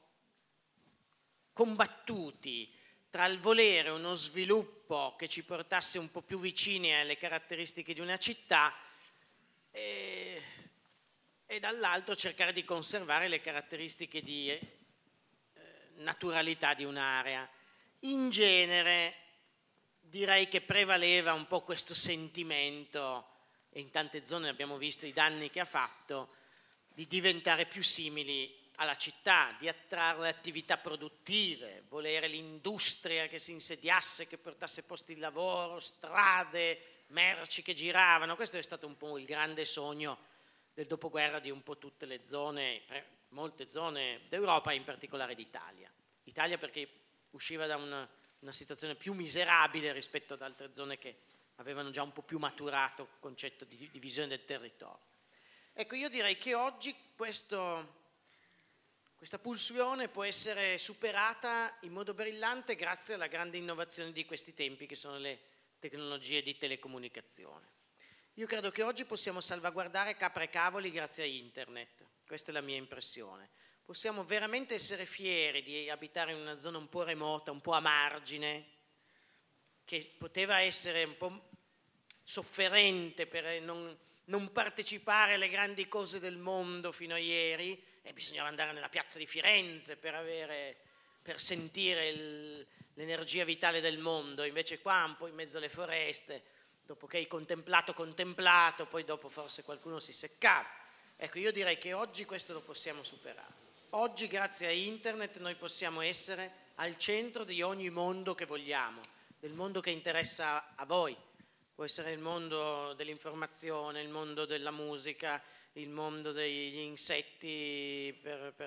combattuti tra il volere uno sviluppo che ci portasse un po' più vicini alle caratteristiche di una città e dall'altro cercare di conservare le caratteristiche di naturalità di un'area. In genere direi che prevaleva un po' questo sentimento, e in tante zone abbiamo visto i danni che ha fatto, di diventare più simili alla città, di attrarre attività produttive, volere l'industria che si insediasse, che portasse posti di lavoro, strade, merci che giravano. Questo è stato un po' il grande sogno del dopoguerra di un po' tutte le zone, molte zone d'Europa e in particolare d'Italia. Italia perché usciva da una situazione più miserabile rispetto ad altre zone che avevano già un po' più maturato il concetto di divisione del territorio. Ecco, io direi che oggi questa pulsione può essere superata in modo brillante grazie alla grande innovazione di questi tempi, che sono le tecnologie di telecomunicazione. Io credo che oggi possiamo salvaguardare capra e cavoli grazie a internet, questa è la mia impressione. Possiamo veramente essere fieri di abitare in una zona un po' remota, un po' a margine, che poteva essere un po' sofferente per non partecipare alle grandi cose del mondo fino a ieri, e bisognava andare nella piazza di Firenze per sentire l'energia vitale del mondo. Invece qua, un po' in mezzo alle foreste, dopo che hai contemplato, poi dopo forse qualcuno si seccava. Ecco, io direi che oggi questo lo possiamo superare. Oggi, grazie a internet, noi possiamo essere al centro di ogni mondo che vogliamo, del mondo che interessa a voi. Può essere il mondo dell'informazione, il mondo della musica, il mondo degli insetti,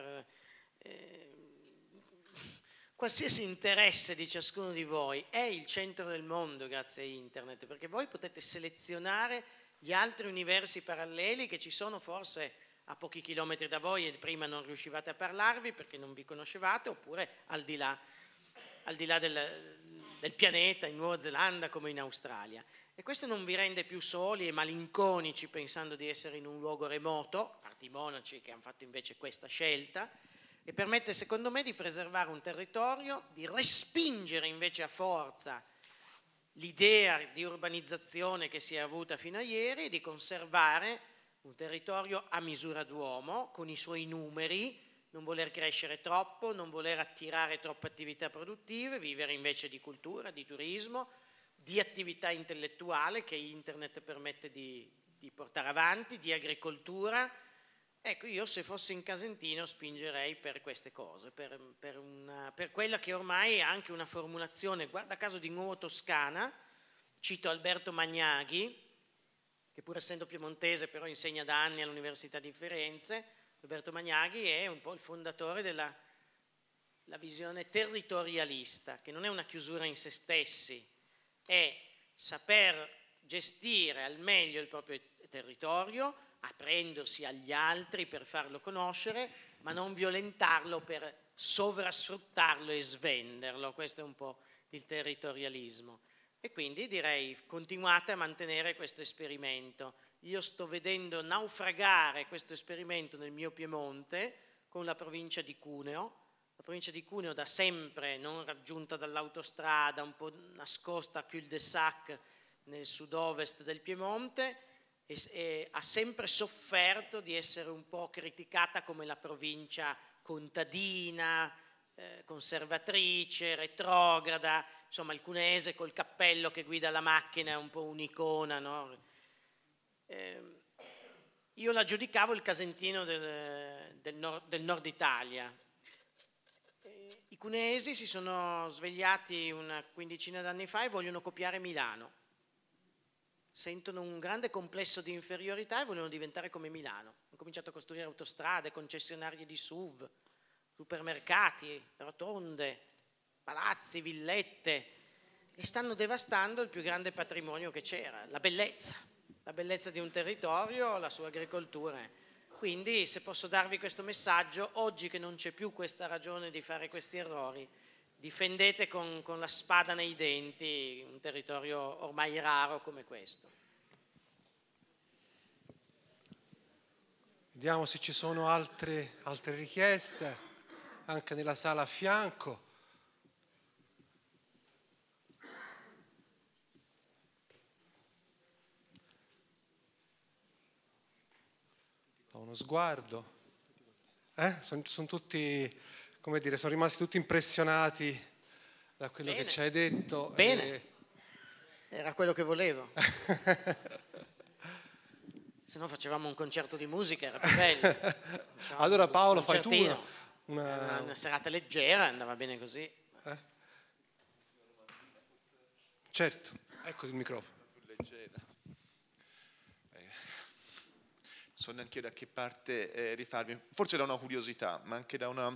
qualsiasi interesse di ciascuno di voi è il centro del mondo grazie a internet, perché voi potete selezionare gli altri universi paralleli che ci sono forse a pochi chilometri da voi e prima non riuscivate a parlarvi perché non vi conoscevate, oppure al di là del pianeta, in Nuova Zelanda come in Australia. E questo non vi rende più soli e malinconici pensando di essere in un luogo remoto, a parte i monaci che hanno fatto invece questa scelta, e permette secondo me di preservare un territorio, di respingere invece a forza l'idea di urbanizzazione che si è avuta fino a ieri è di conservare un territorio a misura d'uomo, con i suoi numeri, non voler crescere troppo, non voler attirare troppe attività produttive, vivere invece di cultura, di turismo, di attività intellettuale che internet permette di portare avanti, di agricoltura. Ecco, io se fossi in Casentino spingerei per queste cose, per quella che ormai è anche una formulazione, guarda caso di nuovo toscana. Cito Alberto Magnaghi, che pur essendo piemontese però insegna da anni all'Università di Firenze. Alberto Magnaghi è un po' il fondatore della visione territorialista, che non è una chiusura in se stessi, è saper gestire al meglio il proprio territorio, aprendersi agli altri per farlo conoscere, ma non violentarlo per sovrasfruttarlo e svenderlo. Questo è un po' il territorialismo. E quindi direi continuate a mantenere questo esperimento. Io sto vedendo naufragare questo esperimento nel mio Piemonte con la provincia di Cuneo. La provincia di Cuneo da sempre non raggiunta dall'autostrada, un po' nascosta a cul-de-sac nel sud-ovest del Piemonte, e ha sempre sofferto di essere un po' criticata come la provincia contadina, conservatrice, retrograda. Insomma, il cuneese col cappello che guida la macchina è un po' un'icona, no? Io la giudicavo il casentino del nord Italia. I cuneesi si sono svegliati una quindicina d'anni fa e vogliono copiare Milano. Sentono un grande complesso di inferiorità e vogliono diventare come Milano. Hanno cominciato a costruire autostrade, concessionarie di SUV, supermercati, rotonde, palazzi, villette, e stanno devastando il più grande patrimonio che c'era, la bellezza di un territorio, la sua agricoltura. Quindi, se posso darvi questo messaggio, oggi che non c'è più questa ragione di fare questi errori, difendete con la spada nei denti un territorio ormai raro come questo. Vediamo se ci sono altre richieste, anche nella sala a fianco. Ho uno sguardo. Sono tutti, come dire, sono rimasti tutti impressionati da quello che ci hai detto. Bene, era quello che volevo. Se no facevamo un concerto di musica, era più bello. Allora Paolo, fai tu una serata leggera, andava bene così. Certo, ecco il microfono. Leggera. So neanche io da che parte rifarmi, forse da una curiosità, ma anche da una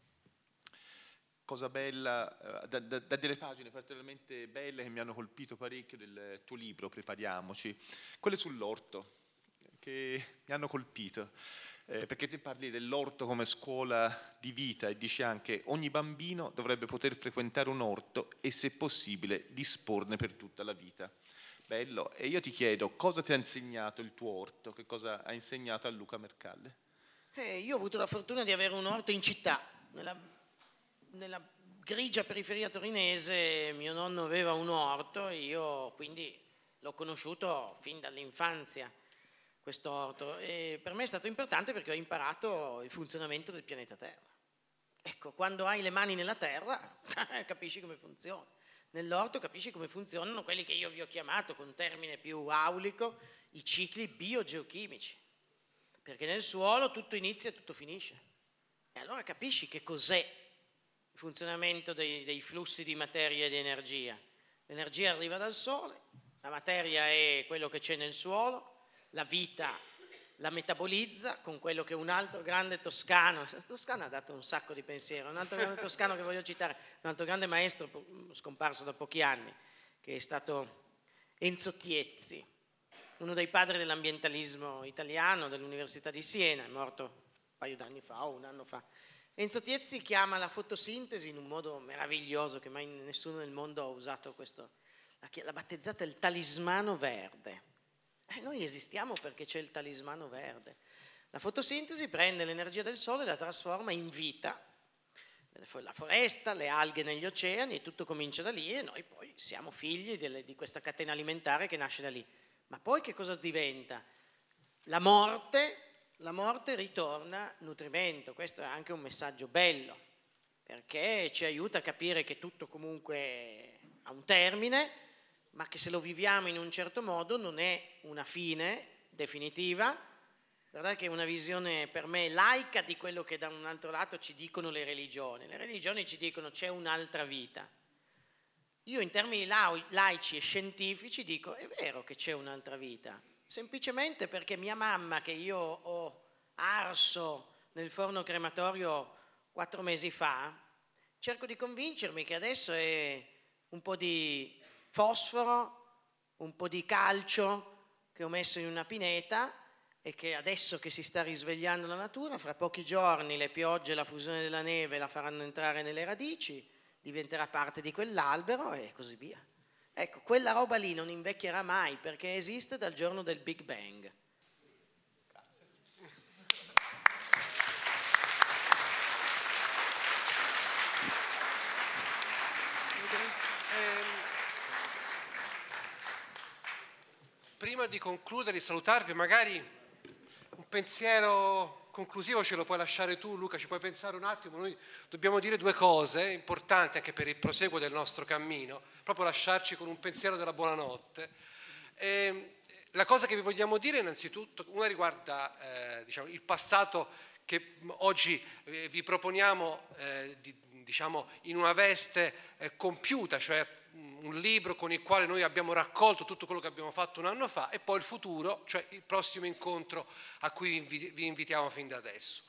cosa bella, da delle pagine particolarmente belle che mi hanno colpito parecchio del tuo libro, Prepariamoci, quelle sull'orto, che mi hanno colpito, perché te parli dell'orto come scuola di vita e dici anche ogni bambino dovrebbe poter frequentare un orto e se possibile disporne per tutta la vita. Bello. E io ti chiedo, cosa ti ha insegnato il tuo orto? Che cosa ha insegnato a Luca Mercalle? Io ho avuto la fortuna di avere un orto in città, nella grigia periferia torinese. Mio nonno aveva un orto e io quindi l'ho conosciuto fin dall'infanzia, questo orto, e per me è stato importante perché ho imparato il funzionamento del pianeta Terra. Ecco, quando hai le mani nella terra capisci come funziona. Nell'orto capisci come funzionano quelli che io vi ho chiamato con termine più aulico i cicli biogeochimici, perché nel suolo tutto inizia e tutto finisce, e allora capisci che cos'è il funzionamento dei flussi di materia e di energia. L'energia arriva dal sole, la materia è quello che c'è nel suolo, la vita la metabolizza con quello che un altro grande toscano, Toscana ha dato un sacco di pensiero, un altro grande toscano che voglio citare, un altro grande maestro scomparso da pochi anni, che è stato Enzo Tiezzi, uno dei padri dell'ambientalismo italiano, dell'Università di Siena, è morto un paio d'anni fa o un anno fa. Enzo Tiezzi chiama la fotosintesi in un modo meraviglioso che mai nessuno nel mondo ha usato questo, l'ha battezzata il talismano verde. Noi esistiamo perché c'è il talismano verde. La fotosintesi prende l'energia del sole e la trasforma in vita. la foresta, le alghe negli oceani, e tutto comincia da lì, e noi poi siamo figli di questa catena alimentare che nasce da lì. Ma poi che cosa diventa? La morte ritorna nutrimento. Questo è anche un messaggio bello, perché ci aiuta a capire che tutto comunque ha un termine, ma che se lo viviamo in un certo modo non è una fine definitiva. Guardate che è una visione per me laica di quello che da un altro lato ci dicono le religioni. Le religioni ci dicono c'è un'altra vita. Io in termini laici e scientifici dico è vero che c'è un'altra vita, semplicemente perché mia mamma, che io ho arso nel forno crematorio 4 mesi fa, cerco di convincermi che adesso è un po' di fosforo, un po' di calcio che ho messo in una pineta, e che adesso che si sta risvegliando la natura, fra pochi giorni le piogge e la fusione della neve la faranno entrare nelle radici, diventerà parte di quell'albero e così via. Ecco, quella roba lì non invecchierà mai perché esiste dal giorno del Big Bang. Prima di concludere, di salutarvi, magari un pensiero conclusivo ce lo puoi lasciare tu, Luca, ci puoi pensare un attimo. Noi dobbiamo dire 2 cose importanti anche per il proseguo del nostro cammino, proprio lasciarci con un pensiero della buonanotte. La cosa che vi vogliamo dire innanzitutto, una riguarda il passato che oggi vi proponiamo in una veste compiuta, cioè un libro con il quale noi abbiamo raccolto tutto quello che abbiamo fatto un anno fa, e poi il futuro, cioè il prossimo incontro a cui vi invitiamo fin da adesso.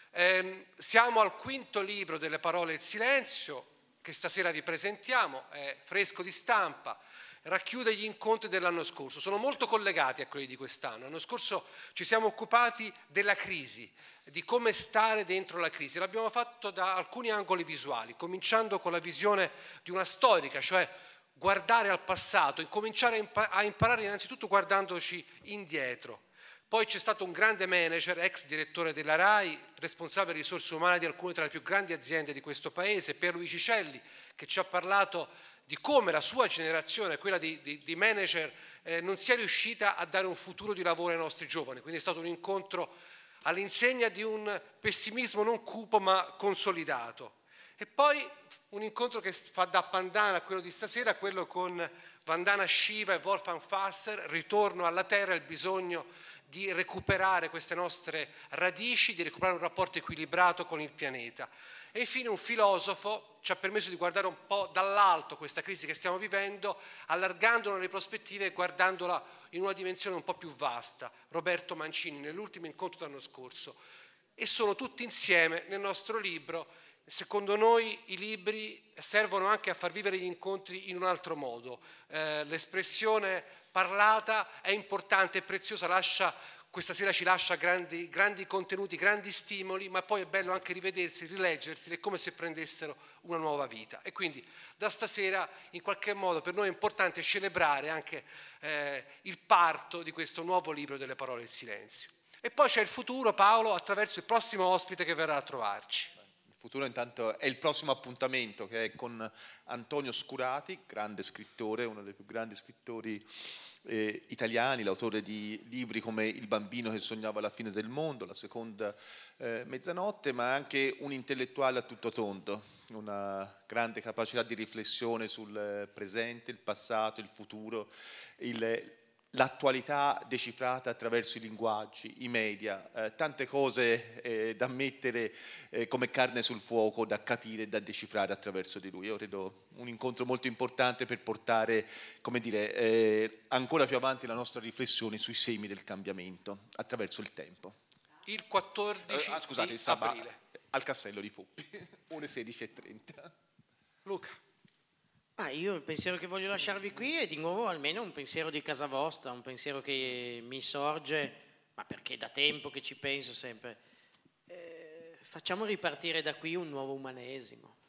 Siamo al 5° libro delle parole e il silenzio, che stasera vi presentiamo, è fresco di stampa, racchiude gli incontri dell'anno scorso, sono molto collegati a quelli di quest'anno. L'anno scorso ci siamo occupati della crisi, di come stare dentro la crisi. L'abbiamo fatto da alcuni angoli visuali, cominciando con la visione di una storica, cioè guardare al passato, incominciare a imparare innanzitutto guardandoci indietro. Poi c'è stato un grande manager, ex direttore della RAI, responsabile risorse umane di alcune tra le più grandi aziende di questo paese, Pierluigi Celli, che ci ha parlato di come la sua generazione, quella di manager, non sia riuscita a dare un futuro di lavoro ai nostri giovani. Quindi è stato un incontro all'insegna di un pessimismo non cupo ma consolidato. E poi un incontro che fa da pandana a quello di stasera, quello con Vandana Shiva e Wolfgang Fasser, ritorno alla terra, il bisogno di recuperare queste nostre radici, di recuperare un rapporto equilibrato con il pianeta. E infine un filosofo ci ha permesso di guardare un po' dall'alto questa crisi che stiamo vivendo, allargandola le prospettive e guardandola in una dimensione un po' più vasta, Roberto Mancini, nell'ultimo incontro dell'anno scorso. E sono tutti insieme nel nostro libro. Secondo noi i libri servono anche a far vivere gli incontri in un altro modo. L'espressione parlata è importante e preziosa, questa sera ci lascia grandi contenuti, grandi stimoli, ma poi è bello anche rivedersi, rileggerseli, è come se prendessero una nuova vita. E quindi da stasera in qualche modo per noi è importante celebrare anche il parto di questo nuovo libro delle parole e il silenzio. E poi c'è il futuro, Paolo, attraverso il prossimo ospite che verrà a trovarci. Il futuro intanto è il prossimo appuntamento, che è con Antonio Scurati, grande scrittore, uno dei più grandi scrittori italiani, l'autore di libri come Il bambino che sognava la fine del mondo, La seconda mezzanotte, ma anche un intellettuale a tutto tondo, una grande capacità di riflessione sul presente, il passato, il futuro, l'attualità decifrata attraverso i linguaggi, i media, tante cose da mettere come carne sul fuoco, da capire e da decifrare attraverso di lui. Io credo un incontro molto importante per portare, come dire, ancora più avanti la nostra riflessione sui semi del cambiamento attraverso il tempo. Il 14 scusate, di sabato aprile. Al Castello di Puppi, ore 16:30. Luca. Io il pensiero che voglio lasciarvi qui è di nuovo almeno un pensiero di casa vostra, un pensiero che mi sorge, ma perché da tempo che ci penso sempre. Facciamo ripartire da qui un nuovo umanesimo.